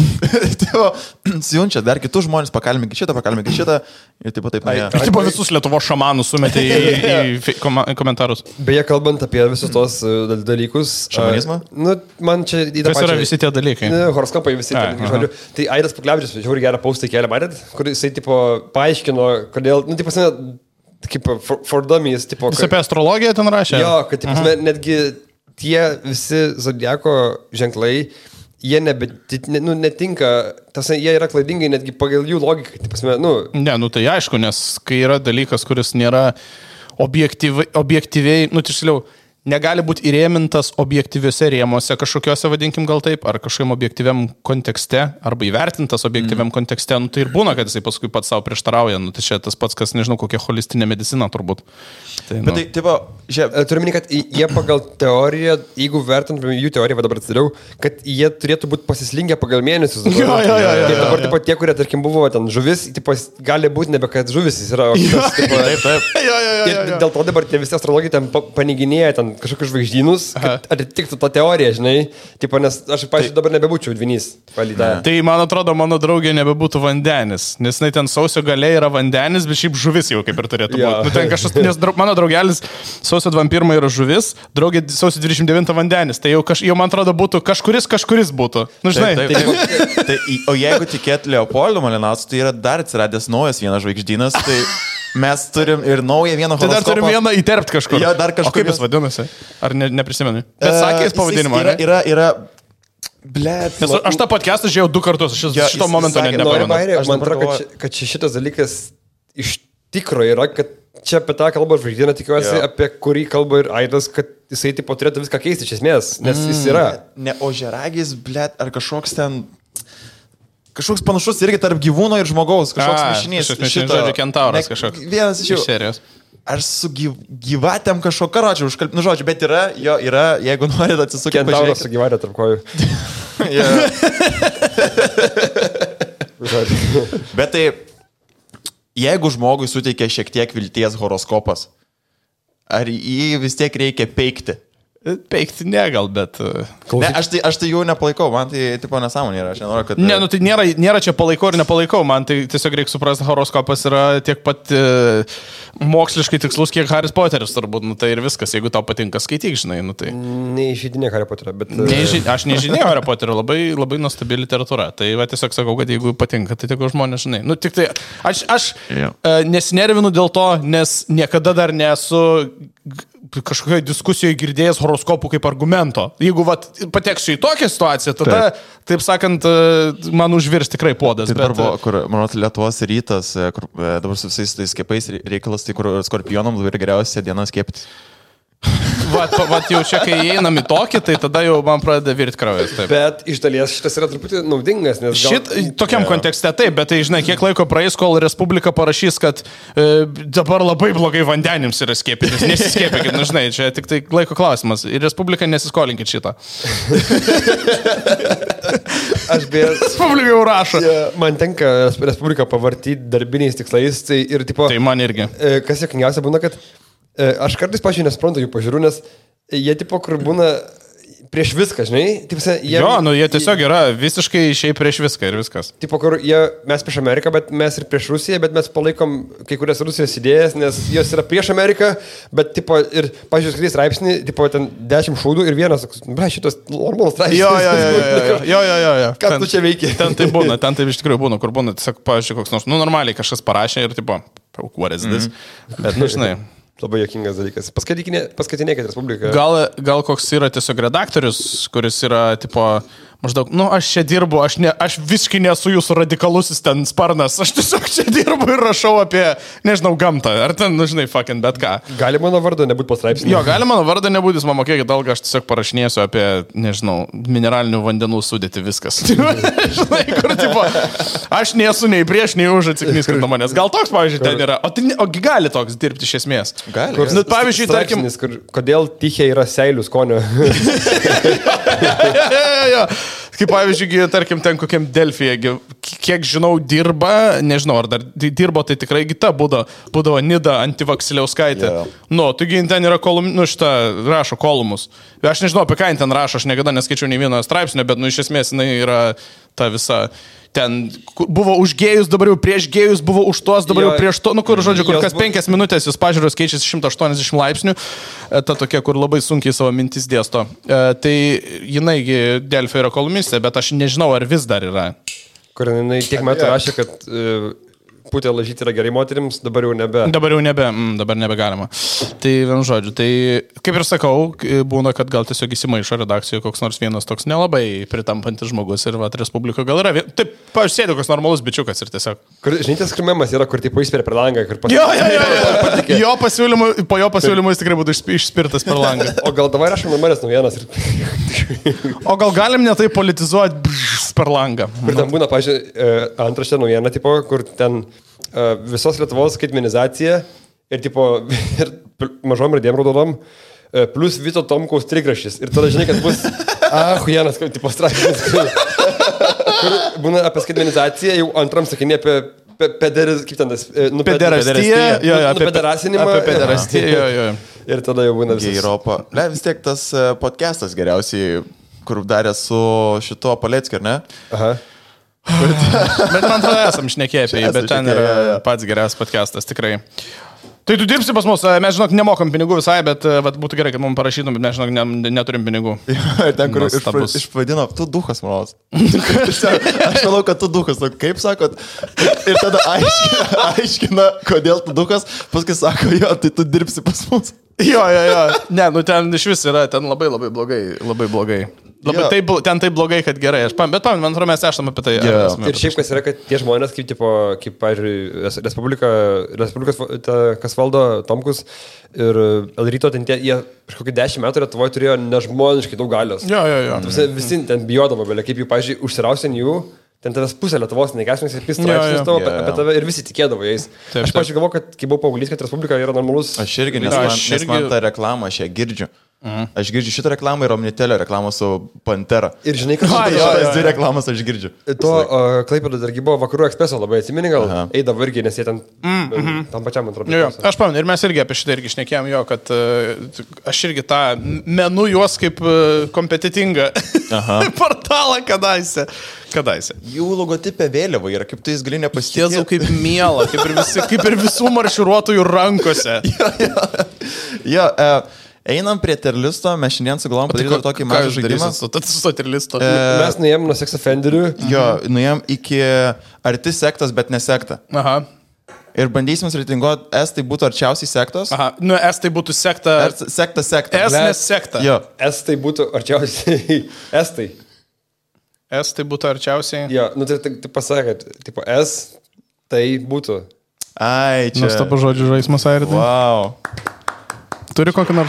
Siunčia dar kitus žmonės, pakalbėkit šitą, pakalbėkit šitą ir taip taip. Ir taip visus Lietuvos šamanus sumetė į, į, į komentarus. Beje, kalbant apie visus tos dalykus. Šamanizmą? Nu, man čia įdomu. Kas yra visi tie dalykai? Horoskopai visi. Ai, ten, žodžiu, tai Aidas Puklevičius, žiūri gerą paustą kelią, matėt, kur jisai tipo paaiškino, kodėl, nu, tipo, kaip for, for dummies, tipo. Jis apie astrologiją ten rašė? Jo, kad tipo, netgi tie visi zodiako ženklai, jie nebe, nu, netinka, tas, jie yra klaidingai netgi pagal jų logiką. Tai pasme, nu. Ne, nu tai aišku, nes kai yra dalykas, kuris nėra objektyviai, objektyviai nu tiksliau, negali būti įrėmintas objektyviuose rėmuose kažkokiuose, vadinkim gal taip, ar kažkokiam objektyviam kontekste, arba įvertintas objektyviam mm. kontekste, nu tai ir būna, kad jisai paskui pats savo prieštarauja, nu tai čia tas pats, kas, nežinau, kokia holistinė medicina turbūt. Tai, nu. Bet tai, taip, žiūrėk, turiu minį, kad jie pagal teoriją, jeigu vertintume jų teoriją, va dabar atsidariau, kad jie turėtų būti pasislinkę pagal mėnesius. Jo, jo, jo, jo, ir dabar, jo, jo. Taip, tie, kurie, tarkim, buvo ten žuvis, taip, gali būti nebe, kad žuvis jis yra. Kitas, taip, taip, taip. Jo, jo, jo, jo. Ir dėl to dabar tie visi astrologai ten paneginėja ten kažkokius žvaigždynus, kad atitiktų tą teoriją, žinai. Tipo, nes aš, pavyzdžiui, dabar nebebūčiau dvinys. Tai, man atrodo, mano draugė nebebūtų vandenis, nes jinai ten sausio gale yra vandenis, bet šiaip žuvis jau kaip ir turėtų ja. būti. Nu, ten kažkas, nes draug, mano draugelis sausio dvidešimt pirmą yra žuvis, draugė sausio dvidešimt devintą vandenis. Tai jau, kaž, jau man atrodo, būtų kažkuris, kažkuris būtų. Nu, žinai. Taip, taip, taip. Tai, o jeigu tikėt Leopoldo Malinausku, tai yra dar atsiradęs naujas vienas žvaigždynas, tai mes turim ir naują vieną horoskopą. Tai dar turim vieną įterpti kažkur. Jo, dar kažkur. O kaip jis vadinasi? Ar ne, neprisimenu? Bet sakė jis pavadinimą. Yra, yra, yra, blet. Nes aš tą podcastą žiūrėjau du kartus, aš ja, šito momento sakė, nepamenu. Aš man atrodo, kad, kad šitas dalykas iš tikro yra, kad čia apie tą kalbą žvaigždyną tikiuosi, ja. apie kurį kalba ir Aidas, kad jisai tipo turėtų viską keisti iš esmės, nes mm. jis yra. Ne ožiaragis, blet, ar kažkoks ten... Kažkoks panašus irgi tarp gyvūno ir žmogaus, kažkoks mišinys. Kažkoks žodžiu kentauras kažkoks. Vienas iš jų. Iš serijos. Aš su gyv, gyvatėm kažko karočiu užkalb... Nu, žodžiu, bet yra, jo, yra, jeigu norit atsisukti. Kentauras su gyvatė tarp kojų. Bet tai, jeigu žmogui suteikia šiek tiek vilties horoskopas, ar jį vis tiek reikia peikti? Peikti ne gal, bet... Ne, aš, tai, aš tai jų nepalaikau, man tai tipo nesąmonė yra, aš nenoriu, kad... Ne, nu tai nėra, nėra čia palaikau ir nepalaikau, man tai tiesiog reikia suprasti, horoskopas yra tiek pat e, moksliškai tikslus, kiek Haris Poteris turbūt, nu tai ir viskas, jeigu tau patinka skaityk, žinai, nu tai... Neišydinė Hario Poterio, bet... Neži... Aš nežinėjau Hario Poterio, labai, labai nuostabi literatūra, tai va tiesiog sakau, kad jeigu patinka, tai tik žmonės, žinai, nu tik tai aš, aš yeah. e, nesinervinu dėl to, nes niekada dar nesu... kažkokioje diskusijoje girdėjęs horoskopų kaip argumento. Jeigu vat, pateksiu į tokią situaciją, tada, taip, taip sakant, man užvirs tikrai podas. Tai bet... buvo, kur, manau, Lietuvos rytas, kur dabar su visais tais skiepais reikalas, tai kur skorpionams dabar geriausia diena skiepti. Vat, vat jau čia, kai einam į tokį, tai tada jau man pradeda virti kraujas. Taip. Bet iš dalies šitas yra truputį naudingas, nes... Gal... Šit, tokiam yeah. kontekste taip, bet tai, žinai, kiek laiko praeis, kol Respublika parašys, kad e, dabar labai blogai vandenims yra skiepytis. Nesiskiepykit, nu, žinai, čia tik tai laiko klausimas. Ir Respublika nesiskolinkit šitą. Aš beje... Respublika jau rašo. Ja, man tenka Respubliką pavartyti darbiniais tikslais, tai ir tipo... Tai man irgi. Kas jokingiausia būna, kad aš kartais, pažiūrėjau, nesuprantu jų pažiūrų, nes jie tipo, kur būna prieš viską, žinai? Taip, jie, jo, nu jie tiesiog yra visiškai šiaip prieš viską ir viskas. Tipo, kur jie, mes prieš Ameriką, bet mes ir prieš Rusiją, bet mes palaikom kai kurias Rusijos idėjas, nes jos yra prieš Ameriką, bet, tipo, ir, pažiūrėjau, skaitys straipsnį, tipo, ten dešimt šūdų ir vienas, ble, šitas normalus straipsnis. Jo, jo, jo, jo, jo, jo, jo, jo. Ką ten, tu čia veiki? Ten tai būna, ten tai iš tikrųjų būna, kur būna, tiesiog, pažiūrėjau, koks nors, nu, normaliai kažkas parašė ir, tipo, what is this? Mm-hmm. Bet, nu, žinai. Labai jokingas dalykas. Paskaitinėkit Respubliką. Gal, gal koks yra tiesiog redaktorius, kuris yra, tipo, maždaug, nu, aš čia dirbu, aš, ne, aš visiškai nesu jūsų radikalusis ten sparnas, aš tiesiog čia dirbu ir rašau apie, nežinau, gamtą, ar ten, nu, žinai, fucking bet ką. Gali mano vardo nebūti pastraipsnė? Jo, gali mano vardo nebūti, man mokėkit algą, aš tiesiog parašinėsiu apie, nežinau, mineralinių vandenų sudėti viskas. Žinai, kur, tipo, aš nesu nei prieš, nei už atsiknyskit nuo manęs. Gal toks, pavyzdžiui, ten yra, o tai, ogi gali toks dirbti iš esmės. Gali. Kur, nu, pavyzdžiui, tarkim, kur, kodėl tichė yra seilių skonio? Kaip pavyzdžiui, tarkim, ten kokiam Delfyje, kiek žinau, dirba, nežinau, ar dar dirbo, tai tikrai kita būdavo, būdavo Nida Antivaksiliauskaitė. Yeah. Nu, taigi ten yra kolum, nu, šitą rašo kolumus. Aš nežinau, apie ką ten rašo, aš niekada neskaičiau nei vieno straipsnio, bet, nu, iš esmės, jinai yra ta visa... Ten buvo už gėjus, dabar jau prieš gėjus, buvo už tos, dabar jo, jau prieš to, nu kur, žodžiu, kur kas bu... penkias minutės jūs pažiūros keičiasi šimtas aštuoniasdešimt laipsnių, ta tokia, kur labai sunkiai savo mintis dėsto. E, tai jinai Delfio yra kolumnistė, bet aš nežinau, ar vis dar yra. Kur jinai tiek metų rašė, kad uh, putė lažyti yra gerai moterims, dabar jau nebe. Dabar jau nebe, mm, dabar nebegalima. Tai vien žodžiu, tai kaip ir sakau, būna, kad gal tiesiog įsimaišo redakcijoje koks nors vienas toks nelabai pritampantis žmogus ir vat Respublika gal yra. Taip, pažiūrėjau, koks normalus bičiukas ir tiesiog. Kur, žinai, tas krimemas yra, kur tipo išspiria per langą. Pas... Jo, jo, jo, jo. jo pasiūlymu, po jo pasiūlymu jis tikrai būtų išspirtas per langą. O gal dabar rašom numerės naujienas ir... O gal galim netai politizuoti per langą. Kur ten būna, pažiūrėjau, antraštė naujiena, tipo, kur ten uh, visos Lietuvos skaitmenizacija ir, tipo, ir mažom raidėm raudonom, uh, plus Vito Tomkaus trigrašys. Ir tada žinai, kad bus, ah, huienas, kaip, tipo, straipsnis. Kur būna apie skaitmenizaciją, jau antram sakinė apie pederas, kaip ten tas, nu, pederastiją, jo, jo, apie pederasinimą. Apie pederastiją, jo, jo. Ir tada jau būna visas. Europą. Le, vis tiek tas podcastas geriausiai, kur darė su šito Paleckiu, ar ne? Aha. Bet man atrodo, esam šnekėję apie jį, bet ten yra pats geriausias podcastas, tikrai. Tai tu dirbsi pas mus, mes, žinok, nemokam pinigų visai, bet vat, būtų gerai, kad mums parašytum, bet mes, žinok, ne, neturim pinigų. Ir ten, kur išvadino, tu duhas, manos. Aš manau, kad tu duhas, kaip sakot, ir tada aiškina, aiškina, kodėl tu duhas, paskui sako, jo, tai tu dirbsi pas mus. Jo, jo, jo. Ne, nu ten iš vis yra, ten labai, labai blogai, labai blogai. Labai taip, ten taip blogai, kad gerai. Aš pam, bet pam, man atrodo, mes esame apie tai. Yeah. Ir šiaip kas yra, kad tie žmonės, kaip, tipo, kaip pavyzdžiui, Respublika, Respublikos, ta, kas valdo Tomkus ir Elryto, ten tie, jie kažkokį dešimt metų Lietuvoje turėjo nežmoniškai daug galios. Jo, jo, jo. Visi, visi ten bijodavo, belia, kaip jų, pavyzdžiui, užsirausiant jų. Ten tavęs pusė Lietuvos negasmės ir pistraipsnis tavo yeah, apie tave ir visi tikėdavo jais. Taip, aš, pavyzdžiui, galvoju, kad kai buvau paauglys, kad Respublika yra normalus. Aš irgi, nes, man, aš nes irgi... man tą reklamą aš ją girdžiu. Mhm. Aš girdžiu šitą reklamą ir Omnitelio reklamą su Pantera. Ir žinai, kad šitas dvi reklamas aš girdžiu. To uh, Klaipėdos dargi buvo Vakarų ekspreso, labai atsimeni gal, Aha. eidavo irgi, nes jie ten mm -hmm. tam pačiam atrodo. Jo, jo. Aš pamenu, ir mes irgi apie šitą irgi šnekėjom jo, kad uh, aš irgi tą menu juos kaip uh, kompetitingą portalą kadaise. Kadaise. Jų logotipė vėliava yra, kaip tu jis gali nepasitikėti. Jėzau, kaip miela, kaip ir, visi, kaip ir visų marširuotojų rankose. jo, jo. jo uh, Einam prie terlisto, mes šiandien sugalvom padaryti tokį mažą žaidimą. Su to terlisto. E, mes nuėjom nuo sex offenderių. Jo, nuėjom iki arti sektos, bet ne sekta. Aha. Ir bandysim reitinguoti, S tai būtų arčiausiai sektos. Aha, nu S tai būtų sekta. R, sekta, sekta. S nes sekta. Jo. S tai būtų arčiausiai. S tai. S tai būtų arčiausiai. Jo, nu tai, tai, tai pasakė, tipo S tai būtų. Ai, čia. Nuostabu žodžių žaismas, Airidai. Wow. Turi kokį nors?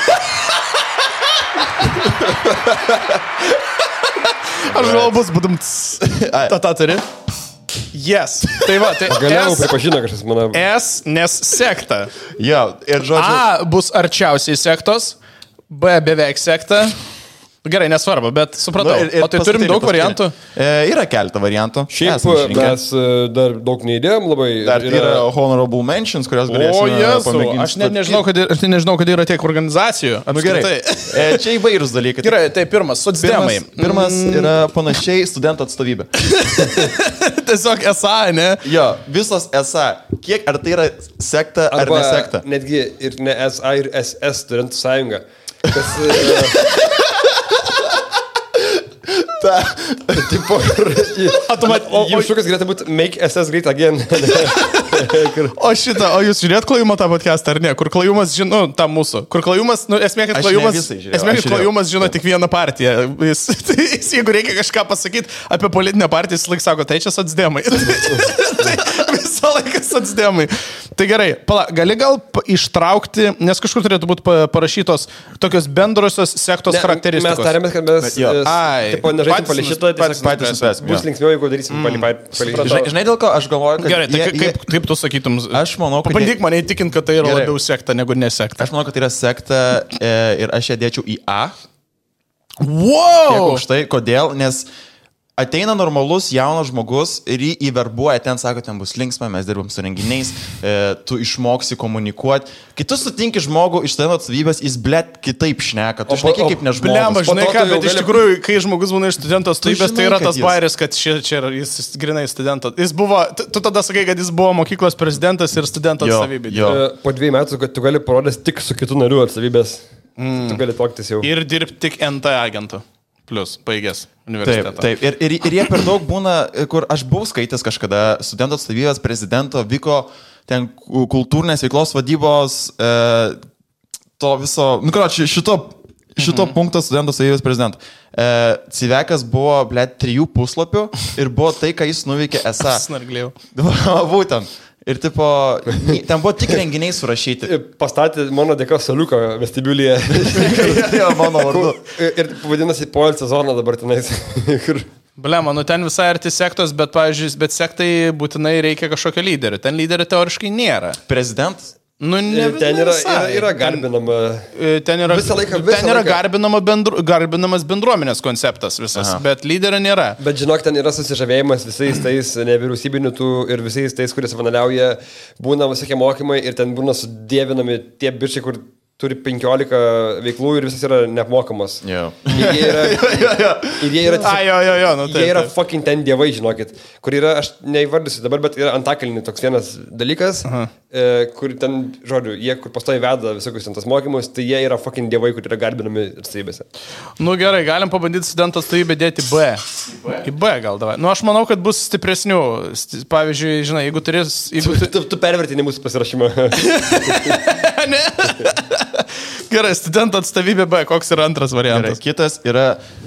Aš gal bus būtum... Ta, ta turi? Yes. Tai va, tai Galiau pripažino kažkas, manau. S, nes sekta. Jo, ir žodžiu... A bus arčiausiai sektos, B beveik sekta. Gerai, nesvarbu, bet supratau. Nu, ir, ir o tai turim daug variantų? E, yra keletą variantų. Šiaip mes dar daug neįdėjom labai. Dar yra, yra honorable mentions, kurios galėsime pamėginti. Aš net nežinau, kad, aš net nežinau, kad yra tiek organizacijų. Nu, gerai. E, čia įvairūs dalykai. Gerai, tai pirmas, socdemai. Pirmas, pirmas mm. yra panašiai studentų atstovybė. Tiesiog S A, ne? Jo, visos S A. Kiek, ar tai yra sekta ar Arba nesekta? Netgi ir ne S A ir S S studentų sąjunga. Kas... uh, Ta, tipo, jų šūkas galėtų būti Make S S Great Again. O šitą, o jūs žiūrėt Klajumą tą podcastą ar ne? Kur Klajumas žino, nu, tą mūsų. Kur Klajumas, nu, esmė, kad Klajumas, esmė, kad Klajumas žino tik vieną partiją. Jis, jis, jeigu reikia kažką pasakyti apie politinę partiją, jis laik sako, tai čia socdemai. Tai visą laiką socdemai. Tai gerai, pala, gali gal ištraukti, nes kažkur turėtų būti parašytos tokios bendrosios sektos ne, charakteristikos. Mes tarėmės, kad mes tipo, nežaisim palį šito, patys bus linksmiau, jeigu darysim palį šito. Žinai, dėl ko aš galvoju, kad... Gerai, tai jie, kaip, kaip tu sakytum? Aš manau, kad... Pabandyk mane įtikinti, kad tai yra gerai. Labiau sekta negu nesekta. Aš manau, kad tai yra sekta e, ir aš ją dėčiau į A. Wow! Už tai, kodėl? Nes... Ateina normalus jaunas žmogus ir jį įverbuoja, ten sako, ten bus linksma, mes dirbam su renginiais, e, tu išmoksi komunikuoti. Kai tu sutinki žmogų iš studento atstovybės, jis blėt kitaip šneka, tu šneki kaip nežmogus. Blema, žinai ką, bet iš tikrųjų, kai žmogus būna iš studento atstovybės, tai yra tas bairis, kad čia, čia jis grinai studento. Jis buvo, tu tada sakai, kad jis buvo mokyklos prezidentas ir studento atstovybė. Po dviejų metų, kad tu gali parodęs tik su kitų narių atstovybės, mm. tu gali toktis jau. Ir dirbti tik N T agentų. Plus, baigęs universitetą. Taip, taip. Ir, ir, ir jie per daug būna, kur aš buvau skaitęs kažkada studento atstovybės prezidento, vyko ten kultūrinės veiklos vadybos, e, to viso, nu ką, šito, šito mhm. punkto studento atstovybės prezidento. E, Civekas buvo, blėt, trijų puslapių ir buvo tai, ką jis nuveikė esą. Snarglėjau. Būtent. Ir tipo, ten buvo tik renginiai surašyti. Pastatė mano dėka saliuką vestibiulyje. Jo, mano vardu. Ir vadinasi poilsio zona dabar tenais. Blema, nu ten visai arti sektos, bet, pavyzdžiui, bet sektai būtinai reikia kažkokio lyderio. Ten lyderio teoriškai nėra. Prezidentas? Nu, ne, ten yra, yra, yra garbinama. Ten yra, visą laiką, visą ten yra laiką. Garbinama bendru, garbinamas bendruomenės konceptas visas, aha. Bet lyderio nėra. Bet žinok, ten yra susižavėjimas visais tais nevyriausybinių tų ir visais tais, kurie savanaliauja, būna visokie mokymai ir ten būna sudėvinami tie bičiai, kur turi penkiolika veiklų ir visas yra neapmokamos. Jo. Ir jie yra... jo, jo. Ir jie yra... A, jo, jo, jo, nu, taip, jie yra taip. fucking ten dievai, žinokit. Kur yra, aš neįvardysiu dabar, bet yra Antakalny toks vienas dalykas, e, kur ten, žodžiu, jie, kur pastoji veda visokius ten tas mokymus, tai jie yra fucking dievai, kur yra garbinami atstovybėse. Nu gerai, galim pabandyti studento atstovybę dėti B. B. Į B gal davai. Nu aš manau, kad bus stipresnių. Pavyzdžiui, žinai, jeigu turės... Jeigu tu, tu, tu pervertini mūsų pasirašymą. Ne? Gerai, studento atstovybė B, koks yra antras variantas? Gerai, kitas yra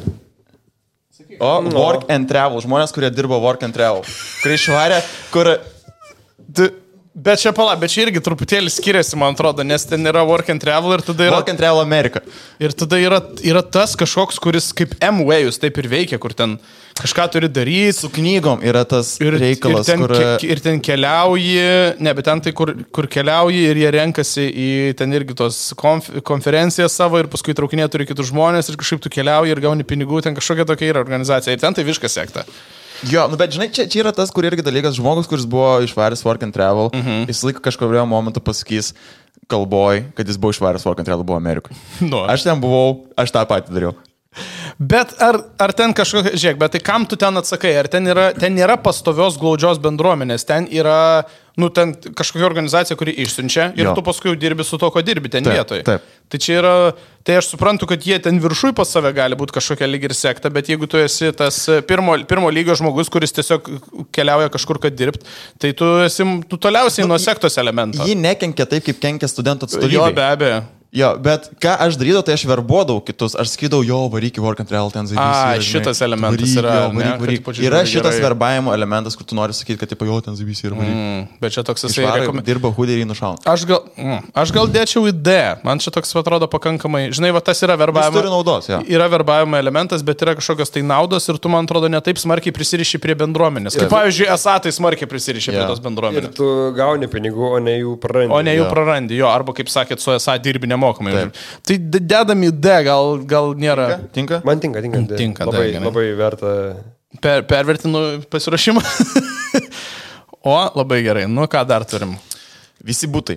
o, work and travel, žmonės, kurie dirbo work and travel, kurie išvarė, kur tu, Bet čia pala, bet čia irgi truputėlį skiriasi, man atrodo, nes ten yra Work and Travel ir tada yra... Work and Travel America. Ir tada yra, yra tas kažkoks, kuris kaip M-Wayus taip ir veikia, kur ten kažką turi daryti. Su knygom yra tas ir, reikalas, ir ten, kur... ke, ir ten keliauji, ne, bet ten tai, kur, kur keliauji ir jie renkasi į ten irgi tos konf, konferencijas savo ir paskui traukinė turi kitus žmonės ir kažkaip tu keliauji ir gauni pinigų, ten kažkokia tokia yra organizacija. Ir ten tai viskas sekta. Jo, nu bet žinai, čia, čia yra tas, kur irgi dalykas, žmogus, kuris buvo išvaręs Work and Travel, mhm. jis laiką kažkurio momentu pasakys kalboj, kad jis buvo išvaręs Work and Travel, buvo Amerikoje. Nu. Aš ten buvau, aš tą patį dariau. Bet ar, ar ten kažkokia, žiūrėk, bet tai kam tu ten atsakai, ar ten yra, ten nėra pastovios glaudžios bendruomenės, ten yra, nu, ten kažkokia organizacija, kuri išsiunčia ir jo. Tu paskui dirbi su to, ko dirbi ten taip, vietoje. Taip. Tai čia yra, tai aš suprantu, kad jie ten viršui pas save gali būti kažkokia lyg ir sekta, bet jeigu tu esi tas pirmo, pirmo lygio žmogus, kuris tiesiog keliauja kažkur, kad dirbt, tai tu esi, tu toliausiai nu, nuo sektos elemento. Ji nekenkia taip, kaip kenkia studentų atstovybė. Jo, be abejo. Jo, bet ką aš darydavau, tai aš verbuodavau kitus, aš skydavau, jo, varyk į Work and Travel, ten zaibys. A, yra, šitas elementas varyk, yra, jo, varyk, varyk. Kad, yra šitas gerai. Verbavimo elementas, kur tu nori sakyti, kad, tipo, jo, ten zaibys yra varyk. Mm, bet čia toks jisai rekomend... dirba huderį nušauna. Aš gal, mm, aš gal dėčiau į D, man čia toks atrodo pakankamai, žinai, va tas yra verbavimo. Jis turi naudos, jo. Yra verbavimo elementas, bet yra kažkokios tai naudos ir tu, man atrodo, netaip smarkiai prisiriši prie bendruomenės. Kaip, pavyzdžiui, esatai smarkiai prisiriši yeah. prie tos bendruomenės. Ir tu gauni pinigų, o ne jų prarandi. O ne jų prarandi, jo, arba kaip sakėt, su esą dirbi nemokamai. Taip. Tai dedam į D, gal, gal nėra. Tinka? tinka? Man tinka, tinka. Tinka, labai, da, labai verta. Per, pervertinu pasirašymą. O, labai gerai. Nu, ką dar turim? Visi būtai.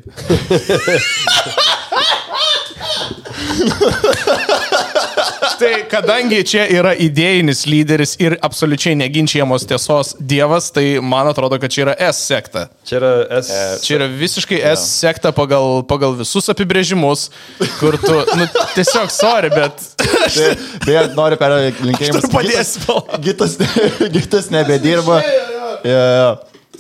Tai kadangi čia yra idėjinis lyderis ir absoliučiai neginčiamos tiesos dievas, tai man atrodo, kad čia yra S sekta. Čia yra S. Čia yra visiškai S sekta pagal, pagal visus apibrėžimus, kur tu, nu, tiesiog sorry, bet... Beje, noriu perlinkėjimus. Gitas, gitas nebedirba. Ja, ja.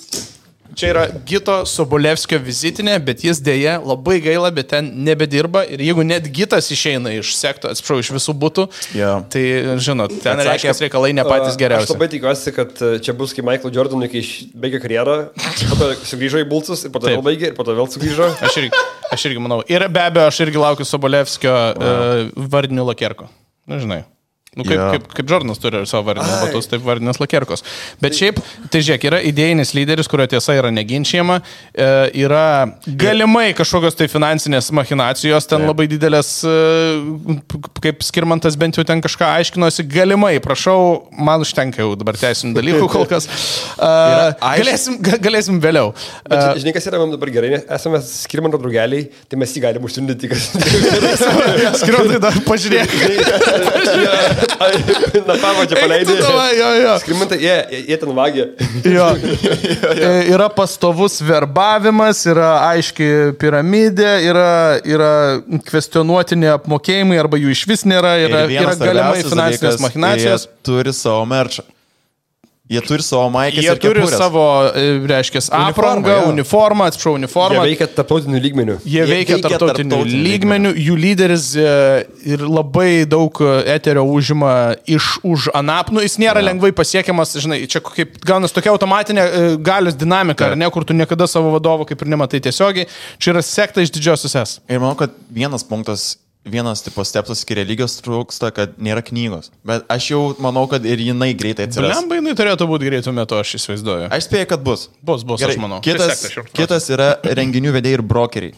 Čia yra Gito Sobolevskio vizitinė, bet jis dėja labai gaila, bet ten nebedirba ir jeigu net Gitas išeina iš sekto, atsiprašau, iš visų būtų, yeah. tai, žinot, ten Atsakė, reiškia reikalai ne patys geriausi. Aš labai tikiuosi, kad čia bus kaip Michael Jordanui, kai baigė karjerą, po to sugrįžo į Bulcus ir po to vėl baigė ir po to vėl sugrįžo. Aš irgi, aš irgi manau. Ir be abejo, aš irgi laukiu Sobolevskio wow. uh, vardinių lakerko. Na, žinai. Nu, kaip, yeah. kaip, kaip Jordanas turi savo vardinius batus, taip vardinės lakerkos. Bet šiaip, tai žiūrėk, yra idėjinis lyderis, kurio tiesa yra neginčiama, e, yra galimai kažkokios tai finansinės machinacijos, ten yeah. labai didelės, e, kaip Skirmantas bent jau ten kažką aiškinosi, galimai, prašau, man užtenka jau dabar teisinių dalykų kol kas. E, galėsim, galėsim vėliau. Bet, žinai, kas yra mums dabar gerai, nes esame Skirmanto draugeliai, tai mes jį galim užsiundyti, kas... Skirmantai dar pažiūrėk. Na, pamačią paleidai. Jo, jo. Skirmantai, jie, jie ten vagė. Jo. Yra pastovus verbavimas, yra aiški piramidė, yra, yra kvestionuotini apmokėjimai, arba jų iš vis nėra, yra, yra galimai finansinės machinacijos. Jie turi savo merčą. Jie turi savo maikės Jie ir kepurės. turi savo, reiškia, aprangą, uniformą, atsiprašau, uniformą. Jie veikia tarptautinių lygmenių. Jie, Jie veikia tarptautinių lygmenių. Jų lyderis ir labai daug eterio užima iš už anapnų. Jis nėra ja. lengvai pasiekiamas, žinai, čia kaip gaunas tokia automatinė galios dinamika, ar ne, kur tu niekada savo vadovo kaip ir nematai tiesiogiai. Čia yra sekta iš didžiosios S. Ir manau, kad vienas punktas Vienas tipo stepsas iki religijos trūksta, kad nėra knygos. Bet aš jau manau, kad ir jinai greitai atsiras. Blemba, jinai turėtų būti greitų metu, aš įsivaizduoju. Aš spėju, kad bus. Bus, bus, Gerai, aš manau. Kitas, kitas yra renginių vedėjai ir brokeriai.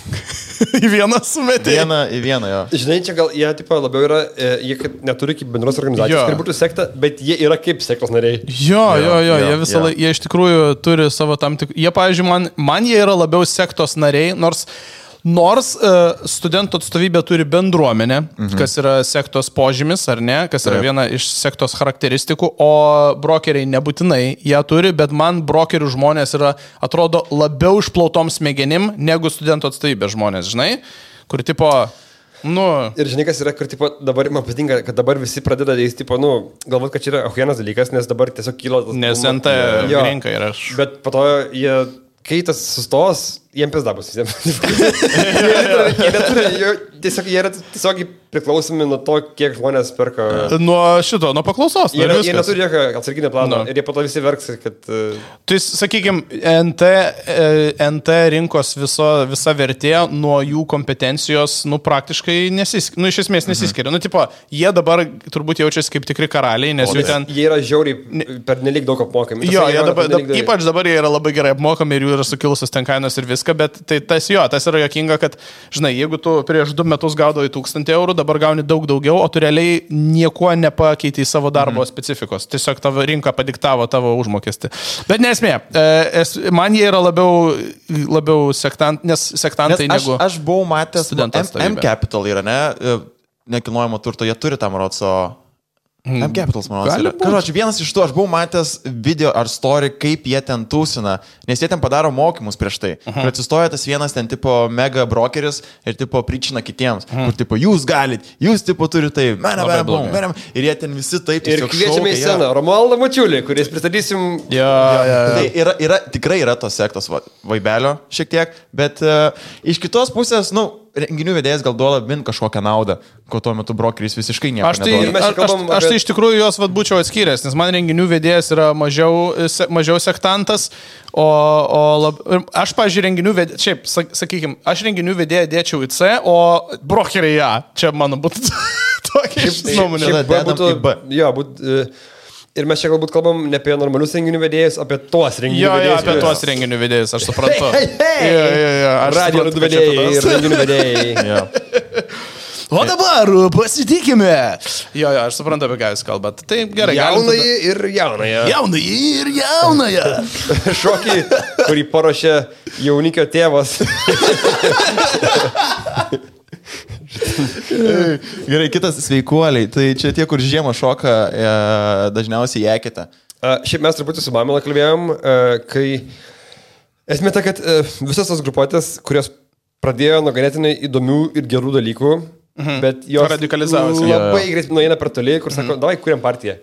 Į vieną sumetė. Vieną į vieną, jo. Žinai, čia gal jie tipo, labiau yra, jie neturi kaip bendros organizacijos, kad būtų sekta, bet jie yra kaip sektos nariai. Jo, jo, jo, jo jie visą laiką, jie iš tikrųjų turi savo tam tik... Jie, pavyzdžiui, man, man jie yra labiau sektos nariai, nors... Nors uh, studentų atstovybė turi bendruomenę, mhm. kas yra sektos požymis, ar ne, kas yra Taip. viena iš sektos charakteristikų, o brokeriai nebūtinai ją turi, bet man brokerių žmonės yra, atrodo, labiau išplautom smegenim negu studentų atstovybė žmonės, žinai, kur tipo... Nu. Ir žinai, kas yra, kur tipo, dabar man patinka, kad dabar visi pradeda jais, tipo, nu, galvot, kad čia yra ahienas dalykas, nes dabar tiesiog kyla... Nes N T rinka yra. Bet po to jie, kai tas sustos, jiems pizdabus visiems. jie, jie neturi, jie, tiesiog, jie yra tiesiog priklausomi nuo to, kiek žmonės perka. Nuo šito, nuo paklausos. Jie, jie neturi jokio atsarginio plano no. ir jie po to visi verks, kad... Uh... Tai, sakykime, N T, N T rinkos viso, visa vertė nuo jų kompetencijos, nu, praktiškai nesiskiria, nu, iš esmės nesiskiria. Mhm. Nu, tipo, jie dabar turbūt jaučiasi kaip tikri karaliai, nes o, jų ten... Jie yra žiauriai per nelik daug apmokami. Jo, jie dabar, dabar, ypač dabar jie yra labai gerai apmokami ir jų yra sukilusios ten kainos ir viską, bet tai tas jo, tas yra jokinga, kad, žinai, jeigu tu prieš du metus gaudavai tūkstantį eurų, dabar gauni daug daugiau, o tu realiai niekuo nepakeitei savo darbo mm. specifikos. Tiesiog tavo rinka padiktavo tavo užmokestį. Bet nesmė, es, man jie yra labiau, labiau sektant, nes sektantai nes negu... Aš, aš buvau matęs, M Capital yra, ne, nekilnojamo turto, jie turi tam rodso... M Capitals, manau, yra. Karoči, vienas iš tų, aš buvau matęs video ar story, kaip jie ten tūsina, nes jie ten padaro mokymus prieš tai. Uh -huh. Ir atsistoja tas vienas ten tipo mega brokeris ir tipo pričina kitiems, uh -huh. kur tipo jūs galit, jūs tipo turite tai, mena, mena, mena, ir jie ten visi taip ir kviečiame į sceną Romualdą Mačiulį, kuris pristatysim... Ja, ja, ja. Tai yra, yra, tikrai yra tos sektos va, vaibelio šiek tiek, bet uh, iš kitos pusės, nu, renginių vedėjas gal duoda min kažkokią naudą, ko tuo metu brokeris visiškai nieko aš tai, neduoda. Aš, aš, aš tai iš tikrųjų jos vat būčiau atskyręs, nes man renginių vedėjas yra mažiau, se, mažiau sektantas, o, o lab, aš, pažiūrėjau, renginių vedėjas, šiaip, sakykime, aš renginių vedėją dėčiau į C, o brokeriai ją, čia mano būtų tokia nuomonė. Šiaip būtų, jo, būtų... Ir mes čia galbūt kalbam ne apie normalius renginių vedėjus, apie tuos renginių jo, vedėjus. Jo, apie tuos renginių vedėjus, aš suprantu. Hey, hey, hey. Jo, jo, jo, aš radio suprantu, vedėjai ir renginių vedėjai. O dabar pasitikime. Jo, jo, aš suprantu, apie ką jūs kalbat. Tai gerai. Jaunai tada... ir jaunąją. Jaunai ir jaunąją. Šokį, kurį paruošė jaunikio tėvas. Gerai, kitas sveikuoliai. Tai čia tie, kur žiemą šoka, e, dažniausiai jekite. A, šiaip mes truputį su Mamila kalbėjom, e, kai esmė ta, kad e, visas tos grupuotės, kurios pradėjo nuo ganėtinai įdomių ir gerų dalykų, mhm. bet jos radikalizavosi. Labai greit nueina per toli, kur sako, mhm. davai, kuriam partiją.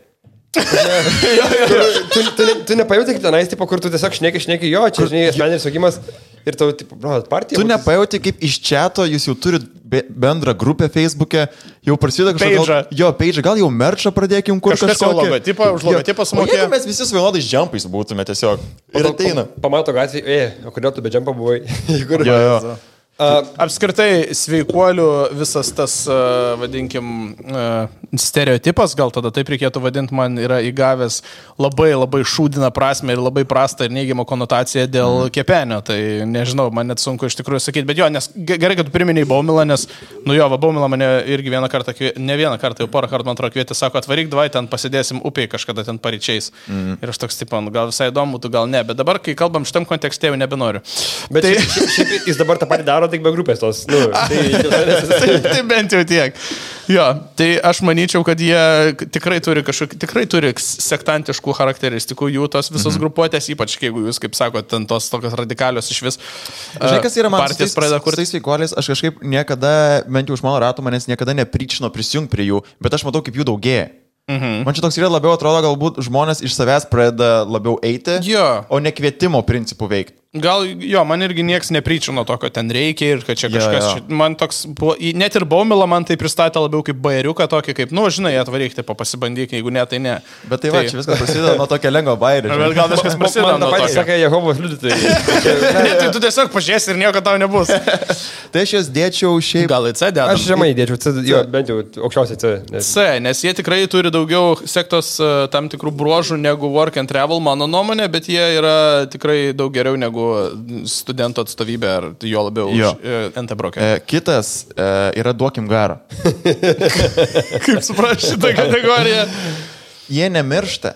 tu, tu, tu nepajauti kaip tenais, tipo, kur tu tiesiog šneki, šneki, jo, čia, žinai, asmeninis saugimas ir tau, tipo, bro, partija. Tu nepajauti kaip iš čiato, jūs jau turit bendrą grupę Facebook'e, jau prasideda kažkokia... Jo, page, gal jau merčą pradėkim kur kažkokia. Kažkas jau logotipą, už logotipą sumokė. Jeigu mes visi su vienodais jumpais būtume tiesiog. Ir ateina. Pamato gatvį, e, o kodėl tu be jumpo buvai? jo, jo. Uh, Apskritai, sveikuolių visas tas, uh, vadinkim, uh, stereotipas, gal tada taip reikėtų vadinti, man yra įgavęs labai labai šūdiną prasme ir labai prastą ir neigiamą konotaciją dėl mm. kepenio. Tai nežinau, man net sunku iš tikrųjų sakyti, bet jo, nes gerai, kad tu priminėjai Baumilą, nes, nu jo, va, Baumilą mane irgi vieną kartą, ne vieną kartą, jau porą kartų man atrodo kvietė, sako, atvaryk, davai, ten pasidėsim upėj kažkada ten paryčiais. Mm. Ir aš toks, tipo, nu, gal visai įdomu, tu gal ne, bet dabar, kai kalbam šitam kontekste, jau nebenoriu. Bet tai... šiaip, šiaip jis dabar tą patį daro, tik be grupės tos. Nu, tai, tai, tai bent jau tiek. Jo, tai aš manyčiau, kad jie tikrai turi kažkokį, tikrai turi sektantiškų charakteristikų, jų tos visos mm-hmm. grupuotės, ypač jeigu jūs, kaip sakote, ten tos tokios radikalios iš vis. Žinai, kas yra man partijas pradeda kurti. Tais veikuoliais, aš kažkaip niekada, bent jau iš mano rato, manęs niekada nepričino prisijungti prie jų, bet aš matau, kaip jų daugėja. Mhm. Man čia toks yra labiau atrodo, galbūt žmonės iš savęs pradeda labiau eiti, jo. O ne kvietimo principų veikti. Gal, jo, man irgi nieks nepričino to, kad ten reikia ir kad čia kažkas, jo, jo. Man toks, net ir Baumila man tai pristatė labiau kaip bajeriuką tokį, kaip, nu, žinai, atvaryk, tai pasibandyk, jeigu ne, tai ne. Bet tai, tai... va, čia viskas prasideda nuo tokio lengvo bajerio. Bet gal viskas prasideda nuo tokio. Sakai, Jehovos liudytojai. Ne, tai tu tiesiog pažiūrėsi ir nieko tau nebus. Tai aš jas dėčiau šiaip... Gal į C dedam? Aš žemai dėčiau, C, jo, bent jau aukščiausiai C. Nes... C, nes jie tikrai turi daugiau sektos uh, tam tikrų bruožų negu work and travel, mano nuomonė, bet jie yra tikrai daug geriau negu studento atstovybė ar jo labiau jo. Už uh, N T brokerį. E, kitas e, yra duokim garą. Kaip suprasti šitą kategoriją? Jie nemiršta.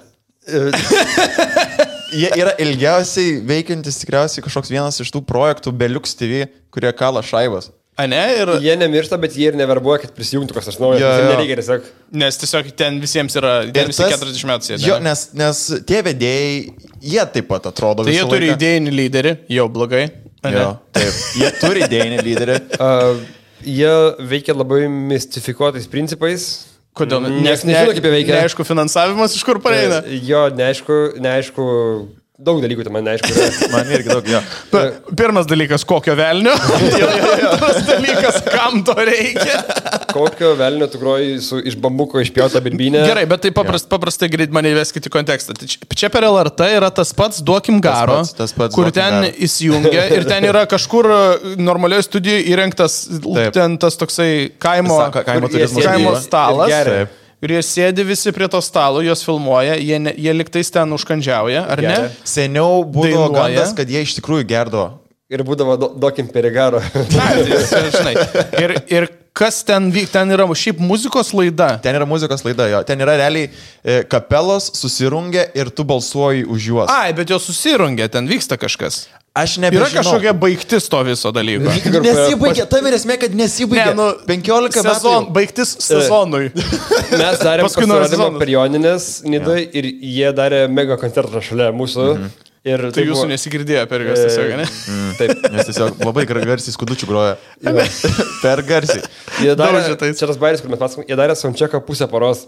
Jie yra ilgiausiai veikiantis tikriausiai kažkoks vienas iš tų projektų Belux T V, kurie kala šaibas. A ne? Ir... Jie nemiršta, bet jie ir neverbuoja, kad prisijungtų kas aš naujas. Ja, ja. Nereikia tiesiog. Nes tiesiog ten visiems yra, ten visi keturiasdešimt metų sėdė. Jo, nes, nes tie vedėjai, jie taip pat atrodo tai visą laiką. Tai jie turi laiką. Idėjinį lyderį, jau blogai. Jo, taip. Jie turi idėjinį lyderį. Uh, jie veikia labai mistifikuotais principais. Kodėl? Nes nežinau, kaip jie veikia. Neaišku finansavimas, iš kur pareina. Jo, neaišku, neaišku daug dalykų, tai man neaišku. Man irgi daug, jo. Pirmas dalykas, kokio velnio. Antras dalykas, kam to reikia. Kokio velnio tu groji su iš bambuko išpjauta birbinė. Gerai, bet tai paprast, paprastai greit mane įveskite į kontekstą. Tai čia per L R T yra tas pats Duokim Garo, Tas pats- tas pats kur Duokim ten Garo. įsijungia ir ten yra kažkur normalioje studijoje įrengtas Taip. ten tas toksai kaimo, Sa- kaimo kur jie turizmo sėdi- kaimo studijo. stalas. Ir geria. Taip. Ir jie sėdi visi prie to stalo, juos filmuoja, jie, ne, jie liktais ten užkandžiauja, ar ne? Geria. Seniau būdavo Dainuoja. gandas, kad jie iš tikrųjų gerdavo. Ir būdavo do, Dokim Perigaro. Na, tai, žinai. Ir, ir kas ten vyk, ten yra šiaip muzikos laida. Ten yra muzikos laida, jo. Ten yra realiai e, kapelos, susirungia ir tu balsuoji už juos. Ai, bet jos susirungia, ten vyksta kažkas. Aš Yra nebežinau. kažkokia baigtis to viso dalyko. Nesibaigė, tam ir esmė, kad nesibaigė. nu, penkiolika sezon, metų. baigtis sezonui. Mes darėm Paskui naujas pasirodymą sezonas. per Joninės Nidoj ir jie darė mega koncertą šalia mūsų. Mhm. Ir Tai jūsų nesigirdėjo per juos tiesiog, ne? Taip. Nes tiesiog labai gar- garsiai skudučių groja. Per garsiai. Jie darė, Daužė tais. čia tas bairis, kur mes pasakom, jie darė soundchecką pusę paros.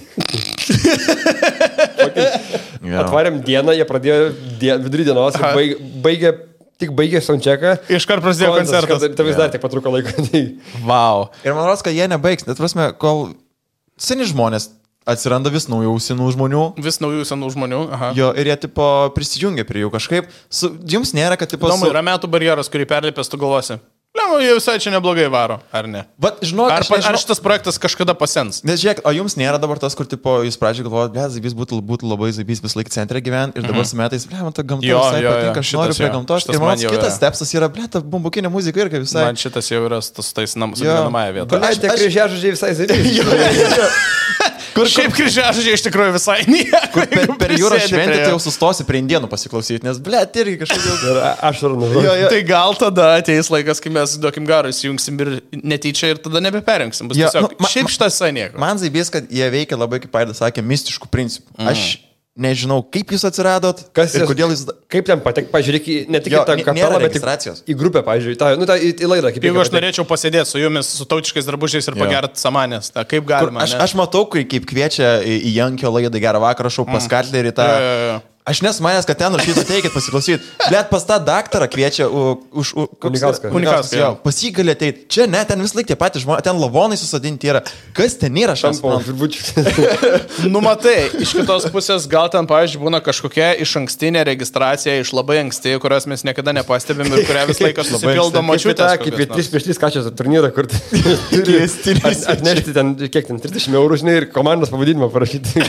Jo. Atvarėm dieną, jie pradėjo die, vidurį dienos ir Aha. baig, baigė, tik baigė soundchecką. Iškart prasidėjo koncertas. Tai vis dar tik patruko laiko. Wow. Ir man rodos, kad jie nebaigs. Net prasme, kol seni žmonės atsiranda vis naujų senų žmonių. Vis naujų senų žmonių. Aha. Jo, ir jie tipo prisijungia prie jų kažkaip. Su, jums nėra, kad tipo... Įdomu, Su... yra metų barjeras, kurį perlipęs tu galvosi. Lemu, jie visai čia neblogai varo, ar ne? Vat, žinok, Ar, aš pa- ar nežinau- šitas projektas kažkada pasens? Nes žiūrėk, o jums nėra dabar tas, kur tipo, jūs pradžioje galvojate, ble, Zaibys būtų, būtų labai Zaibys visą laiką centre gyventi ir dabar su metais, ble, man ta gamta Jo, visai jo, jo, patinka, aš šitas noriu prie jo, gamtos. šitas Ir man man jau kitas yra. stepsas yra, ble, ta bambukinė muzika irgi visai. Man šitas jau yra su tais namus Jo. gyvenamąją vietą. Aš tie aš- kryžiažodžiai visai zaidžiai. Kur šiaip kryžiažodžiai iš tikrųjų visai nieko. Per, jeigu per jūros prisėdi šventę prie tai jo. jau sustosi prie indienų pasiklausyti, nes, ble, tai irgi kažkaip jau... Ir aš randu. Jo, jo. Tai gal tada ateis laikas, kai mes Duokim Garo įsijungsim ir netyčia ir tada nebeperjungsim. Bus Jo, tiesiog, nu, ma- šiaip ma- šitas visai nieko. Man Zaibys, kad jie veikia labai, kaip Aidas sakė, mistiškų principų. Mm. Aš nežinau, kaip jūs atsiradot Kas ir jas- kodėl jūs... Kaip ten patek, pažiūrėk, į- ne tik Jo, į tą nė- kapelą, nėra bet į, registracijos. į grupę, pažiūrėk, tą, nu, tą, į, į laidą. Kaip Jeigu reikia aš patekt. norėčiau pasėdėti su jumis, su tautiškais drabužiais ir pagert samanės, tai kaip Kur, galima? aš, ne? aš matau, kai kaip kviečia į į Jankio laidą gerą vakarą, šau pas Katlerį tą... Jo, jo, jo. Aš nesmanęs, kad ten rašytų, ateikit pasiklausyti. Bet pas tą daktarą kviečia u, už... U, koks Unikalską. yra? Unikalską, jo. jo. Pas jį gali ateiti. Čia ne, ten vis laik tie patys žmonės, ten lavonai susadinti yra. Kas ten yra, aš Tampa nesuprantu. žirbučių. Nu matai, iš kitos pusės gal ten, pavyzdžiui, būna kažkokia iš ankstinė registracija, iš labai anksti, kurios mes niekada nepastebim ir kurią vis laiką susipildo Kaip į tą, mačiutės. kaip į tris prieš tris kačios turnyrą, kur turi at- atnešti ten, kiek ten, trisdešimt eurų, žinai, ir komandos pavadinimą parašyti.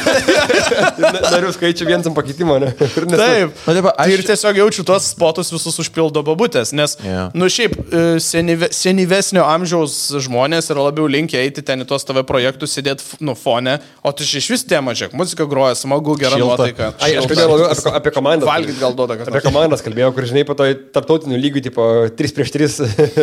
Narių skaičių vienas ant pakeitimo, ne? Ir nes- Taip. Na, taip, Tai aš- ir tiesiog jaučiu tuos spotus visus užpildo babutės, nes, Jo. nu šiaip, e, senyve, senyvesnio amžiaus žmonės yra labiau linkę eiti ten į tos tavo projektus, sėdėti, nu, fone, o tu iš vis tema, žiūrėk, muzika groja, smagu, gera Šilta. nuotaika. Ai, aš kalbėjau labiau apie, apie komandą. Valgyt gal duoda, kad Apie komandas kalbėjau, kur, žinai, po to tarptautinių lygių, tipo trys prieš trys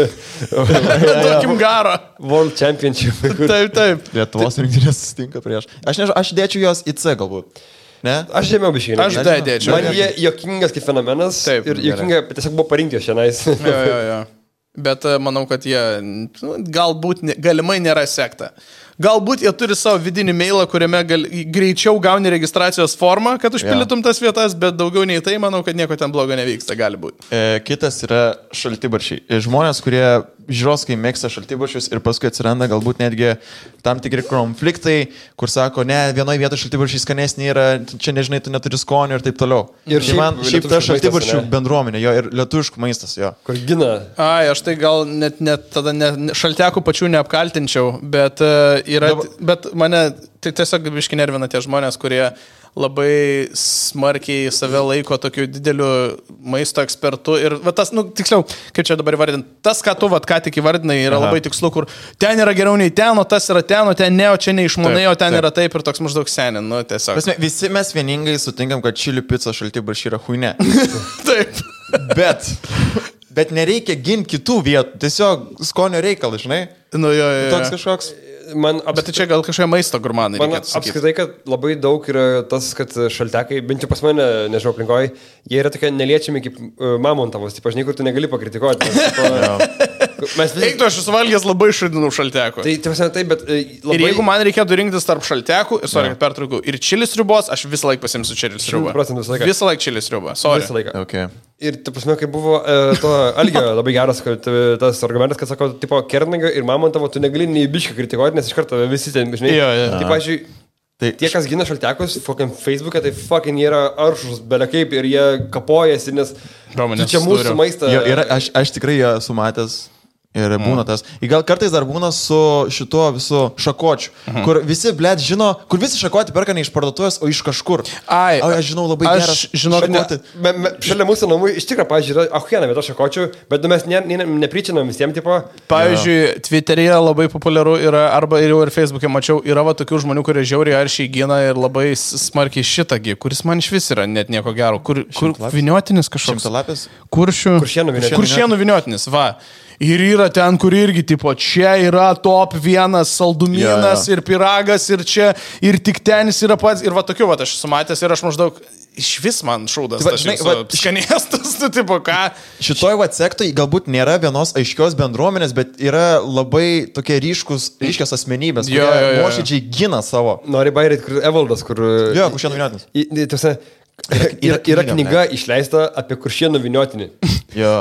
Duokim garo. World Championship. kur- Taip, taip. Lietuvos rinktinės susitinka prieš. Aš nežinau, aš dėčiau jos į C galbūt. Ne? Aš žemiau biškai. Aš D dėčiau. Man jie jokingas kaip fenomenas. Taip, ir jokinga, bet tiesiog buvo parinkti jos šiandien. Jo, jo, jo. Bet e, manau, kad jie nu, galbūt, ne- galimai nėra sekta. Galbūt jie turi savo vidinį mailą, kuriame gal, greičiau gauni registracijos formą, kad užpildytum tas vietas, bet daugiau nei tai, manau, kad nieko ten blogo nevyksta, gali būti. E, kitas yra šaltibaršiai. E, Žmonės, kurie žiūroskai mėgsta šaltibaršius ir paskui atsiranda galbūt netgi tam tikri konfliktai, kur sako, ne, vienoje vietoje šaltibaršiai skanesni yra, čia nežinai, tu neturi skonio ir taip toliau. Ir Tai šiaip man šiaip ta lietuviškas šaltibaršių maistas, ane? bendruomenė, jo, ir lietuviškų maistas, jo. Kur gina. Ai, aš tai gal net, net tada ne, ne- šaltekų pačių neapkaltinčiau, bet, uh, yra, Dabar- bet mane tai tiesiog biški nervina tie žmonės, kurie labai smarkiai save laiko tokiu dideliu maisto ekspertu. Ir va, tas, nu, tiksliau, kaip čia dabar įvardinti, tas, ką tu vat, ką tik įvardinai, yra Aha. labai tikslu, kur ten yra geriau nei ten, o tas yra ten, o ten ne, o čia neišmanai, Taip, o ten taip. yra taip ir toks maždaug senin, nu, tiesiog. Prasme, visi mes vieningai sutinkam, kad čilių pica šaltibaršiai yra huine. Taip. Bet, bet nereikia ginti kitų vietų, tiesiog skonio reikalas, žinai. Nu, jo, jo, jo. Toks kažkoks. Man, Bet tai čia gal kažkokie maisto gurmanai. Man reikėtų sakyti. apskritai, kad labai daug yra tas, kad šaltekai, bent jau pas mane, nežinau, aplinkoje, jie yra tokie neliečiami kaip uh, mamontavos, tipo, žinai, kur tu negali pakritikuoti. Nes, tipo, Mes vis... Eik, tu aš esu valgęs labai šudinų šaltekų. Tai, tai, tai, bet e, labai... Ir jeigu man reikėtų rinktis tarp šaltekų, ir sorry, kad pertraukiau, ir čilis riubos, aš visą laiką pasimsiu čilis riubą. Visą laiką. Visą laiką čilis riubą, sorry. Visą laiką. Okay. Ir, tu prasme, kai buvo e, to Algio labai geras, kad e, tas argumentas, kad sako, tipo, Kernagio ir Mamontovo, tu negali nei biškai kritikuoti, nes iš karto visi ten, žinai, jo, jo. tai, pavyzdžiui, tai, tie, kas gina šaltekus, fucking Facebook'e, tai fucking yra aršus, belekaip, ir jie kapojasi, nes Romanės čia mūsų turiu. maistą... Jo, yra, aš, aš tikrai ją esu matęs. Ir būna tas. Ir gal kartais dar būna su šituo visu šakočiu, mhm. kur visi, blėt, žino, kur visi šakoti perka ne iš parduotuvės, o iš kažkur. Ai, o aš žinau labai aš geras žinok, šakoti. Me, me, šalia mūsų namų iš tikrųjų, pavyzdžiui, yra ahuena vieta šakočių, bet nu, mes ne, ne, nepričinam visiems, tipo. Pavyzdžiui, Twitter'yje labai populiaru yra, arba ir jau ir Facebook'e mačiau, yra va tokių žmonių, kurie žiauriai aršiai gina ir labai smarkiai šitągi, kuris man iš vis yra net nieko gero. Kur, kur viniotinis kažkoks? Šimtalapis? Kuršių. Kuršienų viniotinis. Kuršienų viniotinis, va. Ir yra ten, kur irgi, tipo, čia yra top vienas saldumynas ja, ja. ir piragas, ir čia, ir tik ten jis yra pats. Ir va tokiu, va, aš sumatęs ir aš maždaug, iš vis man šūdas, tai, va, žinai, va, skanėstas, tu, tipo, ką. Šitoj va sektoj galbūt nėra vienos aiškios bendruomenės, bet yra labai tokie ryškus, ryškios asmenybės, kurie nuoširdžiai gina savo. Nori bairėti, kur Evaldas, kur... Jo, Kuršienų viniotinis. Yra, yra, yra knyga išleista apie Kuršienų viniotinį. Jo.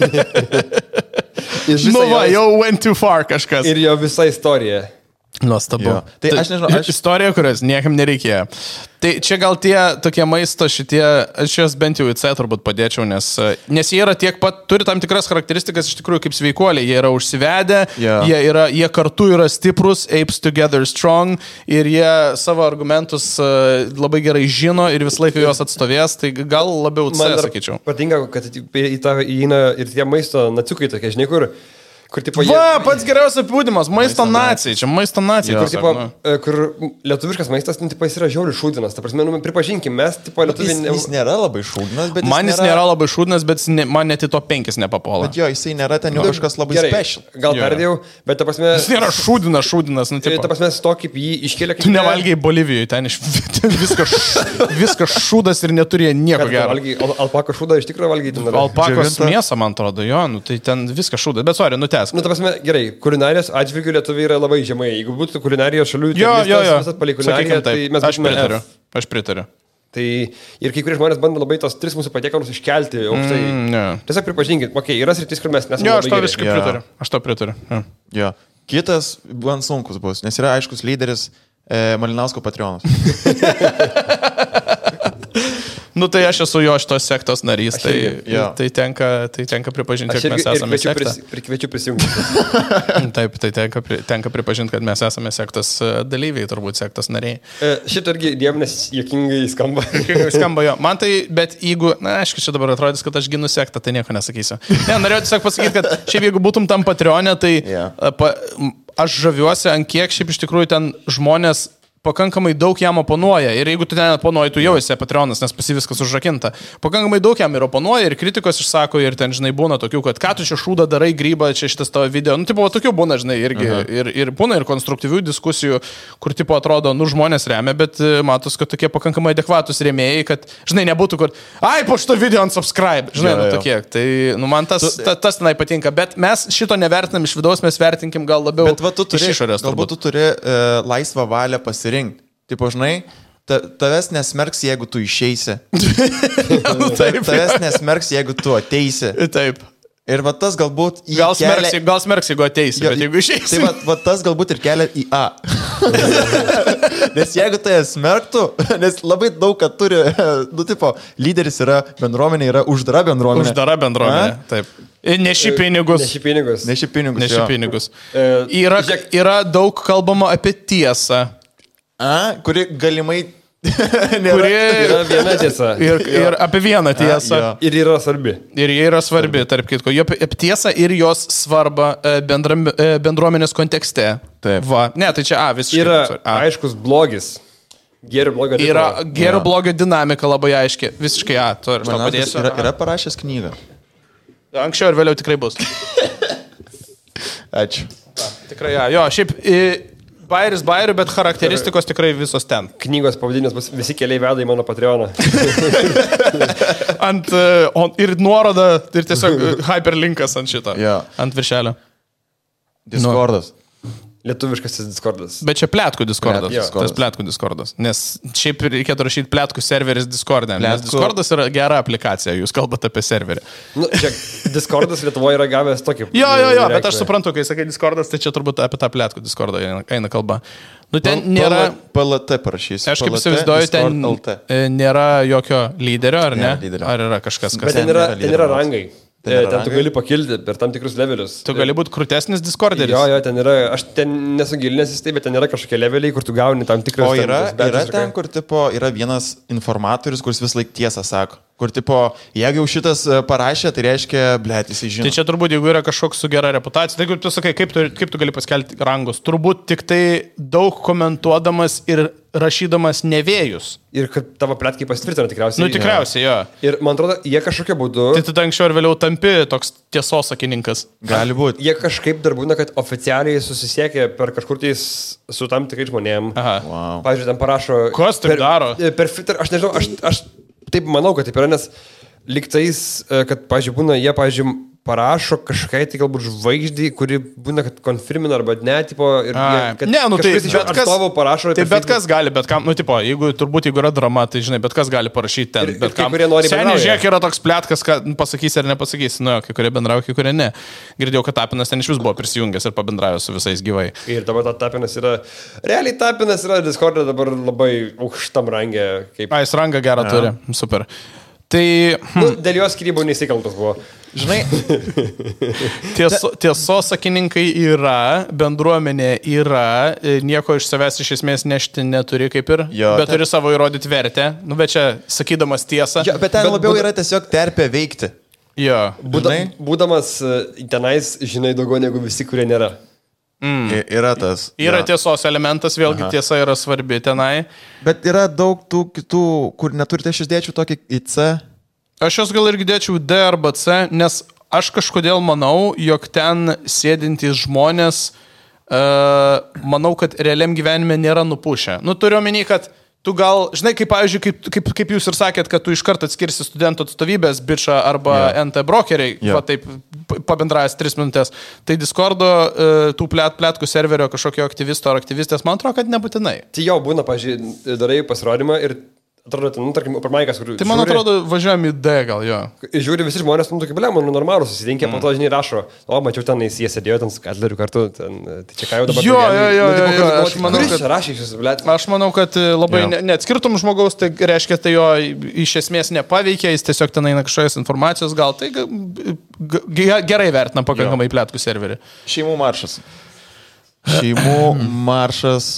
Nu va, jau went too far kažkas. Ir jo visa istorija. Nuostabu. Jo. Tai aš nežinau, aš... Istorija, kurios niekam nereikėjo. Tai čia gal tie tokie maisto šitie, aš juos bent jau į C turbūt padėčiau, nes, nes jie yra tiek pat, turi tam tikras charakteristikas iš tikrųjų kaip sveikuoliai. Jie yra užsivedę, yeah. jie, yra, jie kartu yra stiprus, apes together strong, ir jie savo argumentus labai gerai žino ir visą laiką juos atstovės, tai gal labiau C, sakyčiau. Patinka, kad į tą įeina ir tie maisto naciukai tokie, žinai, kur... Kur, tipo, Va, jie... pats geriausias apibūdimas, maisto nacijai, čia maisto nacijai. Kur, tipo, kur lietuviškas maistas, nu, tipo, jis yra žiauriai šūdinas. Ta prasme, nu, pripažinkim, mes, tipo, lietuviai... Jis, jis nėra labai šūdinas, bet... Man jis nėra, nėra labai šūdinas, bet ne, man net į to penkis nepapuola. Bet jo, jisai nėra ten jau kažkas labai Gerai, special. Gal perdėjau, bet ta prasme... Jis nėra šūdinas, šūdinas, nu, tipo. Ta prasme, to kaip jį iškėlė... Tu nevalgiai Bolivijoje, ten iš... viskas, viskas šūdas ir neturėjo nieko gero. Al, alpako šūdą iš tikrųjų valgiai. Alpakos mėsą, man atrodo, jo, nu, tai ten viskas šūdas. Bet sorry, nutęsk. Nu, ta prasme, gerai. Kulinarijos atžvilgių lietuviai yra labai žemai. Jeigu būtų kulinarijos šalių, jo, jo, jo. visas palei kulinariją, tai mes aš pritariu. Aš pritariu. Tai ir kai kurie žmonės bando labai tos tris mūsų patiekalus iškelti aukštai. Mm, yeah. Tiesiog pripažinkit, okei, okay, yra sritis, kur mes nesame. Jo, aš to visiškai yeah. pritariu. Aš to pritariu. Ja. Ja. Kitas gan sunkus bus, nes yra aiškus lyderis e, Malinausko Patreonas. Nu tai aš esu jo šitos sektos narys, tai, ja. tai, tenka, tai tenka pripažinti, kad mes esame sekta. Ir kviečiu prisijungti. Taip, tai tenka, tenka pripažinti, kad mes esame sektos dalyviai, turbūt sektos nariai. E, šitą irgi diemonės juokingai skamba. Skamba jo. Man tai, bet jeigu, na, aišku, čia dabar atrodys, kad aš ginu sektą, tai nieko nesakysiu. Ne, norėjau tiesiog pasakyti, kad šiaip jeigu būtum tam Patreonė, tai yeah. pa, aš žaviuosi, ant kiek šiaip iš tikrųjų ten žmonės pakankamai daug jam oponuoja. Ir jeigu tu ten oponuoji, tu jau esi Patreonas, nes pasi viskas užrakinta. Pakankamai daug jam ir oponuoja, ir kritikos išsako, ir ten, žinai, būna tokių, kad ką tu čia šūdą darai, grybą, čia šitas tavo video. Nu, tipo, tokių būna, žinai, irgi. Uh -huh. ir, ir būna ir konstruktyvių diskusijų, kur, tipo, atrodo, nu, žmonės remia, bet matos, kad tokie pakankamai adekvatus rėmėjai, kad, žinai, nebūtų, kur, ai, po šito video unsubscribe, žinai, jo, nu, tokie. Tai, nu, man tas, tu, ta, tas tenai patinka, bet mes šito nevertinam iš vidaus, mes vertinkim gal labiau bet, va, tu turi, iš išorės. Galbūt tu turi uh, laisvą valią pasirinkti. Tipo, žinai, ta, tavęs nesmerks, jeigu tu išeisi. Taip, tavęs nesmerks, jeigu tu ateisi. Taip. Ir va tas galbūt į gal kelią... smerks, gal smerks, jeigu ateisi, jo, bet jeigu išeisi. Tai va, va tas galbūt ir kelia į A. Nes jeigu tai smerktų, nes labai daug, kad turi, nu, tipo, lyderis yra bendruomenė, yra uždara bendruomenė. Uždara bendruomenė, A? Taip. Neši pinigus. Neši pinigus. Neši pinigus. Neši pinigus. Yra, yra daug kalbama apie tiesą. A, kuri galimai kuri yra viena tiesa. Ir, ir apie vieną tiesą. A, ir yra svarbi. Ir jie yra svarbi, tarp kitko. Apie tiesą ir jos svarbą bendra, bendruomenės kontekste. Taip. Va. Ne, tai čia A visiškai. Yra A. aiškus blogis. Gėrio blogio dinamika. Yra gėrio ja. blogio dinamika labai aiški. Visiškai A. Tu ir padėsiu. Yra, yra parašęs knygą. Anksčiau ir vėliau tikrai bus. Ačiū. A, tikrai A. Jo, šiaip... I, Bairis bairių, bet charakteristikos tikrai visos ten. Knygos pavadinimas bus visi keliai veda į mano Patreoną. ant, on, ir nuoroda, ir tiesiog hyperlinkas ant šito. Yeah. Ant viršelio. Discordas. Lietuviškasis Discordas. Bet čia pletkų Discordas. Pletkų Discordas. Tas pletkų Discordas. Nes šiaip reikėtų rašyti pletkų serveris Discord'e. Nes Pletkų- Discordas yra gera aplikacija, jūs kalbate apie serverį. Nu, čia Discordas Lietuvoje yra gavęs tokį. Jo, jo, jo, bet aš reikšmę. suprantu, kai sakai Discordas, tai čia turbūt apie tą pletkų Discordą eina, eina kalba. Nu, ten nėra... P L T parašysiu. Aš kaip įsivaizduoju, ten L T. e, nėra jokio lyderio, ar ne? Nėra lyderio. Ar yra kažkas, kas... Bet ten ten yra, nėra ten yra lyderio rangai. Ten Ten, yra ten tu rangai. gali pakilti per tam tikrus levelius. Tu gali būti krūtesnis Discorderis. Jo, jo, ten yra, aš ten nesu gilinęs į tai, bet ten yra kažkokie leveliai, kur tu gauni tam tikrus... O ten yra, tuos badges yra ir ten, ką. kur tipo, yra vienas informatorius, kuris vis laik tiesą sako. Kur tipo, jeigu jau šitas e, parašė, tai reiškia, blėt, jisai žino. Tai čia turbūt, jeigu yra kažkoks su gera reputacija, tai kaip tu sakai, kaip tu, kaip tu gali paskelbti rangus? Turbūt tik tai daug komentuodamas ir rašydamas nevėjus. Ir kad tavo plėtkai pasitvirtina tikriausiai. Nu tikriausiai, jo. Ir man atrodo, jie kažkokiu būdu... Tai tada anksčiau ir vėliau tampi toks tiesos sakininkas. Gali būti. Jie kažkaip dar būna, kad oficialiai susisiekė per kažkur tais su tam tikrai žmonėm. Aha. Wow. Pavyzdžiui, ten parašo... Kas taip per, daro? Per Twitter, aš nežinau, aš, aš taip manau, kad taip yra, nes liktais, kad, pavyzdžiui, būna, jie, pavyzdžiui, parašo kažkai, tai galbūt žvaigždį, kuri būna, kad konfirmina arba ne, tipo, ir jie, kad Ne, nu tai kažkuris iš jų bet kas, atstovų parašo. tai per bet Facebook. kas gali, bet kam, nu tipo, jeigu turbūt jeigu yra drama, tai žinai, bet kas gali parašyti ten, Ir- ir bet kai kam. kurie nori Seniai, bendrauja. žiūrėk, yra toks plėtkas, kad pasakys ar nepasakys, nu, jo, kai kurie bendrauja, kai kurie ne. Girdėjau, kad Tapinas ten iš vis buvo prisijungęs ir pabendravęs su visais gyvai. Ir dabar ta Tapinas yra, realiai Tapinas yra Discord'e dabar labai aukštam rangė, kaip... A, jis rangą gerą turi, super. Tai Nu, dėl jos skirybų neįsikaltas buvo. Žinai, tieso, tiesos sakininkai yra, bendruomenė yra, e, nieko iš savęs iš esmės nešti neturi kaip ir, Jo, bet ten- turi savo įrodyti vertę. Nu, bet čia sakydamas tiesą. jo, bet ten Bet labiau būda- yra tiesiog terpė veikti. Jo. Būda, Žinai? būdamas e, tenais, žinai daugiau negu visi, kurie nėra. Mm. Yra tas. Yra jo. tiesos elementas, vėlgi Aha. tiesa yra svarbi tenai. Bet yra daug tų kitų, kur neturite aš dėčiau tokį į C. Aš jos gal irgi dėčiau D arba C, nes aš kažkodėl manau, jog ten sėdintys žmonės, uh, manau, kad realiam gyvenime nėra nupušę. Nu, turiu omeny, kad tu gal, žinai, kaip, pavyzdžiui, kaip, kaip, kaip jūs ir sakėt, kad tu iš karto atskirsi studentų atstovybės, bičą arba Jo. N T brokeriai, Jo. va taip p- pabendravęs tris minutės. Tai Discordo uh, tų plėt, plėtkų serverio kažkokio aktyvisto ar aktyvistės, man atrodo, kad nebūtinai. Tai jau būna, pažiūrėjau, darai pasirodymą ir atrodo, ten, nu, tarkim, opermaikas, kur... Tai man žiūri, atrodo, važiuojam į D gal jo. Žiūri visi žmonės, nu, tokie, blem, nu, normalūs, susirinkė, mm. po to, žinai, rašo, o, mačiau, ten jie sėdėjo, ten su Katleriu kartu, ten, tai čia ką jau dabar... Jo, draugelį. jo, jo, nu, tipo, jo, kur- jo, o, aš tai manau, kuris kad- čia rašė iš jūsų, blem. Aš manau, kad e, labai Jo. ne, neatskirtum žmogaus, tai reiškia, tai jo iš esmės nepaveikia, jis tiesiog ten eina kažkokios informacijos, gal tai ga- ga- gerai vertina pakankamai plėtkų serverį. Šeimų maršas. Šeimų maršas.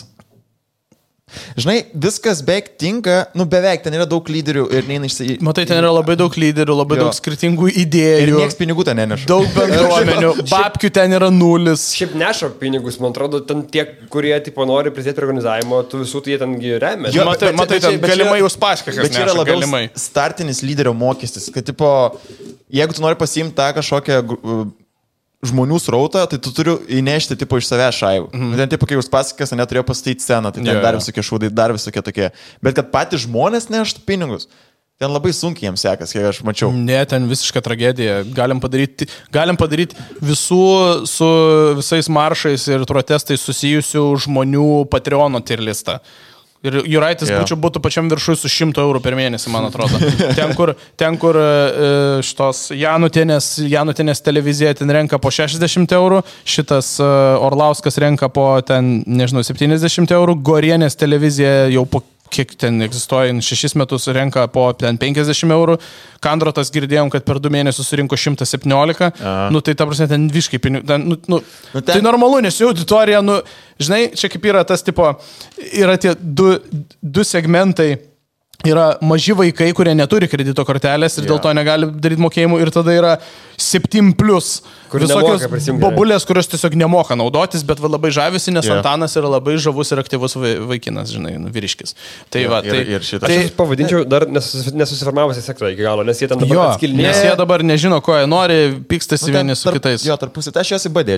Žinai, viskas beveik tinka, nu beveik, ten yra daug lyderių ir neina išsi... Matai, ten yra labai daug lyderių, labai Jo. daug skirtingų Ir idėjų, nieks pinigų ten neneša. daug bendruomenių, babkių ten yra nulis. Šiaip neša pinigus, man atrodo, ten tie, kurie, tipo, nori prisidėti prie organizavimo, tu visų tai jie tengi remia. Jo, Matai, bet- matai, bet čia- ten bet čia galimai yra- jūs paskakas, Bet čia yra neša, labiau galimai. startinis lyderio mokestis, kad, tipo, jeigu tu nori pasiimti tą kažkokią gru- žmonių srautą, tai tu turi įnešti, tipo, iš savęs šaivų. Mm -hmm. Ten, tipo, kai jūs pasakas, neturėjo pastatyti sceną, tai ten Jo, dar jo. visokie šūdai, dar visokie tokie. Bet kad patys žmonės neštų pinigus, ten labai sunkiai jiems sekas, kiek aš mačiau. Ne, ten visiška tragedija. Galim padaryti, galim padaryti visų su visais maršais ir protestais susijusių žmonių Patreono tier listą. Ir Juraitis Jo. būčiau būtų pačiam viršui su šimtu eurų per mėnesį, man atrodo. Ten, kur, ten, kur e, šitos Janutinės, Janutinės televizija ten renka po šešiasdešimt eurų, šitas e, Orlauskas renka po ten, nežinau, septyniasdešimt eurų, Gorienės televizija jau po kiek ten egzistuoja, šešis metus renka po ten penkiasdešimt eurų, Kandrotas girdėjom, kad per du mėnesius surinko šimtas septyniolika, Aha. nu tai ta prasme ten viškai pinigų, ten, nu, nu, Nu, tai ten- normalu, nes jų auditorija, nu, žinai, čia kaip yra tas tipo, yra tie du, du segmentai. Yra maži vaikai, kurie neturi kredito kortelės ir Jo. dėl to negali daryti mokėjimų ir tada yra septyni plus. Kur Visokios nemoka prisijungti. bobulės, kurios tiesiog nemoka naudotis, bet va labai žavisi, nes Jo. Antanas yra labai žavus ir aktyvus vai- vaikinas, žinai, nu, vyriškis. Tai Jo, va, ir- tai, ir šitas- tai, Aš pavadinčiau dar nesusi- nesusiformavusią sektorą iki galo, nes jie ten jo, dabar nes atskilinėja. jie dabar nežino, ko jie nori, pykstasi Nu, ten vieni su tarp- kitais. Jo, tarpusį, tai aš juos įbadėčiau.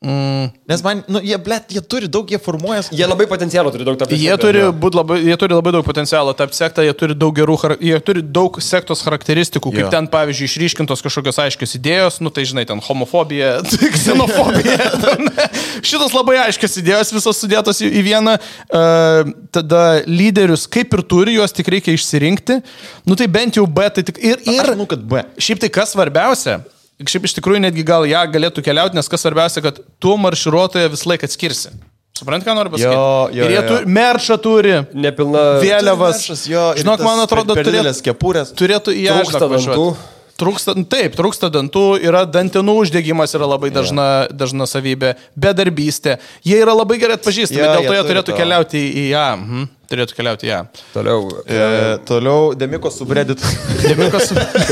Mm. Nes man, nu, jie, blėt, jie turi daug, jie formuojas. Jie labai potencialo turi daug tapti. Jie turi, būt labai, jie turi labai daug potencialo tapti sektą, jie turi daug gerų, jie turi daug sektos charakteristikų, kaip Jo. ten, pavyzdžiui, išryškintos kažkokios aiškios idėjos, nu tai žinai, ten homofobija, ksenofobija. Ten, šitos labai aiškios idėjos, visos sudėtos į, į vieną. Uh, tada lyderius, kaip ir turi, juos tik reikia išsirinkti. Nu tai bent jau B, tai tik ir... ir Aš manau, kad B. Šiaip tai kas svarbiausia? Šiaip iš tikrųjų netgi gal ją galėtų keliauti, nes kas svarbiausia, kad tu marširuotoje vis laik atskirsi. Supranti, ką noriu pasakyti? Jo, jo, ir jie jo, jo. turi, merčą turi, Nepilna. vėliavas. Mešas, jo, ir Žinok, tas man atrodo, per turėtų, didelės kepurės. turėtų į ją Trūksta dantų. Trūksta, taip, trūksta dantų, yra dantenų uždegimas, yra labai dažna, dažna savybė, bedarbystė. Jie yra labai gerai atpažįstami, Jo, dėl jie to jie turi turėtų to. keliauti į ją. Mhm. Turėtų keliauti į ją. Toliau. E, toliau Demiko subreddit. Demikos...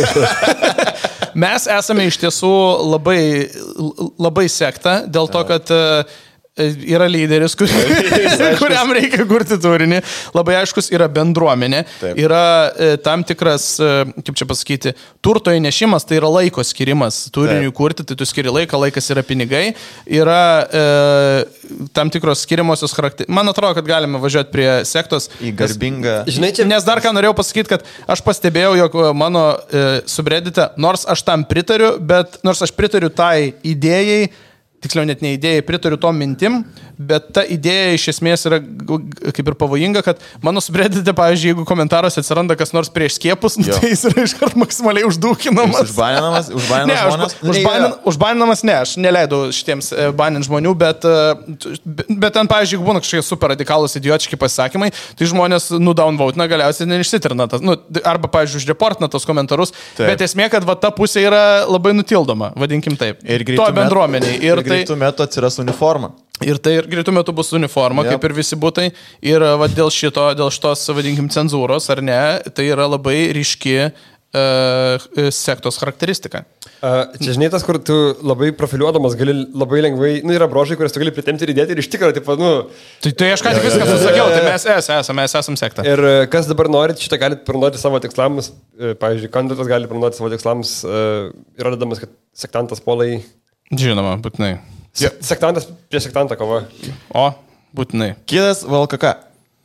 Mes esame iš tiesų labai, labai sekta, dėl to, kad uh, yra lyderis, kur, kuriam reikia kurti turinį, labai aiškus yra bendruomenė, Taip. yra e, tam tikras, e, kaip čia pasakyti, turto įnešimas, tai yra laiko skirimas turiniui Taip. kurti, tai tu skiri laiką, laikas yra pinigai, yra e, tam tikros skiriamosios charakteristikos. Man atrodo, kad galime važiuoti prie sektos. Į garbingą. Žinai, čia... Nes dar ką norėjau pasakyti, kad aš pastebėjau, jog mano e, subreddite, nors aš tam pritariu, bet nors aš pritariu tai idėjai, tiksliau net ne idėjai, pritariu tom mintim, bet ta idėja iš esmės yra g- kaip ir pavojinga, kad mano subreddite, pavyzdžiui, jeigu komentaruose atsiranda kas nors prieš skiepus, nu, Jo. tai jis yra iškart maksimaliai uždūkinamas. Užbaninamas, Ne, užbaninamas žmonės. užba, užbanin, užbaninamas ne, aš neleidau šitiems e, banint žmonių, bet, e, bet ten, pavyzdžiui, jeigu būna kažkokie super radikalus idiotiški pasisakymai, tai žmonės nudownvotina, galiausiai neišsitrina tas, nu, arba, pavyzdžiui, užreportina tos komentarus, Taip. bet esmė, kad va, ta pusė yra labai nutildoma, vadinkim taip. Ir to greitų metų- bendruomeniai. Ir, Ir tai, greitų metų atsiras uniforma. ir tai ir greitų metų bus uniforma, Yep. kaip ir visi būtai. Ir va, dėl šito, dėl šitos, vadinkim, cenzūros, ar ne, tai yra labai ryški uh, sektos charakteristika. Uh, čia žinai tas, kur tu labai profiliuodamas gali labai lengvai, nu yra brožai, kurias tu gali pritemti ir įdėti ir iš tikrųjų, tipo, nu... Tai, tai aš ką tik viską susakiau, tai mes es, esame, mes esam sekta. Ir uh, kas dabar norit, šitą galite panaudoti savo tikslams, uh, pavyzdžiui, kandidatas gali panaudoti savo tikslams, uh, yra dedamas, kad sektantas polai... Žinoma, būtinai. Se sektantas prieš sektantą kova. O, būtinai. Kitas V L K K.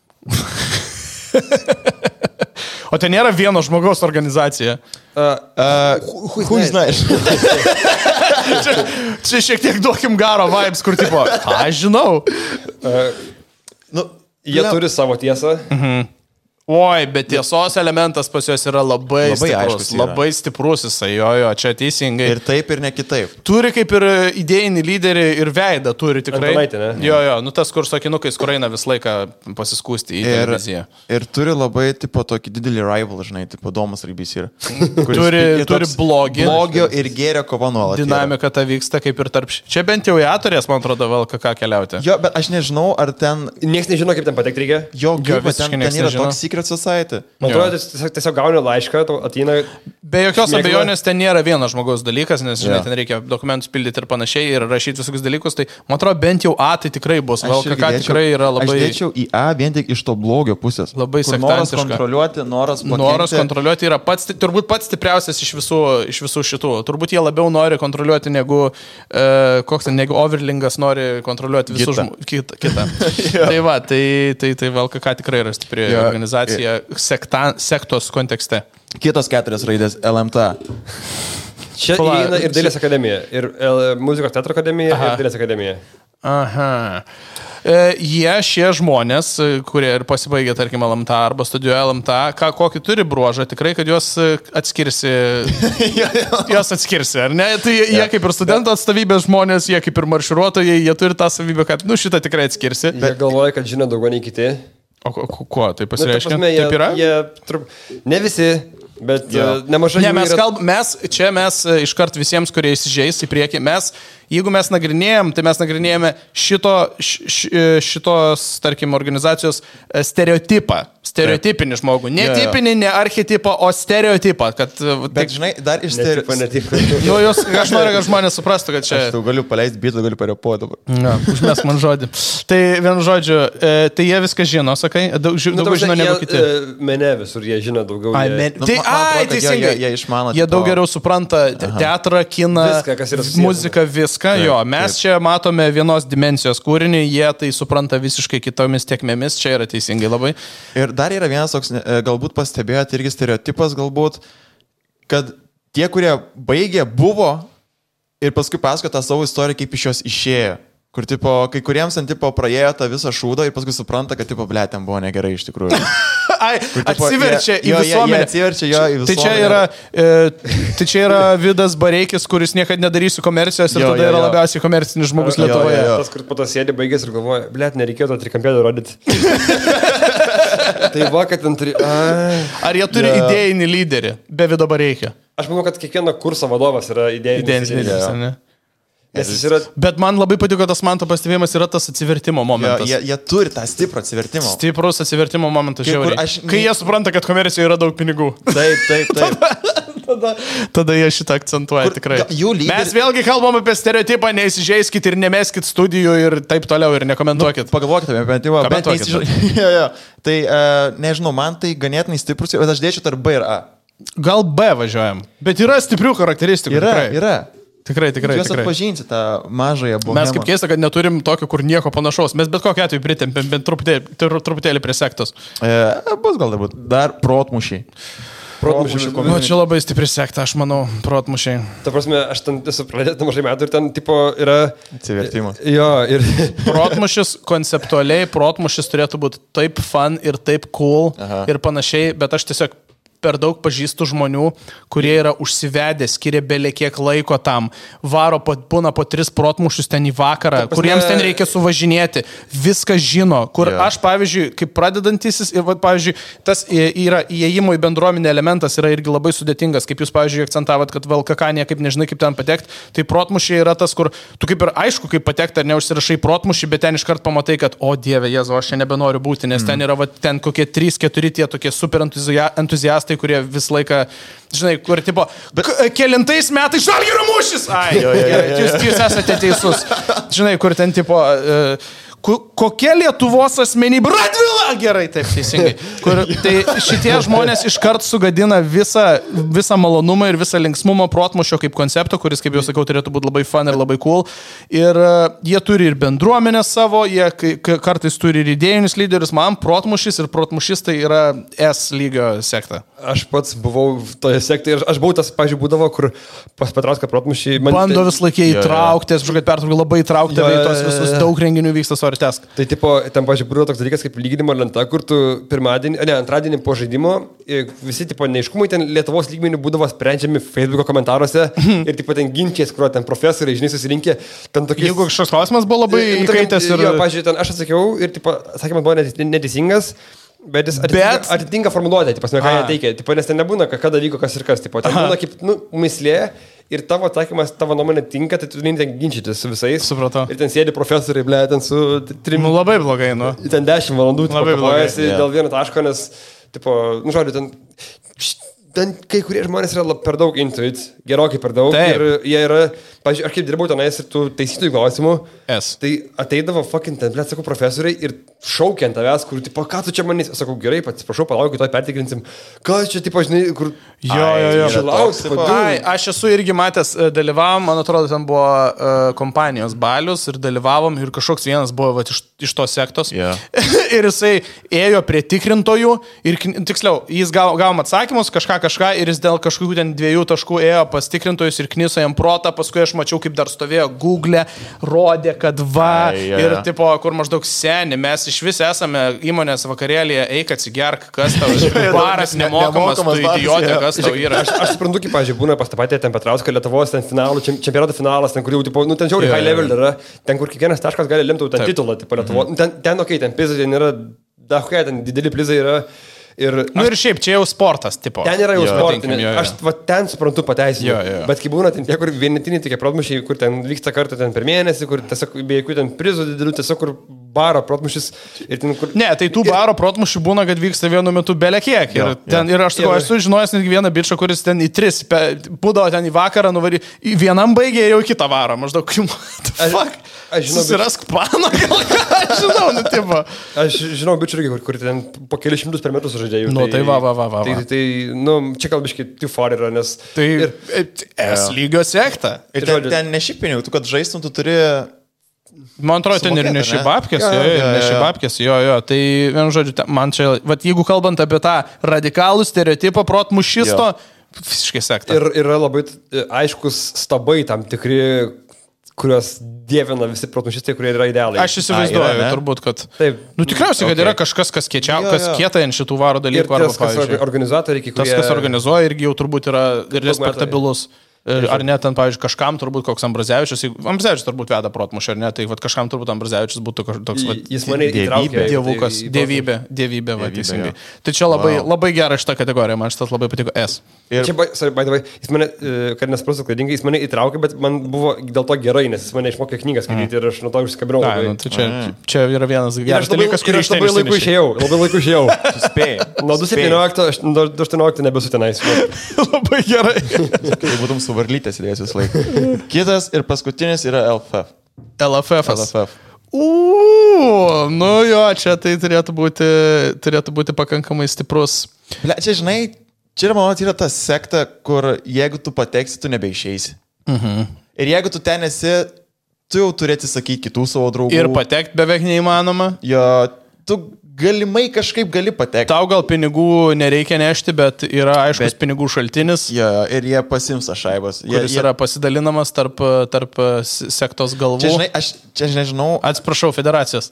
O ten nėra vieno žmogaus organizacija. Uh, Uh, Who's nice? Čia, čia šiek tiek duokim garo vibes, kur tipo, aš žinau. uh, Nu, jie ble- turi savo tiesą. Oi, bet tiesos elementas pas juos yra labai, Labai stiprus. aiškus yra. Labai stiprus jisai, jo, jo, čia teisingai. Ir taip, ir ne kitaip. Turi kaip ir idėjinį lyderį ir veidą turi tikrai. Antanaitį, ne? Jo, jo, nu tas, kur sakinukais, kur eina visą laiką pasiskūsti į Ir, televiziją. ir turi labai, tipo, tokį didelį rival, žinai, tipo, Domas Raibys yra. Kuris- Turi- ir turi toks blogį. Blogio ir gėrio kova nuolat. yra. Dinamika ta vyksta kaip ir tarp... Čia bent jau ją turės, man atrodo, V L K K keliauti. Jo, bet aš nežinau, ar ten Niekas nežino, kaip ten patekti reikia. jo gyva, visiškai ten, nieks ten yra nežino. toks Secret Society. Man Jo. atrodo, tiesiog, tiesiog gauni laišką, tau ateina... Be jokios Šmėkla. abejonės ten nėra vienas žmogaus dalykas, nes, žinai, Jo. ten reikia dokumentus pildyti ir panašiai ir rašyti visokius dalykus, tai man atrodo, bent jau A tai tikrai bus. V L K irgi K dėčiau- tikrai yra labai... Aš dėčiau į A vien tik iš to blogio pusės. Labai Kur noras sektantiška. kontroliuoti, noras pakenkti. Noras kontroliuoti yra pats, turbūt pats stipriausias iš visų, iš visų šitų. Turbūt jie labiau nori kontroliuoti negu, e, koks ten, negu Overlingas nori kontroliuoti visus Kitą. žmonės. Kitą. kitą. Tai va, tai, tai, tai V L K K tikrai yra stipri Jo. organizacija sekta, sektos kontekste. Kitos keturias raidės L M T. Čia Pala- įeina ir Dailės akademija, ir e, muzikos teatro akademija, Aha. ir Dailės akademija. Aha. E, jie, šie žmonės, e, kurie ir pasibaigė, tarkim, L M T arba studijuoja L M T, ką, kokį turi bruožą, tikrai, kad juos e, atskirsi, juos atskirsi, ar ne? Tai jie, jie kaip ir studentų atstovybės žmonės, jie kaip ir marširuotojai, jie turi tą savybę, kad, nu, šitą tikrai atskirsi. Jie galvoja, kad žino daugiau nei kiti. O ko- ko- kuo tai Nu, ta pasireiškia? prasme, jie, Taip yra? Jie, trup... Ne visi, bet Jo. uh, nemažai Ne, jų mes yra... kalbame, mes, čia mes e, iškart visiems, kurie įsižeis į priekį, mes, jeigu mes nagrinėjom, tai mes nagrinėjame šito, š, š, šitos, tarkim, organizacijos e, stereotipą. Stereotipinį žmogų. Ne Jo, jo. tipinį, ne archetipą, o stereotipą. Kad, Bet žinai, dar iš Netipą, stereotipų. netipą. nu, jūs, aš noriu, kad žmonės suprastų, kad čia... Aš tau galiu paleisti bitą, galiu parepuoti dabar. Ja, užmes man žodį. Tai vienu žodžiu, e, tai jie viską žino, sakai, daug, ži, Nu, daugiau žino negu jie, kiti. e, Mene visur, jie žino daugiau. Ai, jie... men... Nu, tai, man- man ai, atrodo, kad jie- teisingai. jie- jie išmano, Jie tipo- daug geriau supranta te- teatrą, kiną, Viską, kas yra susiję. muziką, viską. Taip, Jo, mes taip. čia matome vienos dimensijos kūrinį, jie tai supranta visiškai kitomis tiekmėmis, čia yra teisingai labai. Ir dar yra vienas toks, e, galbūt pastebėjote irgi stereotipas, galbūt, kad tie, kurie baigė, buvo ir paskui pasakojo tą savo istoriją, kaip iš jos išėjo. Kur, tipo, kai kuriems ant tipo praėjo tą visą šūdą ir paskui supranta, kad, tipo, ble, ten buvo negerai iš tikrųjų. Ai, Kur, tipo, atsiverčia jie- į jo, jie- visuomenę. jie atsiverčia jo į Tai čia visuomenę. yra, e, tai čia yra Vidas Bareikis, kuris niekada nedarysiu komercijos ir Jo, tada jo, yra jo. labiausiai komercinis žmogus Jo, jo, Lietuvoje. jo. Tas, kur po to sėdė, baigės ir galvoja, blėt, nereikėjo to trikampėlio rodyti. Tai va, kad ten turi... Ai. Ar jie turi Jo. idėjinį lyderį be Vido Bareikio? Aš manau, kad kiekvieno kurso vadovas yra idėjinis. Idėjinis lyderis, ar ne? Nes jis yra... Bet man labai patiko tas Manto pastebėjimas, yra tas atsivertimo Jo, momentas. jie, jie turi tą stiprų atsivertimą. Stiprus atsivertimo momentas, Kai kur žiauriai. aš- Kai jie supranta, kad komercijoje yra daug pinigų. Taip, taip, taip. tada, tada jie šitą akcentuoja Kur- tikrai. ga- jų lyderis- Mes vėlgi kalbam apie stereotipą, neįsižeiskit ir nemeskit studijų ir taip toliau ir nekomentuokit. Pagalvokite apie bent jau. Bet Komentuokit. neįsižai- jo, jo. Tai, uh, nežinau, man tai ganėtinai stiprus, bet aš dėčiau tarp B ir A. Gal B važiuojam. Bet yra stiprių charakteristikų. Yra, tikrai. yra. Tikrai, tikrai. Jūs tikrai. atpažinti tą mažąją bohemą. Mes kaip keista, kad neturim tokio, kur nieko panašaus. Mes bet kokiu atveju pritempėm bent truputėlį, tru- truputėlį prie sektos. E, bus gal dabar. Dar protmušiai. Protmušiai. O čia labai stipri sekta, aš manau, protmušiai. Ta prasme, aš ten esu pradėtas mažai metų ir ten, tipo, yra... Atsivertimas. Jo, ir... Protmušis, konceptualiai, protmušis turėtų būti taip fun ir taip cool Aha. ir panašiai, bet aš tiesiog per daug pažįstu žmonių, kurie yra užsivedę, skiria belė kiek laiko tam, varo po, būna po tris protmušius ten į vakarą, Ta prasme- kuriems ten reikia suvažinėti, viską žino, kur Jo. aš, pavyzdžiui, kaip pradedantisis, ir, va, pavyzdžiui, tas į- yra įėjimo į bendruomenę elementas yra irgi labai sudėtingas, kaip jūs, pavyzdžiui, akcentavot, kad V L K K niekaip nežinai, kaip ten patekti, tai protmušiai yra tas, kur tu kaip ir aišku, kaip patekti ar neužsirašai protmušį, bet ten iškart pamatai, kad, o dieve, Jėzu, aš čia nebenoriu būti, nes mm. ten yra va, ten kokie trys keturi tie tokie super entuzia- entuziastai, kurie visą laiką, žinai, kur tipo, bet... kelintais metais Žalgirio mūšis. Ai, jo, jo, jo, jo. Jūs, jūs esate teisus. Žinai, kur ten tipo, uh, kokia Lietuvos asmenybė? Radvila! Gerai, taip, teisingai. Kur, tai šitie žmonės iškart sugadina visą, visą malonumą ir visą linksmumą protmušio kaip koncepto, kuris, kaip jau sakiau, turėtų būti labai fun ir labai cool. Ir uh, jie turi ir bendruomenę savo, jie k- k- kartais turi ir idėjinius lyderius. Man protmušis ir protmušis tai yra S lygio sekta. Aš pats buvau toje sektoje ir aš buvau tas, pažiūrėjau, būdavo, kur pas Petrauską protmušiai... man- Bando vis laikiai Jo, jo. įtraukti, atsiprašau, kad pertraukiu, labai įtraukti Jo, į jo, tos jo, visus jo. daug renginių vyksta su Artesk. Tai tipo, ten, pažiūrėjau, būdavo toks dalykas kaip lyginimo lenta, kur tu pirmadienį, ne, antradienį po žaidimo, i- visi, tipo, neiškumai ten Lietuvos lygmenių būdavo sprendžiami Facebook'o komentaruose ir, tipo, ten ginčiais, kur ten profesoriai, žinai, susirinkė, ten tokie... Jeigu kažkoks klausimas buvo labai Nu, tarkim, įkaitęs ir... Jo, pažiūrėjau, ten aš atsakiau ir, tipo, atsakymas buvo neteis- neteisingas. Bet jis atitinka, Bet- bet... atitinka formuluotę, tipo, ką A. jie teikia. Tipo, nes ten nebūna, ką- kada vyko kas ir kas. Tipo, ten Aha. būna kaip, nu, mislė ir tavo atsakymas, tavo nuomonė tinka, tai tu turi ten ginčytis su visais. Supratau. Ir ten sėdi profesoriai, ble, ten su trim, Nu, labai blogai, nu. ten dešimt valandų, tipo, Labai blogai, kapojasi jo. dėl vieno taško, nes, tipo, nu, žodžiu, ten... Ten kai kurie žmonės yra lab- per daug intuit, gerokai per daug. Taip. Ir jie yra, pažiūrėjau, aš kaip dirbau tenais ir tų taisytojų klausimų, S. tai ateidavo fucking ten, blėt, sakau, profesoriai ir šaukia ant tavęs, kur, tipo, ką tu čia manys, sakau, gerai, atsiprašau, palauk, kitoj pertikrinsim, ką čia, tipo, žinai, kur... Jo, jo, jo. Šilaus, Toks, tipo, kodėl? Ai, aš esu irgi matęs, e, dalyvavom, man atrodo, ten buvo uh, kompanijos balius ir dalyvavom ir kažkoks vienas buvo vat, iš, iš tos sektos. Jo. Ir jisai ėjo prie tikrintojų ir, kn- tiksliau, jis gav, gavom atsakymus, kažką, kažką ir jis dėl kažkokių ten dviejų taškų ėjo pas tikrintojus ir kniso jam protą, paskui aš mačiau, kaip dar stovėjo Google, rodė, kad va, Ai, jo, ir jo. tipo, kur maždaug seni, mes iš vis esame įmonės vakarėlėje, eik atsigerk, kas tau, baras Ne- nemokamas, tu nemokamas baras, idiotė, jo. kas tau yra. Aš, aš suprantu, kaip, pažiūrėjau, būna pas tą patį ten Petrauską, Lietuvos, ten finalų, čem- čempionato finalas, ten kur jau, tipo, nu, ten žiauriai Jo, high jo, level yra, ten kur kiekvienas taškas gali lemti ten Taip. titulą, tipo, Lietuvos, mm. ten, ten, okei, okay, ten prizai, ten yra, da, kokie, ten dideli prizai yra. Ir Nu ir šiaip, čia jau sportas, tipo. ten yra jau Jo, sportinė. vadinkim, jo, jo. Aš va, ten suprantu pateisinimą. Jo, jo. Bet kai būna ten tie, kur vienetiniai tokie protmušiai, kur ten vyksta kartą ten per mėnesį, kur tiesiog be jokių ten prizų didelių, tiesiog kur baro protmušis. Ir ten, kur... Ne, tai tų baro protmušių būna, kad vyksta vienu metu belia kiek. Ir, Jo, ten, ir aš, sakau, aš esu žinojęs netgi vieną bičią, kuris ten į tris, būdavo ten į vakarą, nuvarį, vienam baigė jau kitą varą. Maždaug, fuck. Aš žinau, susirask planą, gal ką, aš žinau, nu, tipo. Aš žinau bičių irgi, kur, kur ten po kelius šimtus per metus žaidėjų. Nu, tai va, va, va, va. Tai, tai, nu, čia kalbiškai too far yra, nes... Tai ir, S lygio sekta. Ir ten, ten neši pinigų, tu kad žaistum, tu turi... Man atrodo, ten ir neši babkės, jo, jo, jo, neši babkės, jo, jo. Tai, vienu žodžiu, ten, man čia, vat, jeigu kalbant apie tą radikalų stereotipą protmušisto, visiškai sekta. Ir yra labai aiškus stabai tam tikri, kuriuos dievina visi protmušistai, kurie yra idealai. Aš įsivaizduoju, A, turbūt, kad... Taip. Nu, tikriausiai, kad Okay. yra kažkas, kas, kiečiau, Jo, jo. kas kietai ant šitų varo dalykų. Ir tas, Arba, kas pavyzdžiui, organizatoriai, kurie... tas, kas organizuoja, irgi jau turbūt yra respektabilus. Ar net, ten, pavyzdžiui, kažkam turbūt koks Ambrazevičius, Ambrazevičius turbūt veda protmušį, ar ne, tai vat, kažkam turbūt Ambrazevičius būtų toks... Vat, Jis mane dievybė. įtraukė. dievukas, tai- dievybė, dievybė, va, Dievybė, teisingai. jo. Tai čia labai, Wow. labai gera šita kategorija, man šitas labai patiko S. Ir Čia, by, sorry, by the way, jis mane, e, kad nesprasiu klaidingai, jis mane įtraukė, bet man buvo dėl to gerai, nes jis mane išmokė knygą skaityti ir aš nuo to užsikabinau. Na, labai. nu, tai čia, čia yra vienas Ir geras aš labai, dalykas, ir kurį aš labai laiku išėjau, labai laiku išėjau. suspėjai. Nuo du septyniolikto, aš nuo du aštuoniolikto nebesu tenais. Labai gerai. Tai būtum su varlytės įdėjęs visą laiką. Kitas ir paskutinis yra L F F. L F F. L F F. Uuu, nu jo, čia tai turėtų būti, turėtų būti pakankamai stiprus. Ble, čia žinai, čia yra, manau, yra ta sekta, kur jeigu tu pateksi, tu nebeišeisi. Mhm. Ir jeigu tu ten esi, tu jau turi atsisakyti kitų savo draugų. Ir patekti beveik neįmanoma. Jo, tu galimai kažkaip gali patekti. Tau gal pinigų nereikia nešti, bet yra aiškus Bet- pinigų šaltinis, Jo, ir jie pasims šaibas. Jie, kuris jie, yra pasidalinamas tarp, tarp s- sektos galvų. Čia, žinai, aš čia nežinau, Atsiprašau, federacijos.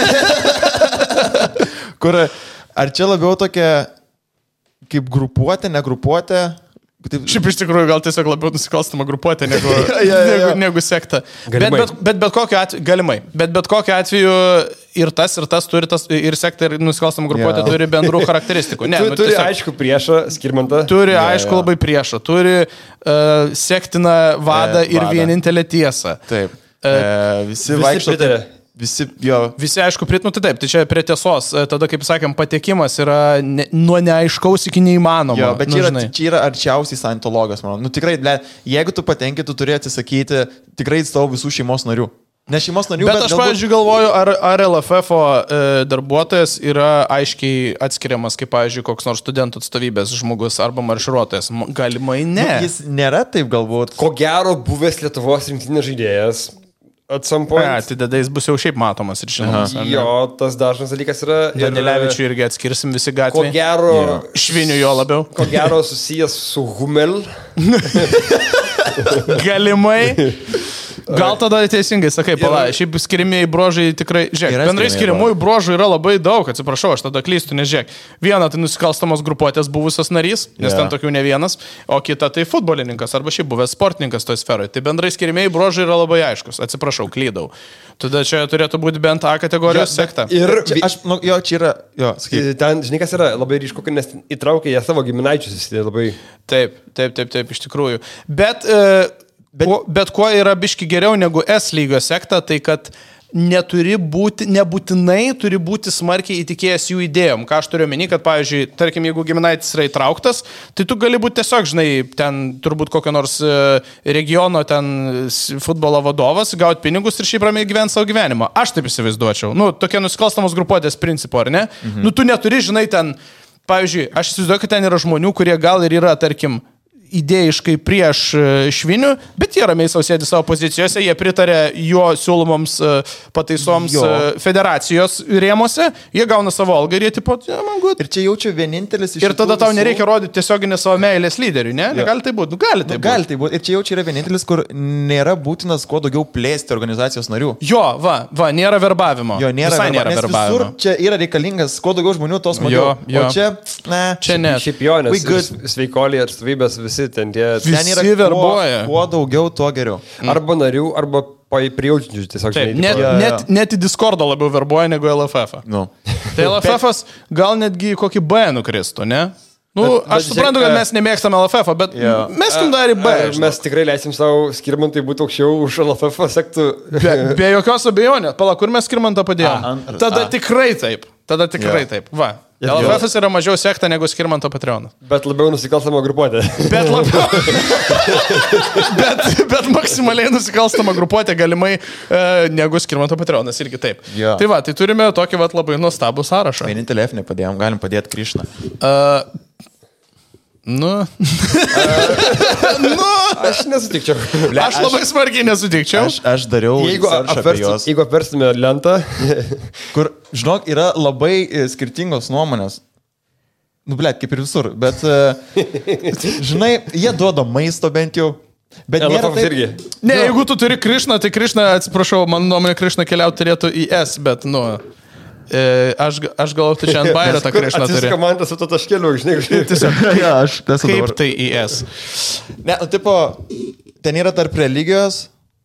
kur, ar čia labiau tokia kaip grupuotė, negrupuotė. Taip, Šiaip iš tikrųjų gal tiesiog labiau nusikalstama grupuotė negu, jo, jo. negu, negu sekta. Bet Galimai. bet, bet, bet kokiu atveju, galimai, bet bet kokiu atveju ir tas, ir tas turi, tas, ir sekta, ir nusikalstama grupuotė Jo. turi bendrų charakteristikų. Ne, Tu, nu, turi tiesiog- aišku priešą, skirmantą. Turi, Jo, aišku, jo. labai priešą. Turi uh, sektiną vadą E, ir vadą. vienintelę tiesą. taip. E, E, visi visi vaikšto. pritarė. Visi, jo. Visi, aišku, prit, nu tai taip, tai čia prie tiesos. E, Tada, kaip sakėm, patekimas yra ne, nuo neaiškaus iki neįmanoma. Jo, bet nu, čia yra, žinai. čia yra arčiausiai santologijos, manau. Nu tikrai, ble, jeigu tu patenki, tu turi atsisakyti tikrai savo visų šeimos narių. Ne šeimos narių, Bet bet, aš, pavyzdžiui, galvoju, ar, ar L F F e, darbuotojas yra aiškiai atskiriamas, kaip, pavyzdžiui, koks nors studentų atstovybės žmogus arba marširuotojas. M- Galimai ne. Nu, jis nėra taip galbūt. Ko gero buvęs Lietuvos rinktinės žaidėjas. At some point. Ne, tai tada jis bus jau šiaip matomas ir žinomas. ar ne? Jo, tas dažnas dalykas yra. ir- Danilevičių irgi atskirsim visi Ko gatvėje. gero, Švinių jo labiau. ko gero susijęs su Hummel. Galimai. Gal tada teisingai sakai, pala, šiaip skiriamieji brožai tikrai, žiūrėk, Yra bendrai skiriamieji skiriamųjų brožų yra labai daug, atsiprašau, aš tada klystu, nes žiūrėk, viena tai nusikalstamos grupuotės buvusios narys, nes Jo. ten tokių ne vienas, o kita tai futbolininkas arba šiaip buvęs sportininkas toje sferoje. Tai bendrai skiriamieji brožai yra labai aiškus, atsiprašau, klydau. Tada čia turėtų būti bent A kategorijos sekta. Ir Čia, aš, nu, jo, čia yra, jo, sakyk. ten, žinai, kas yra labai ryšku, kad nes įtraukė jie savo giminaičius, jis labai... Taip, taip, taip, taip, iš tikrųjų. Bet, e, bet, kuo, bet kuo yra biški geriau negu S lygio sekta, tai kad neturi būti, nebūtinai turi būti smarkiai įtikėjęs jų idėjom. Ką aš turiu omeny, kad, pavyzdžiui, tarkim, jeigu giminaitis yra įtrauktas, tai tu gali būti tiesiog, žinai, ten turbūt kokio nors e, regiono ten s- futbolo vadovas, gauti pinigus ir šiaip ramiai gyventi savo gyvenimą. Aš taip įsivaizduočiau. Nu, tokie nusikalstamos grupuotės principu, ar ne? Mhm. Nu, tu neturi, žinai, ten, pavyzdžiui, aš įsivaizduoju, kad ten yra žmonių, kurie gal ir yra, tarkim, idėjiškai prieš e, Švinių, bet jie ramiai sau sėdi savo pozicijose, jie pritarė jo siūlomoms e, pataisoms Jo. e, federacijos rėmose, jie gauna savo algą ir jie tipo, ja, man good. Ir čia jaučiu vienintelis iš Ir tada šitų tau visų- nereikia rodyti tiesioginį savo meilės lyderiui, ne? Negali tai būti, nu gali tai Nu, būti. gali tai būti. Ir čia jau čia yra vienintelis, kur nėra būtinas kuo daugiau plėsti organizacijos narių. Jo, va, va, nėra verbavimo. Jo, nėra, Visai verba, nėra nes verbavimo. visur čia yra reikalingas kuo daugiau žmonių, tos smagiau. Jo, jo. O čia, ne, Čia ne. Šiaip jo, nes We good. sveikoliai ir stovybės visi ten tie... Vis- ten yra Visi kuo, verbuoja. kuo daugiau, tuo geriau. Arba narių, arba prijaučiančių tiesiog. Taip, žinai, net, tipo- Jo, jo. net, net į Discordą labiau verbuoja negu L F F. Nu. Tai L F F gal netgi kokį B nukristų, ne? Nu, Bet- bet aš suprantu, žiūrėk, kad e, mes nemėgstam L F F, bet Jo. meskim dar į B. A, žinok. Mes tikrai leisim savo Skirmantui būti aukščiau už L F F sektų. Be, be jokios abejonės. Pala, kur mes Skirmantą padėjome? A, ant- Tada a. tikrai taip. Tada tikrai Jo. taip. Va. Ir L jo. F F yra mažiau sekta negu Skirmanto Patreonas. Bet labiau nusikalstama grupuotė. Bet labiau. bet, bet maksimaliai nusikalstama grupuotė galimai e, negu Skirmanto Patreonas irgi taip. Jo. Tai va, tai turime tokį va labai nuostabų sąrašą. Vienintelį F nepadėjom, galim padėti Krišną. Uh, nu. nu. Aš nesutikčiau. Aš labai smarkiai nesutikčiau. Aš, aš dariau Jeigu, search apie apversti, juos, jeigu apverstume lentą, kur, žinok, yra labai e, skirtingos nuomonės. Nu, blėt, kaip ir visur, bet, e, žinai, jie duoda maisto bent jau. Bet L F nėra F taip, irgi. Ne, jeigu tu turi Krišną, tai Krišna, atsiprašau, mano nuomonė, Krišna keliauti turėtų į S, bet, nu, e, aš, aš galvoju, tu čia ant bairio tą Krišną turi. Atsisuka man tas su to taškeliu, žinai, kažkaip. Tiesiog, ja, aš esu kaip dabar. tai į S? Ne, nu, tipo, ten yra tarp religijos.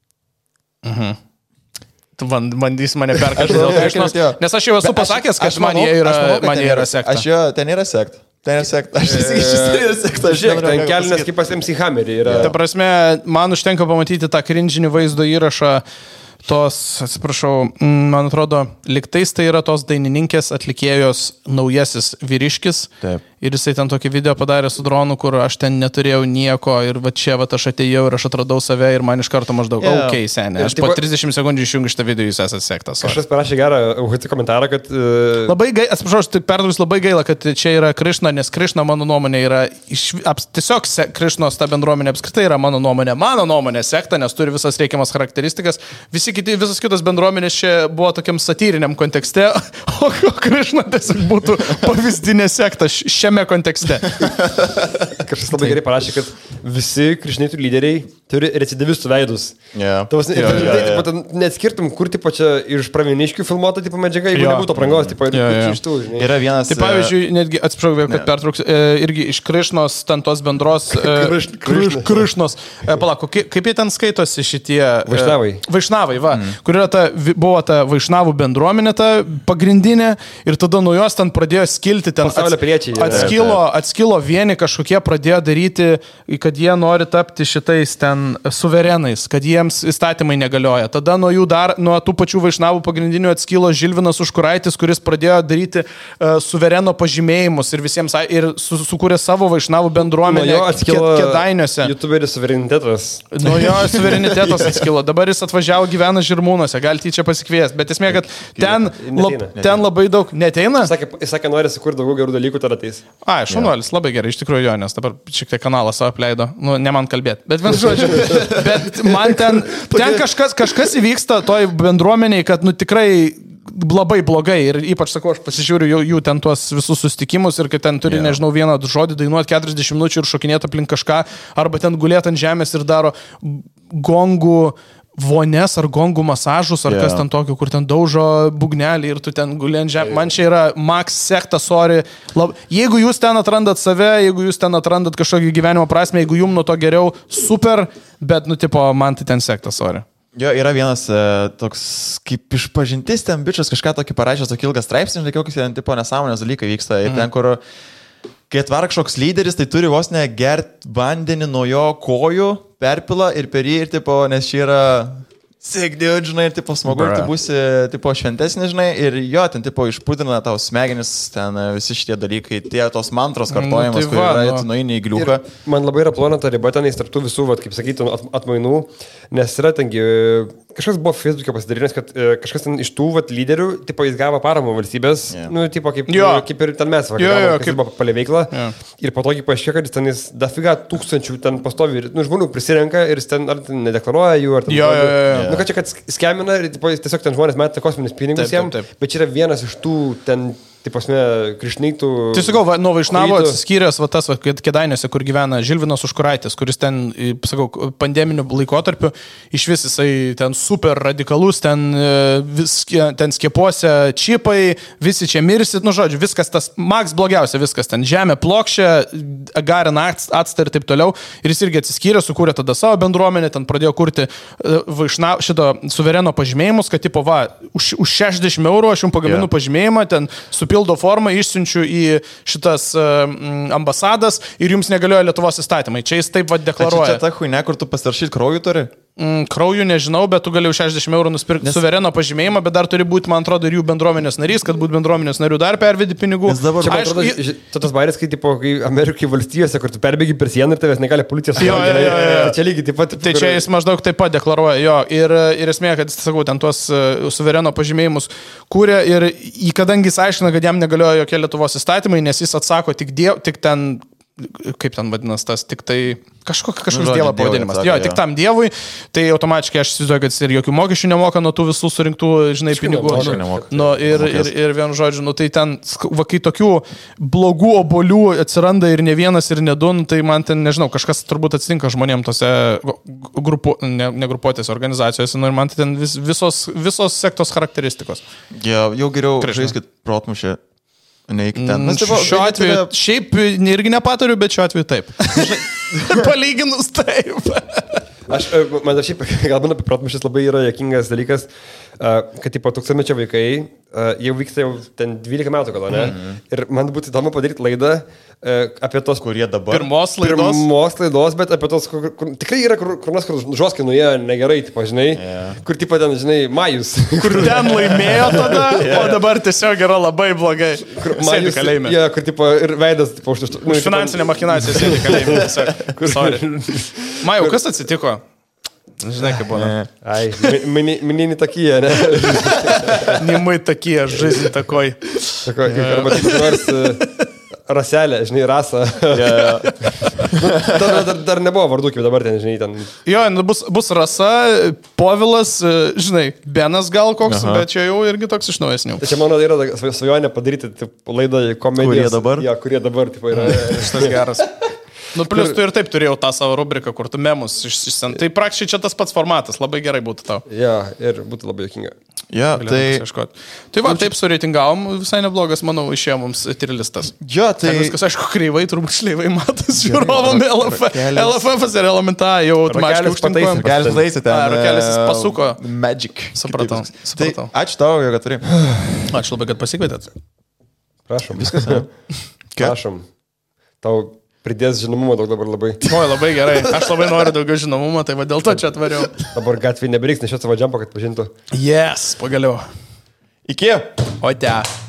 Tu man, bandys mane perkąsti Aš dėl manau, Krišnos. kad jo. Nes aš jau esu Bet aš- pasakęs, kad aš man manau- jie yra, aš manau, kad man ten jie yra sekta. Aš jo, ten yra sekta. Ten yra sekta. Aš įsigišiu, ten yra sekta. Aš Žiūrėk, nenorėjau ten nieko kelnes pasakyt. kaip pas M C Hammerį yra. Ta prasme, man užtenka pamatyti tą krinžinį vaizdo įrašą tos, atsiprašau, mm, man atrodo, liktais tai yra tos dainininkės atlikėjos naujasis vyriškis. Taip. Ir jisai ten tokį video padarė su dronu, kur aš ten neturėjau nieko ir va čia va aš atėjau ir aš atradau save ir man iš karto maždaug, Jo. ok, senė, Ir aš po tipo- trisdešimt sekundžių išjungiu šitą video, jūs esate sektas. sorry. Kažkas parašė gerą U H C komentarą, kad... Uh, Labai gaila, atsiprašau, aš tik perduosiu, labai gaila, kad čia yra Krišna, nes Krišna, mano nuomonė, yra iš, aps, tiesiog se, Krišnos ta bendruomenė apskritai yra mano nuomonė. Mano nuomonė sekta, nes turi visas reikiamas charakteristikas. Visi kiti, visas kitos bendruomenės čia buvo tokiam satyriniam kontekste, o Krišna tiesiog būtų pavyzdinė sekta š- šiame kontekste. kažkas labai gerai parašė, kad visi krišnitų lyderiai turi recidivistų veidus. Jo. Tavas, Jo, ir jo, tai, jo. tipo, ten neatskirtum, kur tipo čia iš pravieniškių filmuota tipo medžiaga, jeigu Jo. nebūtų aprangos, tipo, ir Jo, jo. iš tų, žinai. Yra vienas... Tai pavyzdžiui, netgi, atsiprašau, vėl, kad Ne. pertrauks, e, irgi iš Krišnos, ten tos bendros... E, Kriš- kriš, Krišnos. krišnos. E, palauk, kaip, kaip jie ten skaitosi šitie... E, Vaišnavai. Vaišnavai, va. Mm. Kur yra ta, vi- buvo ta Vaišnavų bendruomenė, ta pagrindinė, ir tada nuo jos ten pradėjo skilti ten... Pasaulio piliečiai yra. Atskilo, atskilo vieni kažkokie pradėjo daryti, kad jie nori tapti šitais ten suverenais, kad jiems įstatymai negalioja. Tada nuo jų dar, nuo tų pačių Vaišnavų pagrindinių atskilo Žilvinas Užkuraitis, kuris pradėjo daryti uh, suvereno pažymėjimus ir visiems, ai- ir su, sukūrė savo Vaišnavų Nuo bendruomenę jo atskilo Kėdainiuose. YouTuberis suverenitetas. Nuo jo suverenitetas atskilo. Dabar jis atvažiavo, gyvena Žirmūnuose, galite jį čia pasikviesti. Bet esmė, kad ten, lab, Neateina. ten labai daug... Neteina? Jis sakė, jis sakė, nori sukurti daugiau gerų dalykų, tada ateis. A, šaunuolis, labai gerai, iš tikrųjų jo, nes dabar šiek tiek kanalą savo apleido. Nu, ne man kalbėti. Bet, vien žodžiu, bet man ten, ten kažkas, kažkas įvyksta toj bendruomeniai, kad, nu, tikrai labai blogai ir ypač, sakau, aš pasižiūriu jų, jų ten tuos visus susitikimus ir kad ten turi, Jo. nežinau, vieną žodį dainuoti keturiasdešimt minučių ir šokinėti aplink kažką, arba ten gulėti ant žemės ir daro gongų vones ar gongų masažus, ar Jo. kas ten tokio, kur ten daužo bugnelį ir tu ten guli ant žemės. Man čia yra max sekta, sorry. Lab... Jeigu jūs ten atrandat save, jeigu jūs ten atrandat kažkokį gyvenimo prasme, jeigu jums nuo to geriau, super, bet, nu, tipo, man tai ten sekta, sorry. Jo, yra vienas e, toks, kaip išpažintis ten bičias, kažką tokį parašęs, tokį ilgą straipsnį, žinai, kokius ten tipo nesąmonės dalykai vyksta. Ir ten, kur, kai atvar kažkoks lyderis, tai turi vos ne gert vandenį nuo jo kojų, perpila ir per jį, ir tipo, nes čia yra sick dude, žinai, ir tipo smagu, ir tu Bruh. būsi tipo šventesnis, žinai, ir jo, ten tipo išpudina tau smegenis, ten e, visi šitie dalykai, tie tos mantros kartojimas, tai kur va, yra, nu. tu nueini į Ir gliuką. man labai yra plona ta riba tenais tarp tų visų, vat, kaip sakytum, at, atmainų, nes yra tengi, kažkas buvo Facebook'e pasidarinęs, kad e, kažkas ten iš tų vat, lyderių, tipo, jis gavo paramą valstybės, Jo. nu, tipo, kaip, Jo. kaip ir ten mes, va, Jo, jo, kaip kaip- dirba palė veiklą. Jo. Ir po to, kai paaiškėjo, kad jis ten jis dafiga tūkstančių ten pastovi, ir, nu, žmonių prisirenka ir jis ten ar ten nedeklaruoja jų, ar ten... Jo, jo, jo, jo. Nu, kad čia, kad skemina ir tipo, jis tiesiog ten žmonės meta kosminius pinigus Taip, jam, taip, taip. bet čia yra vienas iš tų ten, taip pasme, krišnytų... Tai sakau, va, nuo Vaišnavo Rytų. atsiskyręs va, tas, va, kad Kėdainiuose, kur gyvena Žilvinas Užkuraitis, kuris ten, i, sakau, pandeminiu laikotarpiu iš vis jisai ten super radikalus, ten, e, vis, ten skiepuose čipai, visi čia mirsit, nu žodžiu, viskas tas, maks blogiausia, viskas ten, žemė plokščia, garina atstą ir taip toliau. Ir jis irgi atsiskyrė, sukūrė tada savo bendruomenę, ten pradėjo kurti e, Vaišnavo, šito suvereno pažymėjimus, kad tipo, va, už, už šešiasdešimt eurų aš jums pagaminu Jo. pažymėjimą, ten supilsiu pildo formą, išsiunčiu į šitas um, ambasadas ir jums negalioja Lietuvos įstatymai. Čia jis taip vad deklaruoja. Čia ta huinė, kur tu pasirašyti krauju turi? Mm, kraujų nežinau, bet tu gali už šešiasdešimt eurų nusipirkti Nes... suvereno pažymėjimą, bet dar turi būti, man atrodo, ir jų bendruomenės narys, kad būtų bendruomenės narių dar pervedi pinigų. Nes dabar, čia, man atrodo, Aišku, ž... tas bairės, kai, tipo, kai Amerikai valstijose, kur tu perbėgi per sieną ir tavęs negali policija jo, jo, jo, jo. Čia lygiai taip pat. Tai kur... čia jis maždaug taip pat deklaruoja, jo. Ir, ir esmė, kad jis, sakau, ten tuos uh, suvereno pažymėjimus kūrė ir į kadangi jis aiškina, kad jam negalioja jokie Lietuvos įstatymai, nes jis atsako tik, diev, tik ten, kaip ten vadinasi, tas tik tai kažkoks kažkoks dievo pavadinimas. Jo, tik tam dievui, tai automatiškai aš įsivaizduoju, kad jis ir jokių mokesčių nemoka nuo tų visų surinktų, žinai, pinigų. Nu, ir, ir, ir vienu žodžiu, nu, tai ten, va, kai tokių blogų obolių atsiranda ir ne vienas, ir ne du, nu, tai man ten, nežinau, kažkas turbūt atsitinka žmonėm tose grupu, ne, ne grupuotės organizacijose, nu, ir man ten vis, visos, visos sektos charakteristikos. Ja, jau geriau žaiskit protmušę. Neik ten. Mm, tipo, šiuo atveju, tada... šiaip irgi nepatariu, bet šiuo atveju taip. Palyginus taip. Aš, man šiaip, galbūt apie protmušės labai yra jokingas dalykas, kad tipo tūkstantmečio vaikai jau vyksta jau ten dvylika metų, gal ne? Mm-hmm. Ir man būtų įdomu padaryti laidą apie tos, kurie dabar. Pirmos laidos. Pirmos laidos, bet apie tos, kur, kur tikrai yra, kur, kur mes, kur žoskai nuėjo negerai, tipo, žinai, yeah. Kur tipo ten, žinai, Majus. Kur ten laimėjo tada, yeah. O dabar tiesiog yra labai blogai. Kur Majus kalėjime. Ja, kur tipo ir veidas, tipo, už, už finansinę machinaciją sėdi kalėjime. Sorry. Majau, kas atsitiko? Žinai, kaip būna. Ai, minini tokie, ne? Nimai tokie, žaizdį takoj. Tako, arba tik nors raselė, žinai, rasą. Yeah, yeah. dar, dar, dar nebuvo vardų, kaip dabar ten, žinai, ten. Jo, bus, bus rasa, Povilas, žinai, Benas gal koks, aha. Bet čia jau irgi toks iš naujesnių. Tai čia, mano, yra svajonė padaryti taip, laidą komedijos. Kurie dabar? Ja, kurie dabar, tipo, yra. Šitas geras. Nu, plus tu ir taip turėjau tą savo rubriką, kur tu memus išsisen. Tai praktiškai čia tas pats formatas, labai gerai būtų tau. Ja, ir būtų labai jokinga. Ja, tai... Tai va, taip sureitingavom, visai neblogas, manau, išėjo mums tirilistas. Ja, tai... Ten viskas, aišku, kreivai, turbūt šleivai matos žiūrovom L F F. L F F ir Elementa jau automatiškai užtinkuojam. Rakelis pataisė ten. Rakelis pasuko. Magic. Supratau. Supratau. Tai ačiū tau, kad turi. Ačiū labai, kad pasikvietėt. Prašom. Viskas. Prašom. Tau pridės žinomumo daug dabar labai. Oi, labai gerai. Aš labai noriu daugiau žinomumo, tai va dėl to čia atvariau. Dabar gatvėje nebereiks nešioti savo džempą, kad pažintų. Yes, pagaliau. Iki. O te.